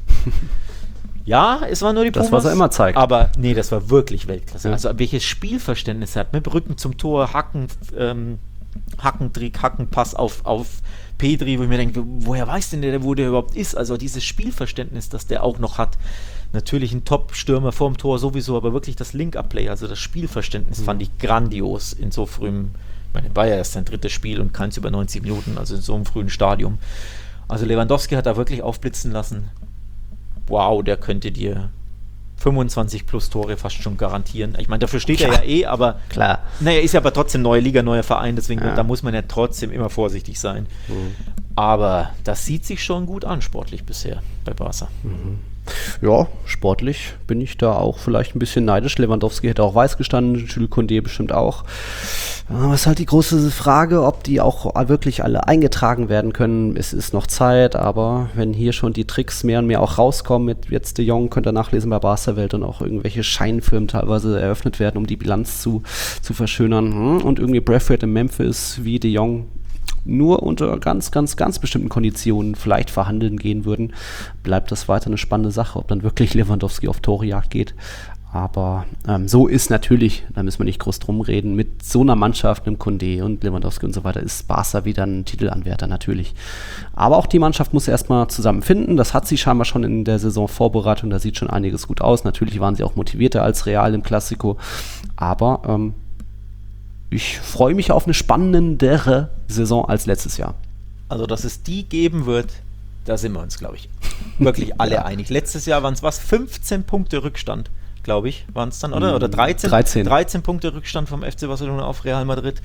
Ja, es war nur die Pumas. Das, was er immer zeigt. Aber nee, das war wirklich Weltklasse. Ja. Also welches Spielverständnis er hat, mit Rücken zum Tor, Hacken, ähm, Hackentrick, Hackenpass auf, auf Pedri, wo ich mir denke, woher weiß denn der, wo der überhaupt ist? Also dieses Spielverständnis, das der auch noch hat. Natürlich ein Top-Stürmer vorm Tor sowieso, aber wirklich das Link-Up-Play, also das Spielverständnis mhm. fand ich grandios in so frühem, ich meine, war ja erst sein drittes Spiel und keins über neunzig Minuten, also in so einem frühen Stadium. Also Lewandowski hat da wirklich aufblitzen lassen. Wow, der könnte dir fünfundzwanzig plus Tore fast schon garantieren. Ich meine, dafür steht ja. er ja eh, aber klar. Naja, ist ja aber trotzdem neue Liga, neuer Verein, deswegen ja. da muss man ja trotzdem immer vorsichtig sein. Mhm. Aber das sieht sich schon gut an, sportlich bisher bei Barca. Mhm. Ja, sportlich bin ich da auch vielleicht ein bisschen neidisch. Lewandowski hätte auch weiß gestanden, Jules Koundé bestimmt auch. Aber es ist halt die große Frage, ob die auch wirklich alle eingetragen werden können. Es ist noch Zeit, aber wenn hier schon die Tricks mehr und mehr auch rauskommen, mit jetzt De Jong, könnt ihr nachlesen bei Barca-Welt und auch irgendwelche Scheinfirmen teilweise eröffnet werden, um die Bilanz zu, zu verschönern. Und irgendwie Braithwaite in Memphis wie De Jong nur unter ganz, ganz, ganz bestimmten Konditionen vielleicht verhandeln gehen würden, bleibt das weiter eine spannende Sache, ob dann wirklich Lewandowski auf Torejagd geht. Aber ähm, so ist natürlich, da müssen wir nicht groß drum reden, mit so einer Mannschaft, einem Koundé und Lewandowski und so weiter, ist Barca wieder ein Titelanwärter natürlich. Aber auch die Mannschaft muss erstmal zusammenfinden. Das hat sie scheinbar schon in der Saisonvorbereitung, da sieht schon einiges gut aus. Natürlich waren sie auch motivierter als Real im Clasico, aber ähm, ich freue mich auf eine spannendere Saison als letztes Jahr. Also, dass es die geben wird, da sind wir uns, glaube ich, wirklich alle ja. einig. Letztes Jahr waren es was, fünfzehn Punkte Rückstand, glaube ich, waren es dann, oder? Oder dreizehn? dreizehn. dreizehn Punkte Rückstand vom F C Barcelona auf Real Madrid.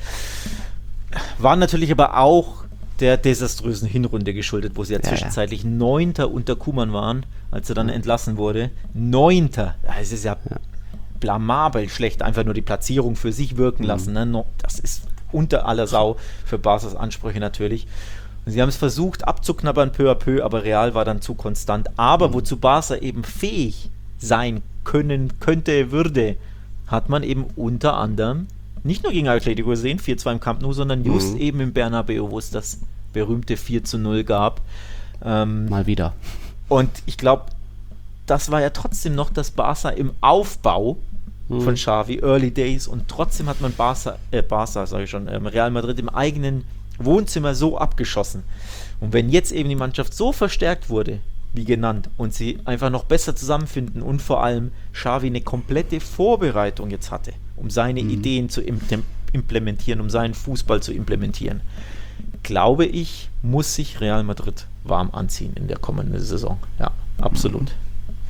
Waren natürlich aber auch der desaströsen Hinrunde geschuldet, wo sie ja, ja zwischenzeitlich ja. Neunter unter Koeman waren, als er dann ja. entlassen wurde. Neunter. Das ist ja, ja blamabel schlecht, einfach nur die Platzierung für sich wirken lassen. Mhm. Ne? Das ist unter aller Sau für Barças Ansprüche natürlich. Und sie haben es versucht abzuknabbern peu à peu, aber Real war dann zu konstant. Aber mhm. wozu Barça eben fähig sein können, könnte, würde, hat man eben unter anderem nicht nur gegen Atletico gesehen, vier zwei im Camp Nou, sondern just mhm. eben im Bernabeu, wo es das berühmte vier zu null gab. Ähm, Mal wieder. Und ich glaube, das war ja trotzdem noch das Barça im Aufbau mhm. von Xavi, Early Days, und trotzdem hat man Barça, äh, Barça, sage ich schon, ähm, Real Madrid im eigenen Wohnzimmer so abgeschossen. Und wenn jetzt eben die Mannschaft so verstärkt wurde, wie genannt, und sie einfach noch besser zusammenfinden und vor allem Xavi eine komplette Vorbereitung jetzt hatte, um seine mhm. Ideen zu im- implementieren, um seinen Fußball zu implementieren, glaube ich, muss sich Real Madrid warm anziehen in der kommenden Saison. Ja, absolut. Mhm.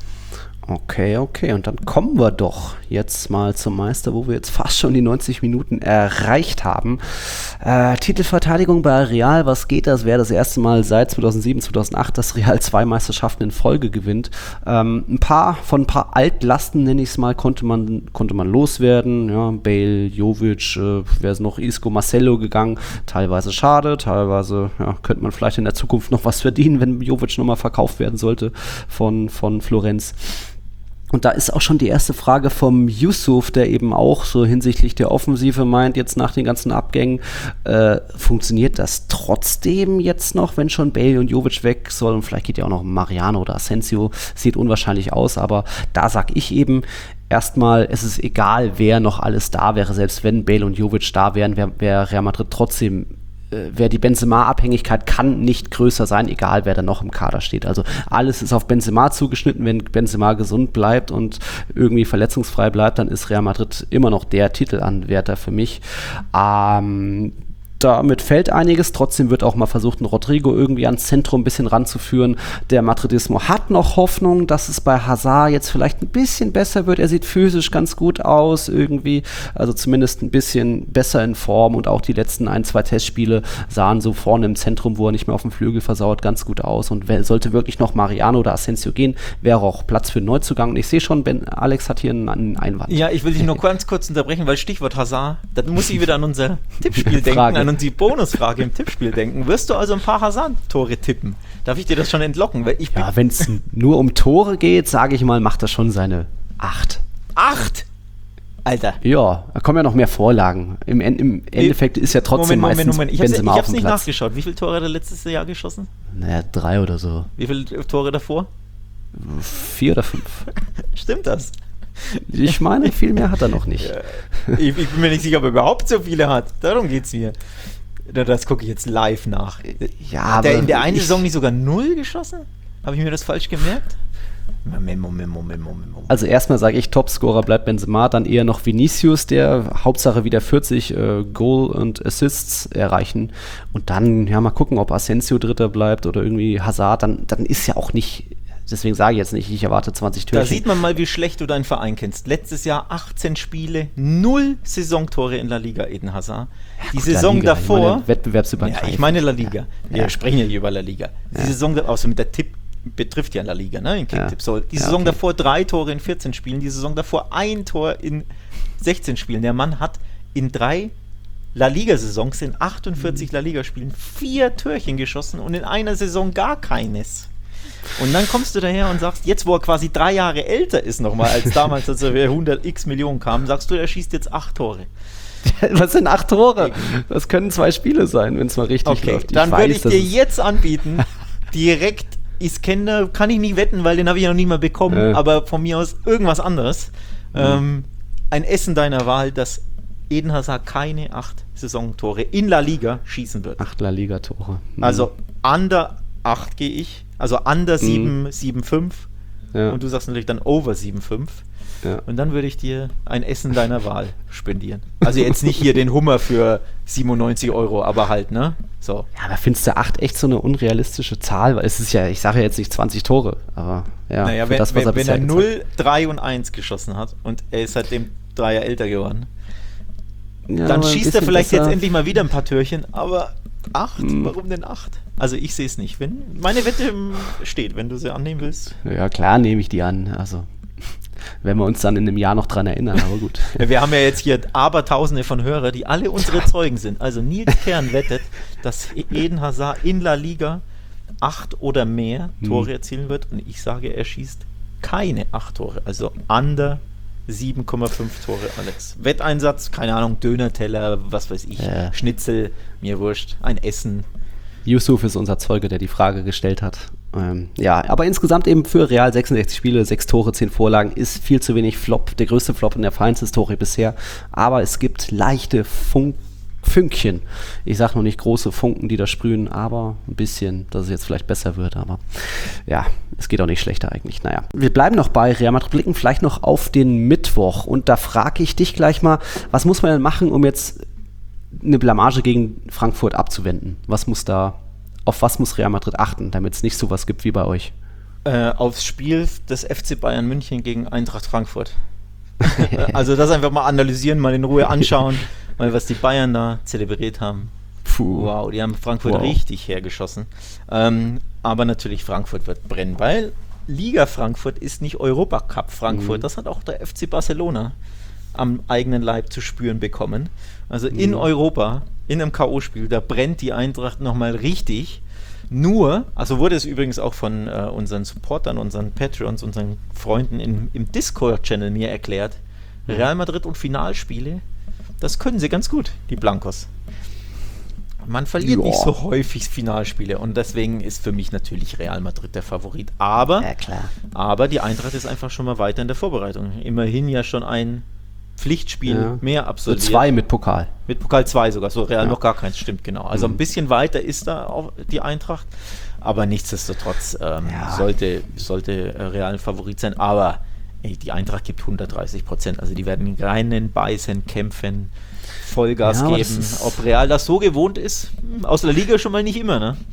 Okay, okay. Und dann kommen wir doch jetzt mal zum Meister, wo wir jetzt fast schon die neunzig Minuten erreicht haben. Äh, Titelverteidigung bei Real, was geht das? Wäre das erste Mal seit zweitausendsieben, zweitausendacht, dass Real zwei Meisterschaften in Folge gewinnt. Ähm, ein paar, von ein paar Altlasten, nenne ich es mal, konnte man, konnte man loswerden. Ja, Bale, Jovic, äh, wäre es noch Isco, Marcelo gegangen. Teilweise schade, teilweise ja, könnte man vielleicht in der Zukunft noch was verdienen, wenn Jovic nochmal verkauft werden sollte von, von Florenz. Und da ist auch schon die erste Frage vom Yusuf, der eben auch so hinsichtlich der Offensive meint, jetzt nach den ganzen Abgängen, äh, funktioniert das trotzdem jetzt noch, wenn schon Bale und Jovic weg sollen? Und vielleicht geht ja auch noch Mariano oder Asensio, sieht unwahrscheinlich aus, aber da sag ich eben, erstmal, es ist egal, wer noch alles da wäre, selbst wenn Bale und Jovic da wären, wäre wär Real Madrid trotzdem, wer die Benzema-Abhängigkeit kann nicht größer sein, egal wer da noch im Kader steht. Also alles ist auf Benzema zugeschnitten. Wenn Benzema gesund bleibt und irgendwie verletzungsfrei bleibt, dann ist Real Madrid immer noch der Titelanwärter für mich. Ähm, damit fällt einiges. Trotzdem wird auch mal versucht, einen Rodrigo irgendwie ans Zentrum ein bisschen ranzuführen. Der Madridismo hat noch Hoffnung, dass es bei Hazard jetzt vielleicht ein bisschen besser wird. Er sieht physisch ganz gut aus irgendwie. Also zumindest ein bisschen besser in Form. Und auch die letzten ein, zwei Testspiele sahen so vorne im Zentrum, wo er nicht mehr auf dem Flügel versauert, ganz gut aus. Und sollte wirklich noch Mariano oder Asensio gehen, wäre auch Platz für einen Neuzugang. Und ich sehe schon, Ben Alex hat hier einen Einwand. Ja, ich will dich nur ganz kurz unterbrechen, weil Stichwort Hazard, da muss ich wieder an unser Tippspiel denken, an und die Bonusfrage im Tippspiel denken. Wirst du also ein paar Hazard-Tore tippen? Darf ich dir das schon entlocken? Weil ich ja, wenn es nur um Tore geht, sage ich mal, macht er schon seine acht. Acht? Alter. Ja, da kommen ja noch mehr Vorlagen. Im, im Endeffekt ist ja trotzdem Moment, meistens Moment, Moment. Ich hab's, Benzema ich auf hab's dem nicht Platz. nachgeschaut. Wie viele Tore hat er letztes Jahr geschossen? Naja, drei oder so. Wie viele Tore davor? Vier oder fünf. Stimmt das? Ich meine, viel mehr hat er noch nicht. Ja. Ich, ich bin mir nicht sicher, ob er überhaupt so viele hat. Darum geht's mir. Das gucke ich jetzt live nach. Ja, hat er aber in der einen ich, Saison nicht sogar null geschossen? Habe ich mir das falsch gemerkt? Memo, memo, memo, memo. Also erstmal sage ich, Topscorer bleibt Benzema, dann eher noch Vinicius, der Hauptsache wieder vierzig äh, Goal und Assists erreichen. Und dann, ja, mal gucken, ob Asensio Dritter bleibt oder irgendwie Hazard, dann, dann ist ja auch nicht... Deswegen sage ich jetzt nicht, ich erwarte zwanzig Türchen. Da sieht man mal, wie schlecht du deinen Verein kennst. Letztes Jahr achtzehn Spiele, null Saisontore in La Liga, Eden Hazard. Ja, die gut, Saison Liga, davor... Ich meine, wettbewerbsübergreifend. Ja, ich meine La Liga. Ja. Wir Ja. sprechen ja hier über La Liga. Die Ja. Saison, außer mit der Tipp, betrifft ja La Liga, ne? In Kicktipp. Ja. So, die Ja, Saison okay. davor drei Tore in vierzehn Spielen, die Saison davor ein Tor in sechzehn Spielen. Der Mann hat in drei La Liga-Saisons, in achtundvierzig Mhm. La Liga-Spielen, vier Türchen geschossen und in einer Saison gar keines. Und dann kommst du daher und sagst, jetzt wo er quasi drei Jahre älter ist nochmal, als damals, als er hundert x Millionen kam, sagst du, er schießt jetzt acht Tore. Was sind acht Tore? Das können zwei Spiele sein, wenn es mal richtig Okay, läuft. Ich dann weiß, würde ich dass dir es- jetzt anbieten, direkt Iskender, kann ich nicht wetten, weil den habe ich ja noch nie mal bekommen, Äh. aber von mir aus irgendwas anderes. Mhm. Ähm, ein Essen deiner Wahl, dass Eden Hazard keine acht Saisontore in La Liga schießen wird. Acht La Liga-Tore. Mhm. Also under acht gehe ich, also under sieben, sieben, fünf. Ja. Und du sagst natürlich dann over sieben, fünf. Ja. Und dann würde ich dir ein Essen deiner Wahl spendieren. Also jetzt nicht hier den Hummer für siebenundneunzig Euro, aber halt, ne? So. Ja, aber findest du acht echt so eine unrealistische Zahl? Weil es ist ja, ich sage ja jetzt nicht zwanzig Tore, aber ja. Naja, für wenn, das, was wenn, er wenn bisher er gezeigt null, drei und eins geschossen hat und er ist seitdem drei Jahre älter geworden, hat. Ja, dann aber ein schießt er bisschen vielleicht besser. jetzt endlich mal wieder ein paar Türchen, aber acht? Hm. Warum denn acht? Also ich sehe es nicht. Wenn meine Wette ähm, steht, wenn du sie annehmen willst. Ja, klar nehme ich die an. Also, wenn wir uns dann in einem Jahr noch dran erinnern, aber gut. Wir haben ja jetzt hier Abertausende von Hörer, die alle unsere Zeugen sind. Also Nils Kern wettet, dass Eden Hazard in La Liga acht oder mehr Tore Hm. erzielen wird. Und ich sage, er schießt keine acht Tore. Also under sieben Komma fünf Tore, Alex. Wetteinsatz, keine Ahnung, Dönerteller, was weiß ich, Ja. Schnitzel, mir wurscht, ein Essen. Yusuf ist unser Zeuge, der die Frage gestellt hat. Ähm, ja, aber insgesamt eben für Real sechsundsechzig Spiele, sechs Tore, zehn Vorlagen, ist viel zu wenig Flop. Der größte Flop in der Vereinshistorie bisher. Aber es gibt leichte Funk Fünkchen. Ich sage noch nicht große Funken, die da sprühen, aber ein bisschen, dass es jetzt vielleicht besser wird. Aber ja, es geht auch nicht schlechter eigentlich. Naja, wir bleiben noch bei Real Madrid, blicken vielleicht noch auf den Mittwoch. Und da frage ich dich gleich mal, was muss man denn machen, um jetzt eine Blamage gegen Frankfurt abzuwenden? Was muss da, auf was muss Real Madrid achten, damit es nicht sowas gibt wie bei euch? Äh, aufs Spiel des F C Bayern München gegen Eintracht Frankfurt. Also das einfach mal analysieren, mal in Ruhe anschauen, mal was die Bayern da zelebriert haben. Puh. Wow, die haben Frankfurt Wow. richtig hergeschossen. Ähm, aber natürlich Frankfurt wird brennen, weil Liga Frankfurt ist nicht Europacup Frankfurt. Mhm. Das hat auch der F C Barcelona am eigenen Leib zu spüren bekommen. Also in Mhm. Europa, in einem K O-Spiel, da brennt die Eintracht nochmal richtig. Nur, also wurde es übrigens auch von äh, unseren Supportern, unseren Patreons, unseren Freunden im, im Discord-Channel mir erklärt, Real Madrid und Finalspiele, das können sie ganz gut, die Blancos. Man verliert Ja. nicht so häufig Finalspiele und deswegen ist für mich natürlich Real Madrid der Favorit. Aber, Ja, klar. aber die Eintracht ist einfach schon mal weiter in der Vorbereitung. Immerhin ja schon ein Pflichtspiel Ja. mehr So absolviert. zwei mit Pokal. Mit Pokal zwei sogar, so Real Ja. noch gar keins, stimmt, genau. Also Mhm. ein bisschen weiter ist da auch die Eintracht, aber nichtsdestotrotz ähm, Ja. sollte, sollte äh, Real ein Favorit sein, aber ey, die Eintracht gibt hundertdreißig Prozent, also die werden rennen, beißen, kämpfen, Vollgas Ja, aber das geben. ist- Ob Real das so gewohnt ist, hm, aus der Liga schon mal nicht immer, ne?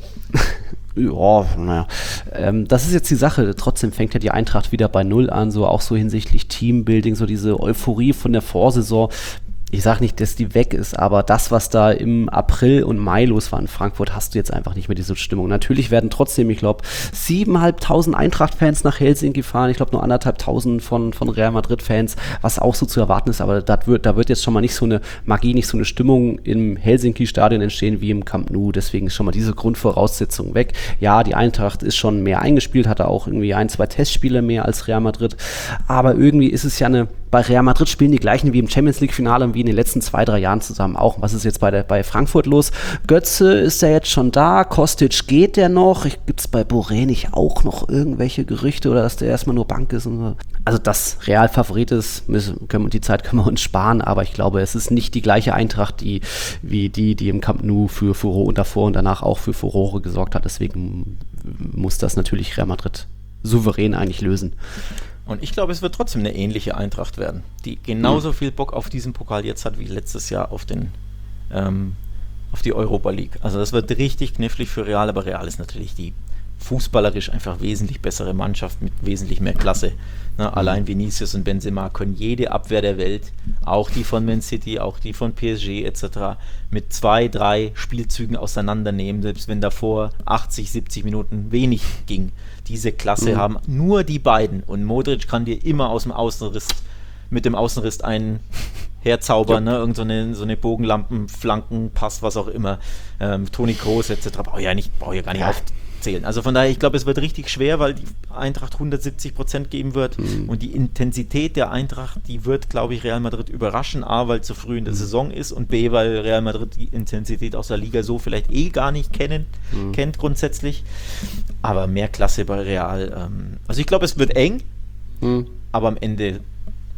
Ja, naja. Ähm, das ist jetzt die Sache. Trotzdem fängt ja die Eintracht wieder bei Null an, so auch so hinsichtlich Teambuilding, so diese Euphorie von der Vorsaison. Ich sage nicht, dass die weg ist, aber das, was da im April und Mai los war in Frankfurt, hast du jetzt einfach nicht mehr diese Stimmung. Natürlich werden trotzdem, ich glaube, siebeneinhalbtausend Eintracht-Fans nach Helsinki fahren. Ich glaube, nur anderthalbtausend von, von Real Madrid-Fans, was auch so zu erwarten ist. Aber das wird, da wird jetzt schon mal nicht so eine Magie, nicht so eine Stimmung im Helsinki-Stadion entstehen wie im Camp Nou. Deswegen ist schon mal diese Grundvoraussetzung weg. Ja, die Eintracht ist schon mehr eingespielt, hatte auch irgendwie ein, zwei Testspiele mehr als Real Madrid. Aber irgendwie ist es ja eine, bei Real Madrid spielen die gleichen wie im Champions League-Finale und wie in den letzten zwei, drei Jahren zusammen auch. Was ist jetzt bei, der, bei Frankfurt los? Götze ist ja jetzt schon da, Kostic geht der noch? Gibt es bei Boré nicht auch noch irgendwelche Gerüchte oder dass der erstmal nur Bank ist? Und so? Also dass Real Favorit ist, müssen, können, die Zeit können wir uns sparen, aber ich glaube, es ist nicht die gleiche Eintracht, die, wie die, die im Camp Nou für Furore und davor und danach auch für Furore gesorgt hat. Deswegen muss das natürlich Real Madrid souverän eigentlich lösen. Und ich glaube, es wird trotzdem eine ähnliche Eintracht werden, die genauso viel Bock auf diesen Pokal jetzt hat wie letztes Jahr auf den ähm, auf die Europa League. Also das wird richtig knifflig für Real, aber Real ist natürlich die fußballerisch einfach wesentlich bessere Mannschaft mit wesentlich mehr Klasse. Ne, allein Vinicius und Benzema können jede Abwehr der Welt, auch die von Man City, auch die von P S G et cetera, mit zwei, drei Spielzügen auseinandernehmen, selbst wenn davor achtzig, siebzig Minuten wenig ging. Diese Klasse Mhm. haben nur die beiden und Modric kann dir immer aus dem Außenriss, mit dem Außenriss einen herzaubern, ne? Irgend so eine, so eine Bogenlampen, Flanken, Pass, was auch immer. Ähm, Toni Kroos et cetera. Brauche ich ja nicht, brauche ich ja gar nicht Ja. aufzählen. Also von daher, ich glaube, es wird richtig schwer, weil die Eintracht hundertsiebzig Prozent geben wird Mhm. und die Intensität der Eintracht, die wird, glaube ich, Real Madrid überraschen. A, weil zu früh in der Mhm. Saison ist und B, weil Real Madrid die Intensität aus der Liga so vielleicht eh gar nicht kennen, Mhm. kennt grundsätzlich. Aber mehr Klasse bei Real. Ähm, also ich glaube, es wird eng, Mhm. aber am Ende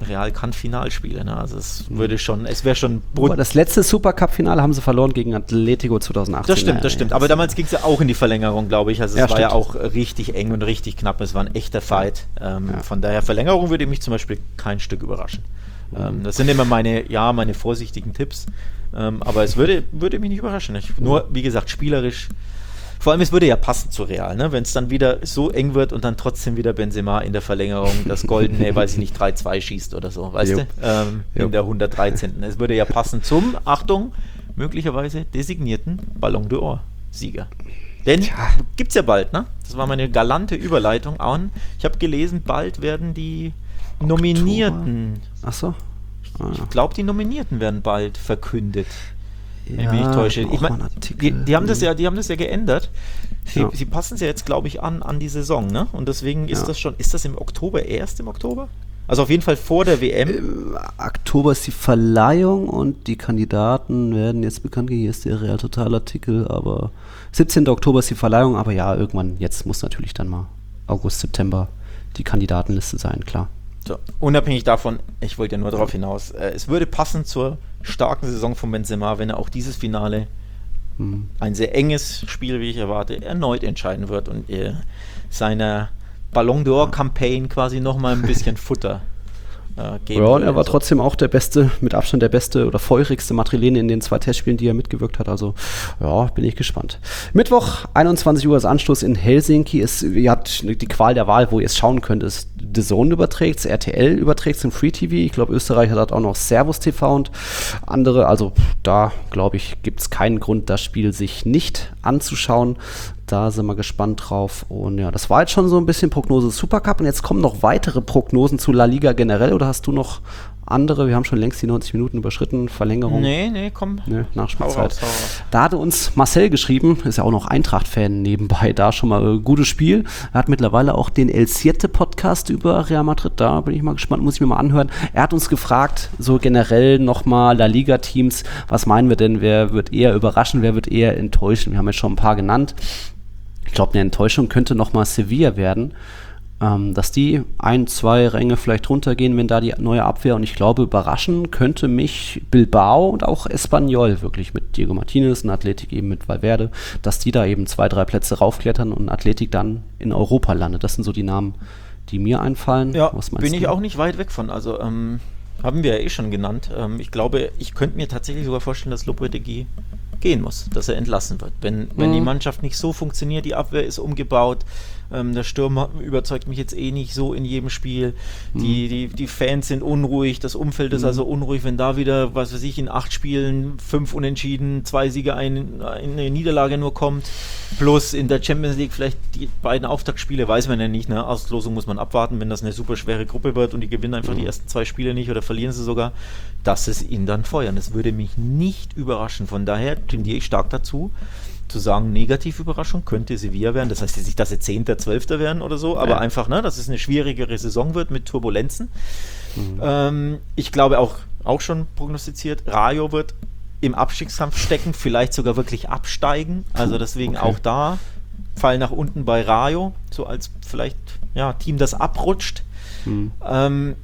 Real kann Finalspiele, ne? Also es würde schon, es wäre schon... Aber das letzte Supercup-Finale haben sie verloren gegen Atletico zweitausendachtzehn. Das stimmt, das stimmt. Aber damals ging es ja auch in die Verlängerung, glaube ich. Also es Ja, war ja stimmt. auch richtig eng und richtig knapp. Es war ein echter Fight. Ähm, Ja. Von daher, Verlängerung würde mich zum Beispiel kein Stück überraschen. Ähm, das sind immer meine, ja, meine vorsichtigen Tipps. Ähm, aber es würde, würde mich nicht überraschen. Ich, nur, wie gesagt, spielerisch. Vor allem, es würde ja passen zu Real, ne? Wenn es dann wieder so eng wird und dann trotzdem wieder Benzema in der Verlängerung das goldene, weiß ich nicht, drei zwei schießt oder so, weißt Jo. du? Ähm, Jo. in der hundertdreizehnten Es würde ja passen zum, Achtung, möglicherweise designierten Ballon d'Or-Sieger. Denn gibt es ja bald, ne? Das war meine galante Überleitung an. Ich habe gelesen, bald werden die Nominierten, Ach so. Ah, ich glaube, die Nominierten werden bald verkündet. Wenn ich ja, mich nicht täusche. Ich auch mal mein, ein Artikel. die, die haben das ja, die haben das ja geändert. Sie, Ja. sie passen es ja jetzt, glaube ich, an, an die Saison, ne? Und deswegen ist Ja. das schon, ist das im Oktober, erst im Oktober? Also auf jeden Fall vor der W M. Im Oktober ist die Verleihung und die Kandidaten werden jetzt bekannt gegeben. Hier ist der Real Total Artikel, aber siebzehnten Oktober ist die Verleihung, aber ja, irgendwann, jetzt muss natürlich dann mal August, September die Kandidatenliste sein, klar. So, unabhängig davon, ich wollte ja nur darauf hinaus, äh, es würde passen zur starken Saison von Benzema, wenn er auch dieses Finale, Hm. ein sehr enges Spiel, wie ich erwarte, erneut entscheiden wird und äh, seiner Ballon d'Or-Campaign quasi nochmal ein bisschen Futter äh, geben Ja, und würde. er war Also, trotzdem auch der beste, mit Abstand der beste oder feurigste Madrilene in den zwei Testspielen, die er mitgewirkt hat. Also, ja, bin ich gespannt. Mittwoch, einundzwanzig Uhr, das Anstoß in Helsinki. Ist, ihr habt die Qual der Wahl, wo ihr es schauen könnt. Ist D A Z N überträgt, R T L überträgt im Free T V. Ich glaube, Österreich hat auch noch Servus T V und andere. Also, da, glaube ich, gibt es keinen Grund, das Spiel sich nicht anzuschauen. Da sind wir gespannt drauf. Und ja, das war jetzt schon so ein bisschen Prognose Supercup. Und jetzt kommen noch weitere Prognosen zu La Liga generell. Oder hast du noch andere? Wir haben schon längst die neunzig Minuten überschritten. Verlängerung. nee, nee, komm. Ne, Hau Nachspielzeit. raus, hau raus. Da hatte uns Marcel geschrieben, ist ja auch noch Eintracht-Fan nebenbei, da schon mal äh, gutes Spiel. Er hat mittlerweile auch den El Siete Podcast über Real Madrid, da bin ich mal gespannt, muss ich mir mal anhören. Er hat uns gefragt, so generell nochmal La Liga-Teams, was meinen wir denn, wer wird eher überraschen, wer wird eher enttäuschen? Wir haben jetzt schon ein paar genannt. Ich glaube, eine Enttäuschung könnte nochmal Sevilla werden. Ähm, dass die ein, zwei Ränge vielleicht runtergehen, wenn da die neue Abwehr, und ich glaube, überraschen könnte mich Bilbao und auch Espanyol wirklich mit Diego Martinez und Athletic eben mit Valverde, dass die da eben zwei, drei Plätze raufklettern und Athletic dann in Europa landet. Das sind so die Namen, die mir einfallen. Ja, Was meinst bin ich du? auch nicht weit weg von. Also, ähm, haben wir ja eh schon genannt. Ähm, ich glaube, ich könnte mir tatsächlich sogar vorstellen, dass Lopetegui gehen muss, dass er entlassen wird. Wenn, wenn Mhm. die Mannschaft nicht so funktioniert, die Abwehr ist umgebaut, ähm, der Sturm hat- überzeugt mich jetzt eh nicht so in jedem Spiel. Die, die, die Fans sind unruhig, das Umfeld ist Mhm. also unruhig, wenn da wieder, was weiß ich, in acht Spielen fünf Unentschieden, zwei Siege, ein, eine Niederlage nur kommt, plus in der Champions League vielleicht die beiden Auftaktspiele, weiß man ja nicht, ne? Auslosung muss man abwarten, wenn das eine super schwere Gruppe wird und die gewinnen einfach die ersten zwei Spiele nicht oder verlieren sie sogar, dass es ihn dann feuern. Das würde mich nicht überraschen. Von daher tendiere ich stark dazu, zu sagen, Negativüberraschung könnte Sevilla werden. Das heißt jetzt nicht, dass sie Zehnter, Zwölfter werden oder so, aber Ja. einfach, ne, dass es eine schwierigere Saison wird mit Turbulenzen. Mhm. Ähm, ich glaube auch, auch schon prognostiziert, Rayo wird im Abstiegskampf stecken, vielleicht sogar wirklich absteigen. Also deswegen okay. auch da Fall nach unten bei Rayo, so als vielleicht ja, Team, das abrutscht. Mhm. Ähm,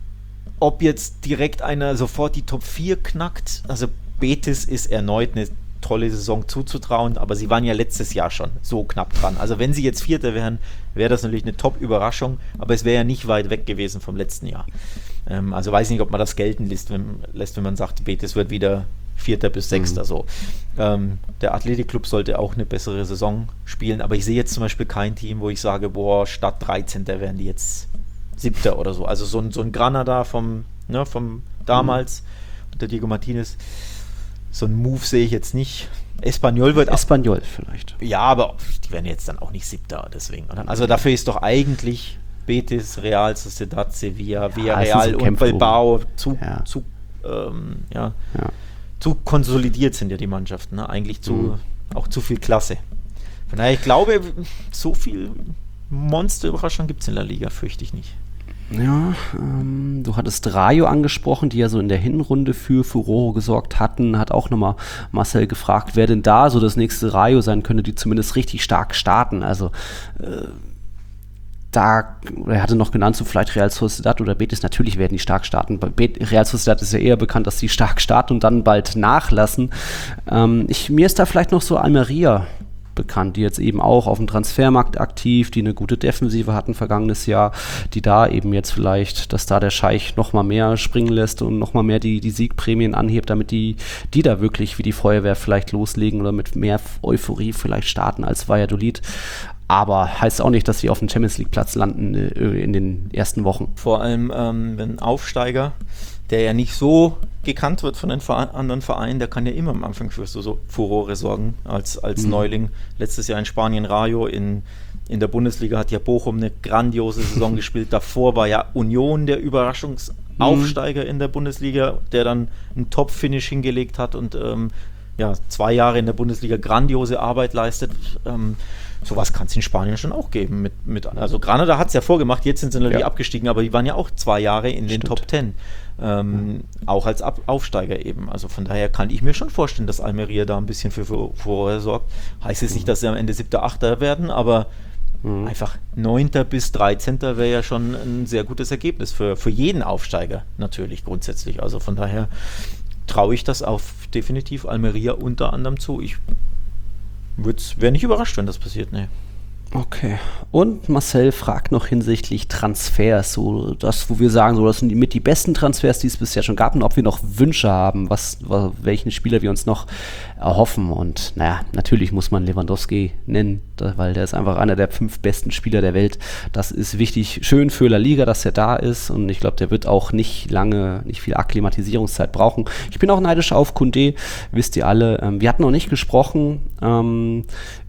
ob jetzt direkt einer sofort die Top vier knackt, also Betis ist erneut eine tolle Saison zuzutrauen, aber sie waren ja letztes Jahr schon so knapp dran. Also wenn sie jetzt Vierter wären, wäre das natürlich eine Top-Überraschung, aber es wäre ja nicht weit weg gewesen vom letzten Jahr. Ähm, also weiß nicht, ob man das gelten lässt, wenn, lässt, wenn man sagt, Betis wird wieder Vierter bis Sechster. Mhm. So. Ähm, der Athletic-Club sollte auch eine bessere Saison spielen, aber ich sehe jetzt zum Beispiel kein Team, wo ich sage, boah, statt dreizehnter wären die jetzt Siebter oder so. Also so ein, so ein Granada vom, ne, vom damals, Mhm. unter Diego Martinez, so ein Move sehe ich jetzt nicht. Espanyol wird auch, Espanyol vielleicht. ja, aber die werden jetzt dann auch nicht Siebter, deswegen. Oder? Also dafür ist doch eigentlich Betis, Real, Sociedad, Sevilla, Ja, Villarreal es ist so und Kämpfe Bilbao zu, Ja. zu, ähm, ja, Ja. zu konsolidiert sind ja die Mannschaften. Ne? Eigentlich zu, Mhm. auch zu viel Klasse. Von daher, ich glaube, so viel Monsterüberraschung gibt es in der Liga, fürchte ich nicht. Ja, ähm, du hattest Rayo angesprochen, die ja so in der Hinrunde für Furore gesorgt hatten. Hat auch nochmal Marcel gefragt, wer denn da so das nächste Rayo sein könnte, die zumindest richtig stark starten. Also äh, da, er hatte noch genannt, so vielleicht Real Sociedad oder Betis, natürlich werden die stark starten. Bei Real Sociedad ist ja eher bekannt, dass sie stark starten und dann bald nachlassen. Ähm, ich, mir ist da vielleicht noch so Almeria bekannt, die jetzt eben auch auf dem Transfermarkt aktiv, die eine gute Defensive hatten vergangenes Jahr, die da eben jetzt vielleicht, dass da der Scheich noch mal mehr springen lässt und noch mal mehr die, die Siegprämien anhebt, damit die, die da wirklich wie die Feuerwehr vielleicht loslegen oder mit mehr Euphorie vielleicht starten als Valladolid. Aber heißt auch nicht, dass sie auf dem Champions-League-Platz landen äh, in den ersten Wochen. Vor allem, ähm, wenn ein Aufsteiger, der ja nicht so gekannt wird von den Verein, anderen Vereinen, der kann ja immer am Anfang für so, so Furore sorgen als, als mhm. Neuling. Letztes Jahr in Spanien Rayo, in, in der Bundesliga hat ja Bochum eine grandiose Saison gespielt. Davor war ja Union der Überraschungsaufsteiger mhm. in der Bundesliga, der dann ein Top-Finish hingelegt hat und ähm, ja, zwei Jahre in der Bundesliga grandiose Arbeit leistet. Ähm, sowas kann es in Spanien schon auch geben. Mit, mit, also Granada hat es ja vorgemacht, jetzt sind sie natürlich ja. abgestiegen, aber die waren ja auch zwei Jahre in den Stimmt. Top Ten. Ähm, ja. Auch als Ab- Aufsteiger eben. Also von daher kann ich mir schon vorstellen, dass Almeria da ein bisschen für Furore sorgt. Heißt jetzt nicht, dass sie am Ende siebter, achter werden, aber mhm. einfach neunter bis dreizehnter wäre ja schon ein sehr gutes Ergebnis für, für jeden Aufsteiger natürlich grundsätzlich. Also von daher traue ich das auf definitiv Almeria unter anderem zu. Ich wäre nicht überrascht, wenn das passiert, ne. Okay. Und Marcel fragt noch hinsichtlich Transfers, so das, wo wir sagen, so das sind die, mit die besten Transfers, die es bisher schon gab, und ob wir noch Wünsche haben, was, welchen Spieler wir uns noch erhoffen. Und naja, natürlich muss man Lewandowski nennen, da, weil der ist einfach einer der fünf besten Spieler der Welt. Das ist wichtig, schön für La Liga, dass er da ist, und ich glaube, der wird auch nicht lange, nicht viel Akklimatisierungszeit brauchen. Ich bin auch neidisch auf Koundé, wisst ihr alle. Ähm, wir hatten noch nicht gesprochen, ähm,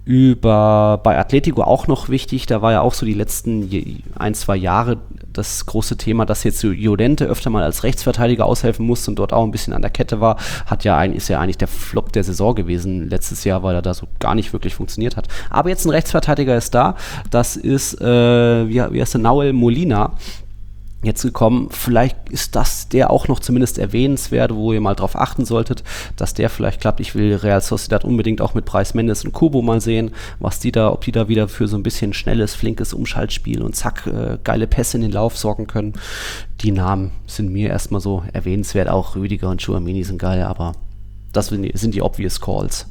über bei Atletico auch noch wichtig, da war ja auch so die letzten je, ein, zwei Jahre das große Thema, dass jetzt Llorente öfter mal als Rechtsverteidiger aushelfen musste und dort auch ein bisschen an der Kette war, hat ja ein, ist ja eigentlich der Flop der Saison gewesen letztes Jahr, weil er da so gar nicht wirklich funktioniert hat. Aber jetzt ein Rechtsverteidiger ist da, das ist, äh, wie, wie heißt der, Nahuel Molina, jetzt gekommen. Vielleicht ist das der auch noch zumindest erwähnenswert, wo ihr mal drauf achten solltet, dass der vielleicht klappt. Ich will Real Sociedad unbedingt auch mit Brais Mendes und Kubo mal sehen, was die da, ob die da wieder für so ein bisschen schnelles, flinkes Umschaltspiel und zack, äh, geile Pässe in den Lauf sorgen können. Die Namen sind mir erstmal so erwähnenswert. Auch Rüdiger und Tchouaméni sind geil, aber das sind die, sind die obvious calls.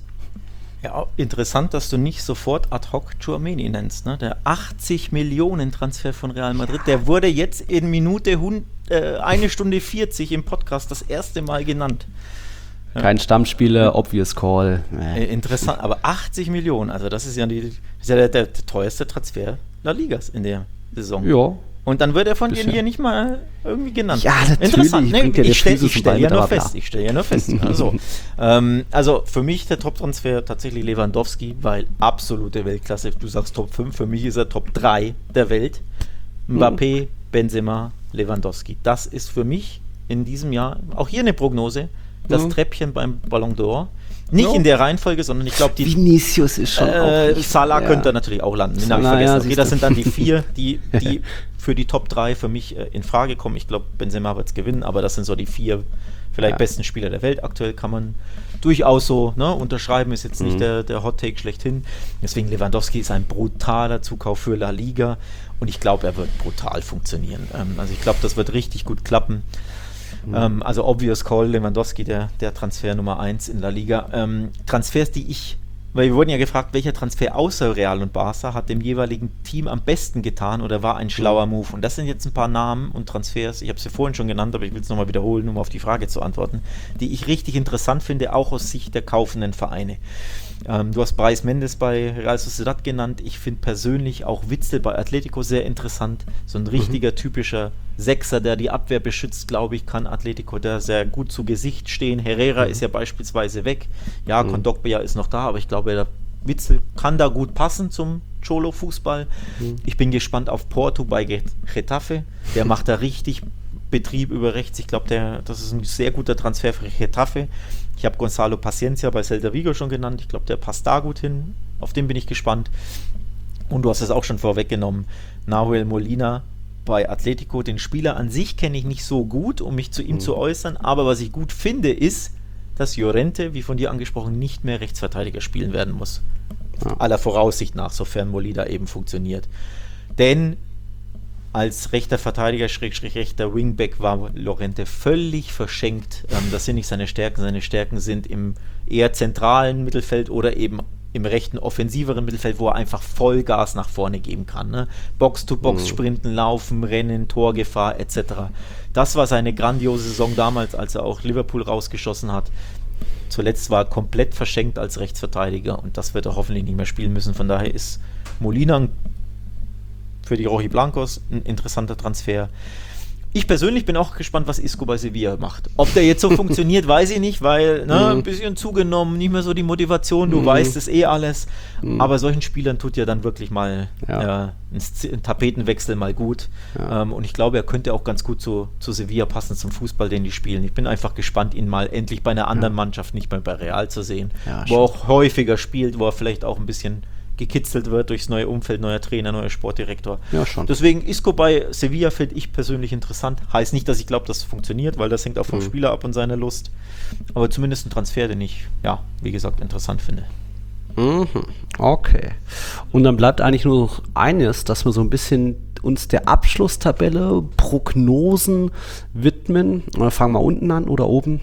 Ja, interessant, dass du nicht sofort ad hoc Tchouaméni nennst, ne? Der achtzig Millionen Transfer von Real Madrid, der wurde jetzt in Minute hund, äh, eine Stunde vierzig im Podcast das erste Mal genannt. Kein Stammspieler, obvious call. Äh, interessant, aber achtzig Millionen, also das ist ja, die, das ist ja der, der, der teuerste Transfer La Ligas in der Saison. Ja. Und dann wird er von dir hier nicht mal irgendwie genannt. Ja, natürlich. Interessant. Nee, ja ich stelle stell ja nur fest. Ich stelle ja nur fest. Also, ähm, also für mich der Top-Transfer tatsächlich Lewandowski, weil absolute Weltklasse. Du sagst Top fünf, für mich ist er Top drei der Welt. Mbappé, mhm. Benzema, Lewandowski. Das ist für mich in diesem Jahr, auch hier eine Prognose, das mhm. Treppchen beim Ballon d'Or. Nicht no. in der Reihenfolge, sondern ich glaube, die Vinicius ist schon äh, auch Salah ja. könnte natürlich auch landen. Den habe ich vergessen. Ja, okay, das sind dann die vier, die, die für die Top drei für mich äh, in Frage kommen. Ich glaube, Benzema wird es gewinnen, aber das sind so die vier vielleicht ja. besten Spieler der Welt. Aktuell kann man durchaus so ne, unterschreiben, ist jetzt nicht mhm. der, der Hot-Take schlechthin. Deswegen Lewandowski ist ein brutaler Zukauf für La Liga und ich glaube, er wird brutal funktionieren. Ähm, also ich glaube, das wird richtig gut klappen. Mhm. Ähm, also obvious call, Lewandowski, der, der Transfer Nummer eins in La Liga. Ähm, Transfers, die ich, weil wir wurden ja gefragt, welcher Transfer außer Real und Barca hat dem jeweiligen Team am besten getan oder war ein schlauer Move. Und das sind jetzt ein paar Namen und Transfers, ich habe es ja vorhin schon genannt, aber ich will es nochmal wiederholen, um auf die Frage zu antworten, die ich richtig interessant finde, auch aus Sicht der kaufenden Vereine. Ähm, du hast Brais Mendes bei Real Sociedad genannt. Ich finde persönlich auch Witsel bei Atletico sehr interessant. So ein richtiger, mhm. typischer Sechser, der die Abwehr beschützt, glaube ich, kann Atletico da sehr gut zu Gesicht stehen. Herrera mhm. ist ja beispielsweise weg. Ja, mhm. Kondogbia ist noch da, aber ich glaube, der Witsel kann da gut passen zum Cholo-Fußball. Mhm. Ich bin gespannt auf Porto bei Getafe. Der macht da richtig Betrieb über rechts. Ich glaube, der, das ist ein sehr guter Transfer für Getafe. Ich habe Gonzalo Paciencia bei Celta Vigo schon genannt. Ich glaube, der passt da gut hin. Auf den bin ich gespannt. Und du hast es auch schon vorweggenommen. Nahuel Molina bei Atletico. Den Spieler an sich kenne ich nicht so gut, um mich zu ihm mhm. zu äußern. Aber was ich gut finde, ist, dass Llorente, wie von dir angesprochen, nicht mehr Rechtsverteidiger spielen werden muss. Ja. Aller Voraussicht nach, sofern Molina eben funktioniert. Denn als rechter Verteidiger, Schrägstrich rechter Wingback war Llorente völlig verschenkt. Ähm, das sind nicht seine Stärken. Seine Stärken sind im eher zentralen Mittelfeld oder eben im rechten offensiveren Mittelfeld, wo er einfach Vollgas nach vorne geben kann. Ne? Box-to-Box, mhm. Sprinten, Laufen, Rennen, Torgefahr et cetera. Das war seine grandiose Saison damals, als er auch Liverpool rausgeschossen hat. Zuletzt war er komplett verschenkt als Rechtsverteidiger und das wird er hoffentlich nicht mehr spielen müssen. Von daher ist Molina für die Rojiblancos ein interessanter Transfer. Ich persönlich bin auch gespannt, was Isco bei Sevilla macht. Ob der jetzt so funktioniert, weiß ich nicht, weil ne, ein bisschen zugenommen, nicht mehr so die Motivation, du mhm. weißt es eh alles. Mhm. Aber solchen Spielern tut ja dann wirklich mal ja. äh, ein, ein Tapetenwechsel mal gut. Ja. Ähm, und ich glaube, er könnte auch ganz gut zu, zu Sevilla passen, zum Fußball, den die spielen. Ich bin einfach gespannt, ihn mal endlich bei einer anderen ja. Mannschaft, nicht mehr bei Real zu sehen. Ja, wo er auch häufiger spielt, wo er vielleicht auch ein bisschen gekitzelt wird durchs neue Umfeld, neuer Trainer, neuer Sportdirektor. Ja, schon. Deswegen Isco bei Sevilla finde ich persönlich interessant. Heißt nicht, dass ich glaube, das funktioniert, weil das hängt auch vom mhm. Spieler ab und seiner Lust. Aber zumindest ein Transfer, den ich, ja, wie gesagt, interessant finde. Mhm. Okay. Und dann bleibt eigentlich nur noch eines, dass wir so ein bisschen uns der Abschlusstabelle, Prognosen widmen. Oder fangen wir unten an oder oben?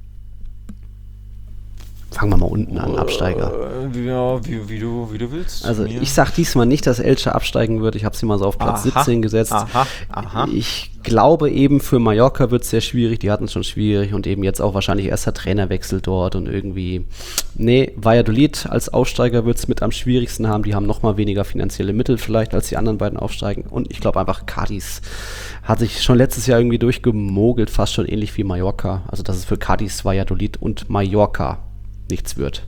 Fangen wir mal unten an, Absteiger. Ja, wie, wie, du, wie du willst. Also ich sag diesmal nicht, dass Elche absteigen wird. Ich habe sie mal so auf Platz aha, siebzehn gesetzt. Aha, aha. Ich glaube eben für Mallorca wird es sehr schwierig. Die hatten es schon schwierig und eben jetzt auch wahrscheinlich erster Trainerwechsel dort und irgendwie, nee, Valladolid als Aufsteiger wird es mit am schwierigsten haben. Die haben nochmal weniger finanzielle Mittel vielleicht, als die anderen beiden aufsteigen. Und ich glaube einfach, Cadiz hat sich schon letztes Jahr irgendwie durchgemogelt, fast schon ähnlich wie Mallorca. Also das ist für Cadiz, Valladolid und Mallorca nichts wird.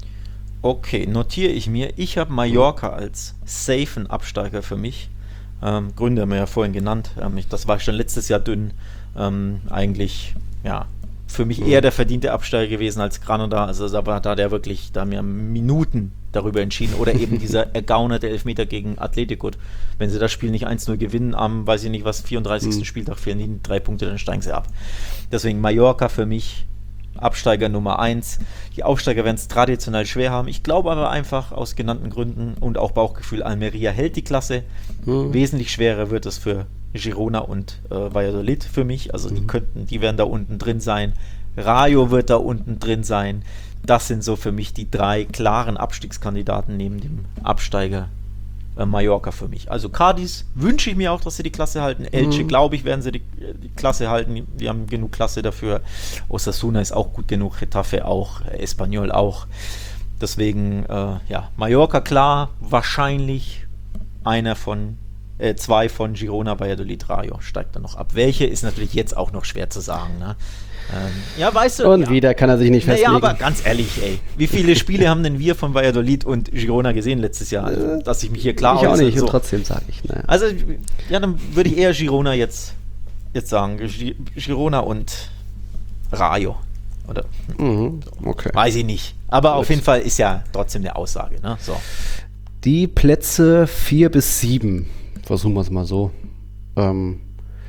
Okay, notiere ich mir. Ich habe Mallorca als safen Absteiger für mich. Ähm, Gründe haben wir ja vorhin genannt. Ähm, ich, das war schon letztes Jahr dünn. Ähm, eigentlich, ja, für mich eher der verdiente Absteiger gewesen als Granada. Also da war da der wirklich, da haben wir Minuten darüber entschieden. Oder eben dieser ergaunerte Elfmeter gegen Atletico. Wenn sie das Spiel nicht eins null gewinnen, am, weiß ich nicht was, vierunddreißigsten Mhm. Spieltag fehlen ihnen drei Punkte, dann steigen sie ab. Deswegen Mallorca für mich Absteiger Nummer eins. Die Aufsteiger werden es traditionell schwer haben. Ich glaube aber einfach aus genannten Gründen und auch Bauchgefühl, Almeria hält die Klasse. Mhm. Wesentlich schwerer wird es für Girona und äh, Valladolid für mich. Also mhm. die könnten, die werden da unten drin sein. Rayo wird da unten drin sein. Das sind so für mich die drei klaren Abstiegskandidaten neben dem Absteiger äh, Mallorca für mich. Also Cadiz wünsche ich mir auch, dass sie die Klasse halten. Elche, mhm. glaube ich, werden sie die, die Klasse halten. Die haben genug Klasse dafür. Osasuna ist auch gut genug. Getafe auch. Espanyol auch. Deswegen, äh, ja, Mallorca klar. Wahrscheinlich einer von, äh, zwei von Girona, Valladolid, Rayo steigt dann noch ab. Welche ist natürlich jetzt auch noch schwer zu sagen, ne? Ähm, ja, weißt du. Und ja. wieder kann er sich nicht festlegen. Naja, aber ganz ehrlich, ey, wie viele Spiele haben denn wir von Valladolid und Girona gesehen letztes Jahr? Also, dass ich mich hier klar Ich auch nicht, so. und trotzdem sage ich. Naja. Also, ja, dann würde ich eher Girona jetzt, jetzt sagen. Girona und Rayo. Oder? Mhm, okay. Weiß ich nicht. Aber Gut. auf jeden Fall ist ja trotzdem eine Aussage, ne? So. Die Plätze vier bis sieben, versuchen wir es mal so. Ähm,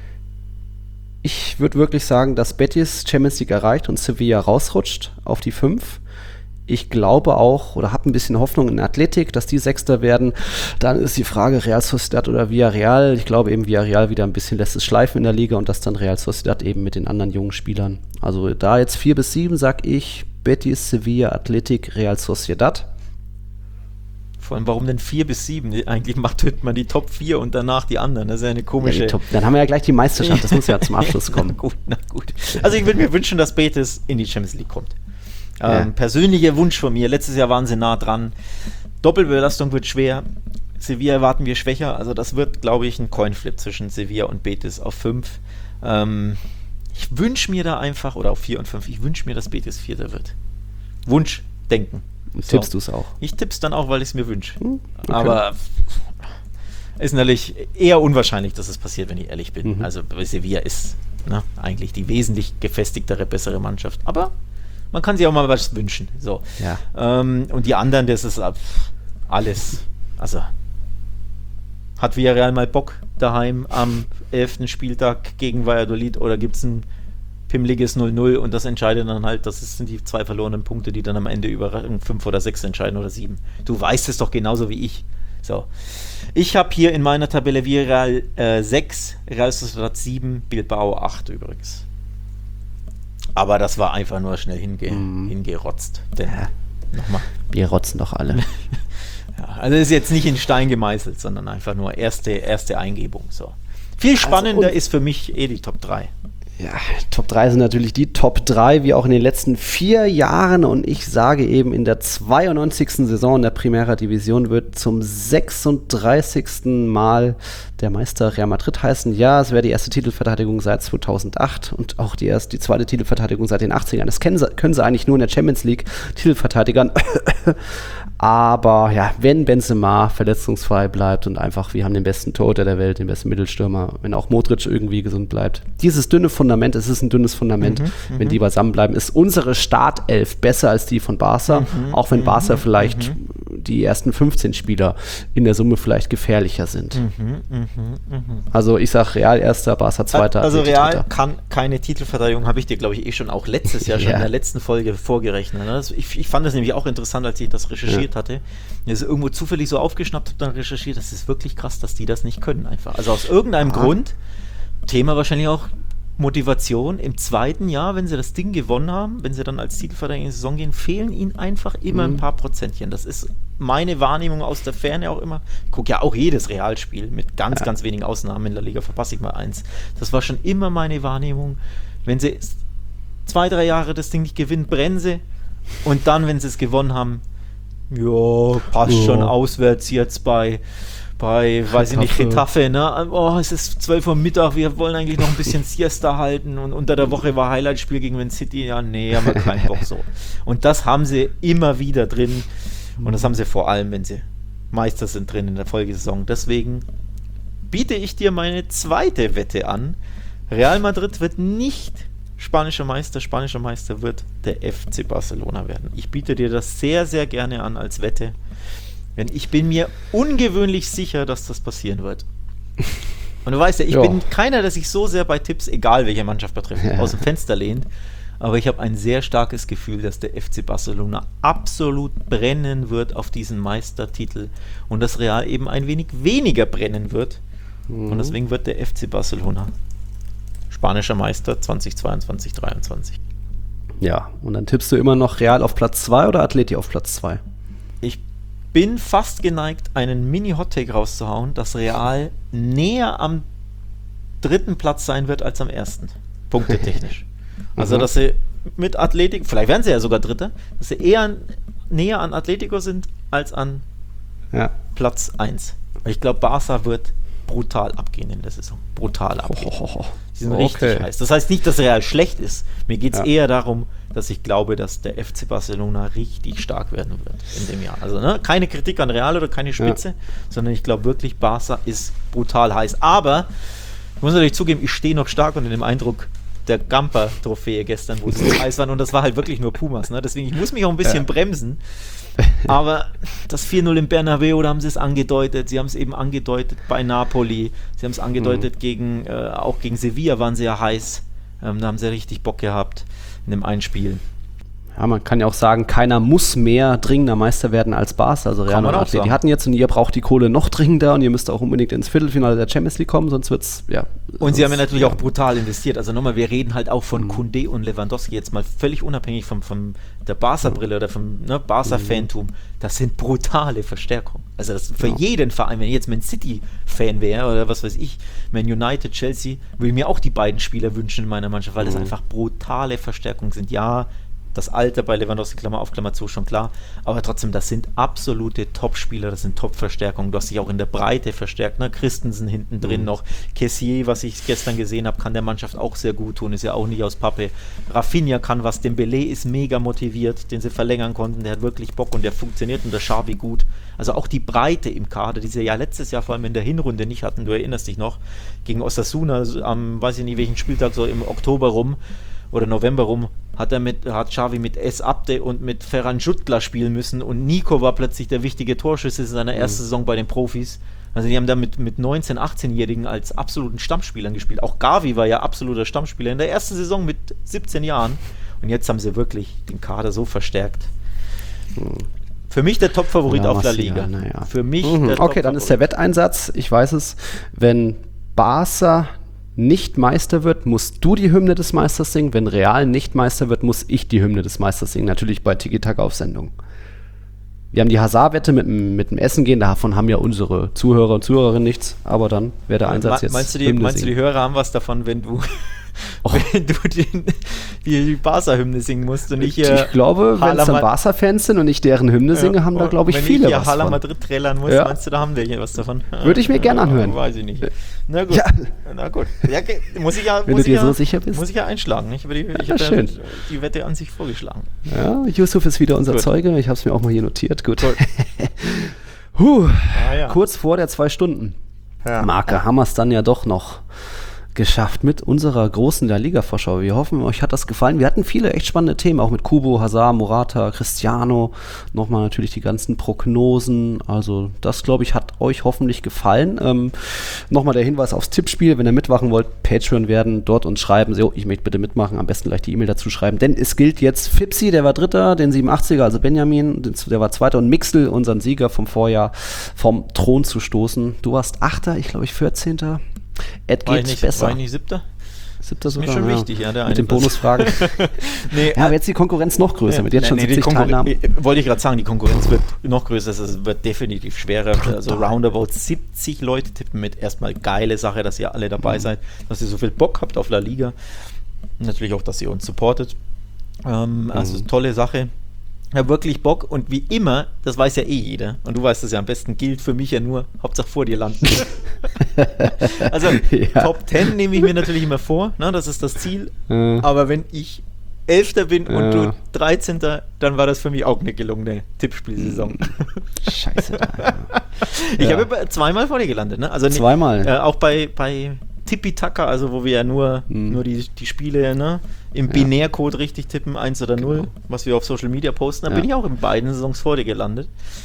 Ich würde wirklich sagen, dass Betis Champions League erreicht und Sevilla rausrutscht auf die fünf. Ich glaube auch oder habe ein bisschen Hoffnung in Athletic, dass die Sechster werden. Dann ist die Frage Real Sociedad oder Villarreal. Ich glaube eben Villarreal wieder ein bisschen lässt es schleifen in der Liga und das dann Real Sociedad eben mit den anderen jungen Spielern. Also da jetzt vier bis sieben sage ich Betis, Sevilla, Athletic, Real Sociedad. Vor allem, warum denn vier bis sieben? Eigentlich macht man die Top vier und danach die anderen. Das ist ja eine komische... Ja, Top, dann haben wir ja gleich die Meisterschaft, das muss ja zum Abschluss kommen. Na gut, na gut. Also ich würde mir wünschen, dass Betis in die Champions League kommt. Ja. Ähm, persönlicher Wunsch von mir. Letztes Jahr waren sie nah dran. Doppelbelastung wird schwer. Sevilla erwarten wir schwächer. Also das wird, glaube ich, ein Coinflip zwischen Sevilla und Betis auf fünf. Ähm, ich wünsche mir da einfach, oder auf vier und fünf, ich wünsche mir, dass Betis Vierter wird. Wunsch, denken. So. Tippst du es auch? Ich tipp's dann auch, weil ich es mir wünsche. Hm, okay. Aber ist natürlich eher unwahrscheinlich, dass es passiert, wenn ich ehrlich bin. Mhm. Also Sevilla ist ne, eigentlich die wesentlich gefestigtere, bessere Mannschaft. Aber man kann sich auch mal was wünschen. So. Ja. Ähm, und die anderen, das ist alles. Also hat Villarreal mal Bock daheim am elften Spieltag gegen Valladolid oder gibt es ein pimmliges null null und das entscheidet dann halt, das sind die zwei verlorenen Punkte, die dann am Ende über fünf oder sechs entscheiden oder sieben. Du weißt es doch genauso wie ich. So. Ich habe hier in meiner Tabelle Villarreal äh, sechs, Real Sociedad sieben, Bilbao acht übrigens. Aber das war einfach nur schnell hinge- mm. hingerotzt. Denn, ja. nochmal. Wir rotzen doch alle. Ja, also ist jetzt nicht in Stein gemeißelt, sondern einfach nur erste, erste Eingebung. So. Viel spannender also, ist für mich eh die Top drei. Ja, Top drei sind natürlich die Top drei, wie auch in den letzten vier Jahren. Und ich sage eben, in der zweiundneunzigsten Saison in der Primera Division wird zum sechsunddreißigsten Mal der Meister Real Madrid heißen. Ja, es wäre die erste Titelverteidigung seit zweitausendacht und auch die, erste, die zweite Titelverteidigung seit den achtzigern. Das können sie, können sie eigentlich nur in der Champions League Titelverteidigern. Aber ja, wenn Benzema verletzungsfrei bleibt und einfach, wir haben den besten Torhüter der Welt, den besten Mittelstürmer, wenn auch Modric irgendwie gesund bleibt. Dieses dünne Fundament, es ist ein dünnes Fundament, mhm, wenn die beisammen bleiben, ist unsere Startelf besser als die von Barca, mhm, auch wenn Barca mhm, vielleicht mhm. die ersten fünfzehn Spieler in der Summe vielleicht gefährlicher sind. Mhm, mh, mh. Also ich sage Real erster, Barca zweiter. Also Real dritter. Kann keine Titelverteidigung, habe ich dir glaube ich eh schon auch letztes Jahr schon ja. in der letzten Folge vorgerechnet. Ne? Also ich, ich fand das nämlich auch interessant, als ich das recherchiert ja. hatte. Das irgendwo zufällig so aufgeschnappt habe, dann recherchiert. Das ist wirklich krass, dass die das nicht können einfach. Also aus irgendeinem ah. Grund, Thema wahrscheinlich auch Motivation, im zweiten Jahr, wenn sie das Ding gewonnen haben, wenn sie dann als Titelverteidiger in die Saison gehen, fehlen ihnen einfach immer mhm. ein paar Prozentchen. Das ist meine Wahrnehmung aus der Ferne auch immer. Ich gucke ja auch jedes Realspiel, mit ganz, ja. ganz wenigen Ausnahmen in der Liga verpasse ich mal eins. Das war schon immer meine Wahrnehmung. Wenn sie zwei, drei Jahre das Ding nicht gewinnen, brennen sie und dann, wenn sie es gewonnen haben, ja, passt ja. schon auswärts jetzt bei, bei weiß ich nicht, Getafe, ne? Oh, es ist zwölf Uhr Mittag, wir wollen eigentlich noch ein bisschen Siesta halten und unter der Woche war Highlight-Spiel gegen Man City, ja, nee, haben wir keinen Bock so. Und das haben sie immer wieder drin und das haben sie vor allem, wenn sie Meister sind drin in der Folgesaison. Deswegen biete ich dir meine zweite Wette an. Real Madrid wird nicht spanischer Meister, spanischer Meister wird der F C Barcelona werden. Ich biete dir das sehr, sehr gerne an als Wette, denn ich bin mir ungewöhnlich sicher, dass das passieren wird. Und du weißt ja, ich jo. bin keiner, der sich so sehr bei Tipps, egal welche Mannschaft betrifft, ja. aus dem Fenster lehnt, aber ich habe ein sehr starkes Gefühl, dass der F C Barcelona absolut brennen wird auf diesen Meistertitel und das Real eben ein wenig weniger brennen wird mhm. und deswegen wird der F C Barcelona spanischer Meister zwanzig zweiundzwanzig dreiundzwanzig. Ja, und dann tippst du immer noch Real auf Platz zwei oder Atleti auf Platz zwei? Ich bin fast geneigt, einen Mini-Hot-Take rauszuhauen, dass Real näher am dritten Platz sein wird als am ersten. Punktetechnisch. Also, dass sie mit Atletico, vielleicht werden sie ja sogar Dritter, dass sie eher näher an Atletico sind als an ja. Platz eins. Ich glaube, Barca wird brutal abgehen in der Saison. Brutal abgehen. Oh, oh, oh. Die sind okay. richtig heiß. Das heißt nicht, dass Real schlecht ist. Mir geht es ja. eher darum, dass ich glaube, dass der F C Barcelona richtig stark werden wird in dem Jahr. Also ne, keine Kritik an Real oder keine Spitze, ja. sondern ich glaube wirklich, Barca ist brutal heiß. Aber ich muss natürlich zugeben, ich stehe noch stark unter dem Eindruck der Gamper-Trophäe gestern, wo sie so heiß waren und das war halt wirklich nur Pumas. Ne? Deswegen, ich muss mich auch ein bisschen ja. bremsen. Aber das vier null im Bernabeu, da haben sie es angedeutet. Sie haben es eben angedeutet bei Napoli. Sie haben es angedeutet mhm. gegen, äh, auch gegen Sevilla waren sie ja heiß. Ähm, da haben sie richtig Bock gehabt in dem einen Spiel. Ja, man kann ja auch sagen, keiner muss mehr dringender Meister werden als Barca. Also Real und Atleti, die hatten jetzt und ihr braucht die Kohle noch dringender und ihr müsst auch unbedingt ins Viertelfinale der Champions League kommen, sonst wird's, ja. Und sie haben ja natürlich ja. auch brutal investiert. Also nochmal, wir reden halt auch von mhm. Koundé und Lewandowski jetzt mal völlig unabhängig vom, vom der Barca-Brille oder vom ne, Barca-Fantum. Das sind brutale Verstärkungen. Also das für ja. jeden Verein, wenn ich jetzt Man City-Fan wäre oder was weiß ich, Man United, Chelsea, würde ich mir auch die beiden Spieler wünschen in meiner Mannschaft, weil mhm. das einfach brutale Verstärkungen sind. Ja, das Alter bei Lewandowski, Klammer auf, Klammer zu, schon klar. Aber trotzdem, das sind absolute Top-Spieler, das sind Top-Verstärkungen. Du hast dich auch in der Breite verstärkt. Ne? Christensen hinten drin mhm. noch. Kessier, was ich gestern gesehen habe, kann der Mannschaft auch sehr gut tun. Ist ja auch nicht aus Pappe. Rafinha kann was. Dembélé ist mega motiviert, den sie verlängern konnten. Der hat wirklich Bock und der funktioniert und der Xavi gut. Also auch die Breite im Kader, die sie ja letztes Jahr vor allem in der Hinrunde nicht hatten. Du erinnerst dich noch, gegen Osasuna am, weiß ich nicht welchen Spieltag, so im Oktober rum oder November rum, hat er mit, hat Xavi mit S. Abde und mit Ferran Jutgla spielen müssen und Nico war plötzlich der wichtige Torschütze in seiner ersten mhm. Saison bei den Profis. Also die haben da mit, mit neunzehn-, achtzehnjährigen als absoluten Stammspielern gespielt. Auch Gavi war ja absoluter Stammspieler in der ersten Saison mit siebzehn Jahren und jetzt haben sie wirklich den Kader so verstärkt. Mhm. Für mich der Top-Favorit Ja, auf La Massiga, Liga. naja. Für mich Mhm. der Okay, dann ist der Wetteinsatz, ich weiß es, wenn Barca nicht Meister wird, musst du die Hymne des Meisters singen. Wenn Real nicht Meister wird, muss ich die Hymne des Meisters singen. Natürlich bei Tiki-Taka auf Sendung. Wir haben die Hazard-Wette mit, dem- mit dem Essen gehen, davon haben ja unsere Zuhörer und Zuhörerinnen nichts, aber dann wäre der Einsatz Me- jetzt meinst du, die, Hymne meinst du, die singen. Hörer haben was davon, wenn du, wenn du den, die, die Barca-Hymne singen musst und nicht Ich glaube, wenn es dann Hala- Barca-Fans sind und ich deren Hymne singe, haben da, und glaube ich, wenn viele ich hier was Hala von. Madrid trällern muss, Ja. meinst du, da haben wir hier was davon? Würde ich mir gerne anhören. Weiß ich nicht. Na gut. Ja. Na gut. Ja, ge- muss ich ja, Wenn muss du ich dir ja, so sicher bist. Muss ich ja einschlagen. Ich, ich, ich Ja, habe ja schön. die Wette an sich vorgeschlagen. Ja, Yusuf ist wieder unser Gut. Zeuge. Ich habe es mir auch mal hier notiert. Gut. Gut. Huh, Ah, ja. kurz vor der zwei Stunden Ja. Marke haben wir es dann ja doch noch geschafft mit unserer großen La Liga-Vorschau. Wir hoffen, euch hat das gefallen. Wir hatten viele echt spannende Themen, auch mit Kubo, Hazard, Morata, Cristiano. Nochmal natürlich die ganzen Prognosen. Also das, glaube ich, hat euch hoffentlich gefallen. Ähm, Nochmal der Hinweis aufs Tippspiel. Wenn ihr mitmachen wollt, Patreon werden, dort uns schreiben. So, ich möchte bitte mitmachen. Am besten gleich die E-Mail dazu schreiben. Denn es gilt jetzt Fipsi, der war Dritter, den siebenundachtziger, also Benjamin, der war Zweiter und Mixel, unseren Sieger vom Vorjahr, vom Thron zu stoßen. Du warst Achter, ich glaube ich vierzehnter. Ed War ich geht nicht, besser. war ich nicht siebter? Siebter Ist mir sogar, schon ja. wichtig, ja, der eine Mit den Platz. Bonusfragen. Nee, Ja, aber jetzt die Konkurrenz noch größer, mit jetzt schon nee, die siebzig Konkurren- Teilnahmen. äh, Wollte ich gerade sagen, die Konkurrenz wird noch größer, es wird definitiv schwerer. Also roundabout siebzig Leute tippen mit. Erstmal geile Sache, dass ihr alle dabei Mhm. seid, dass ihr so viel Bock habt auf La Liga. Und natürlich auch, dass ihr uns supportet. Ähm, also Mhm. tolle Sache. Ja, wirklich Bock und wie immer, das weiß ja eh jeder und du weißt das ja am besten, gilt für mich ja nur, Hauptsache vor dir landen. Also Ja. Top zehn nehme ich mir natürlich immer vor, ne, das ist das Ziel, Äh, aber wenn ich Elfter bin und Ja. du dreizehnter, dann war das für mich auch eine gelungene Tippspielsaison. Scheiße. Da, Ich Ja. habe aber zweimal vor dir gelandet, ne? Also nicht- Zweimal. Äh, auch bei, bei Tippitaka, also wo wir ja nur, Mhm. nur die, die Spiele ne, im Ja. Binärcode richtig tippen, eins oder null, Genau. was wir auf Social Media posten, da Ja. bin ich auch in beiden Saisons vor dir gelandet.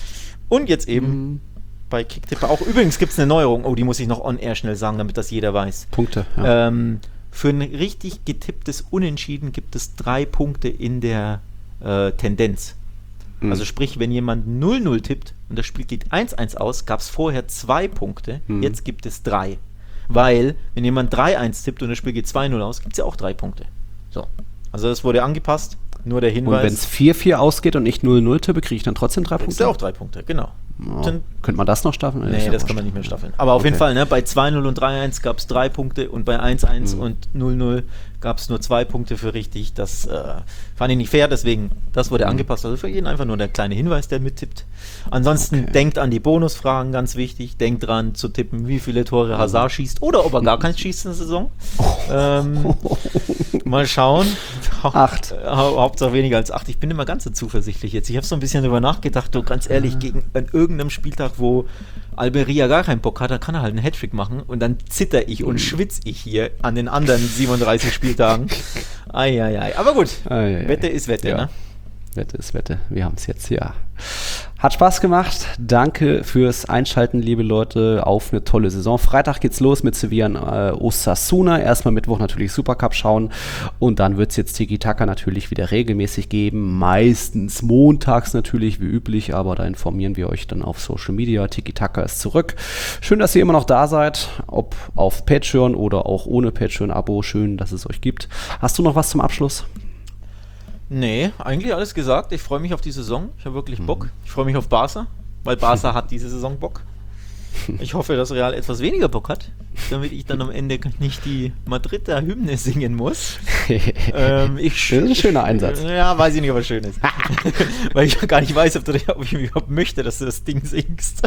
Und jetzt eben Mhm. bei Kicktipper auch. Übrigens gibt es eine Neuerung, oh, die muss ich noch on-air schnell sagen, damit das jeder weiß. Punkte. Ja. Ähm, für ein richtig getipptes Unentschieden gibt es drei Punkte in der äh, Tendenz. Mhm. Also sprich, wenn jemand null null tippt und das Spiel geht eins eins aus, gab es vorher zwei Punkte, Mhm. jetzt gibt es drei. Weil, wenn jemand drei eins tippt und das Spiel geht zwei null aus, gibt es ja auch drei Punkte. So. Also das wurde angepasst, nur der Und Hinweis. wenn es vier vier ausgeht und ich null null tippe, kriege ich dann trotzdem drei Gibt es Punkte? ja auch drei Punkte, genau. Ja. Dann- Könnte man das noch staffeln? Nee, ist ja das wurscht. kann man nicht mehr staffeln. Aber auf jeden Okay. Fall, ne, bei zwei null und drei eins gab es drei Punkte und bei eins eins Mhm. und null null gab es nur zwei Punkte für richtig. Das äh, fand ich nicht fair, deswegen, das wurde Mhm. angepasst. Also für jeden einfach nur der kleine Hinweis, der mittippt. Ansonsten Okay. denkt an die Bonusfragen, ganz wichtig. Denkt dran zu tippen, wie viele Tore Hazard schießt oder ob er gar keins schießt in der Saison. Ähm, mal schauen. Acht. Äh, hau Hauptsache weniger als acht. Ich bin immer ganz so zuversichtlich jetzt. Ich habe so ein bisschen drüber nachgedacht, du, ganz ehrlich, gegen an irgendeinem Spieltag, wo Almeria gar keinen Bock hat, da kann er halt einen Hattrick machen und dann zitter ich und schwitze ich hier an den anderen siebenunddreißig Spieltagen. Eieiei. Aber gut, Ei, ei, ei. Wette ist Wette, Ja. ne? Wette ist Wette. Wir haben es jetzt, ja. Hat Spaß gemacht. Danke fürs Einschalten, liebe Leute, auf eine tolle Saison. Freitag geht's los mit Sevilla und äh, Osasuna. Erstmal Mittwoch natürlich Supercup schauen. Und dann wird's jetzt Tiki-Taka natürlich wieder regelmäßig geben. Meistens montags natürlich, wie üblich. Aber da informieren wir euch dann auf Social Media. Tiki-Taka ist zurück. Schön, dass ihr immer noch da seid. Ob auf Patreon oder auch ohne Patreon-Abo. Schön, dass es euch gibt. Hast du noch was zum Abschluss? Nee, eigentlich alles gesagt. Ich freue mich auf die Saison. Ich habe wirklich Mhm. Bock. Ich freue mich auf Barca, weil Barca hat diese Saison Bock. Ich hoffe, dass Real etwas weniger Bock hat, damit ich dann am Ende nicht die Madrider Hymne singen muss. ähm, ich Das ist ein schöner Einsatz. Ja, weiß ich nicht, ob es schön ist. Weil ich gar nicht weiß, ob, du, ob ich überhaupt möchte, dass du das Ding singst.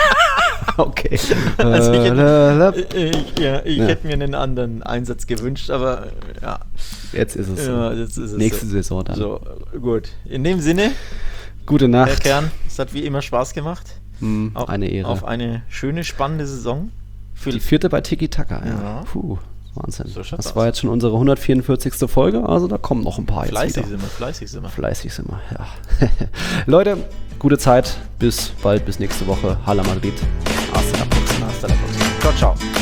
Okay. Also ich Äh, hätte, ich, ja, ich Ja. hätte mir einen anderen Einsatz gewünscht, aber äh, ja. Jetzt ist es so. ja jetzt ist es Nächste so. Saison dann. So, gut. In dem Sinne, Gute Herr Nacht. Kern, es hat wie immer Spaß gemacht. Hm, Auf, eine Ehre. Auf eine schöne, spannende Saison. Für Die vierte bei Tiki-Taka, ja. Ja. Puh, Wahnsinn. So schaut's das aus. war jetzt schon unsere hundertvierundvierzigste Folge, also da kommen noch ein paar jetzt fleißig wieder. sind wir, fleißig sind wir. Fleißig sind wir, ja. Leute, gute Zeit. Bis bald, bis nächste Woche. Hala Madrid. Hasta la próxima. Hasta la próxima. Ciao, ciao.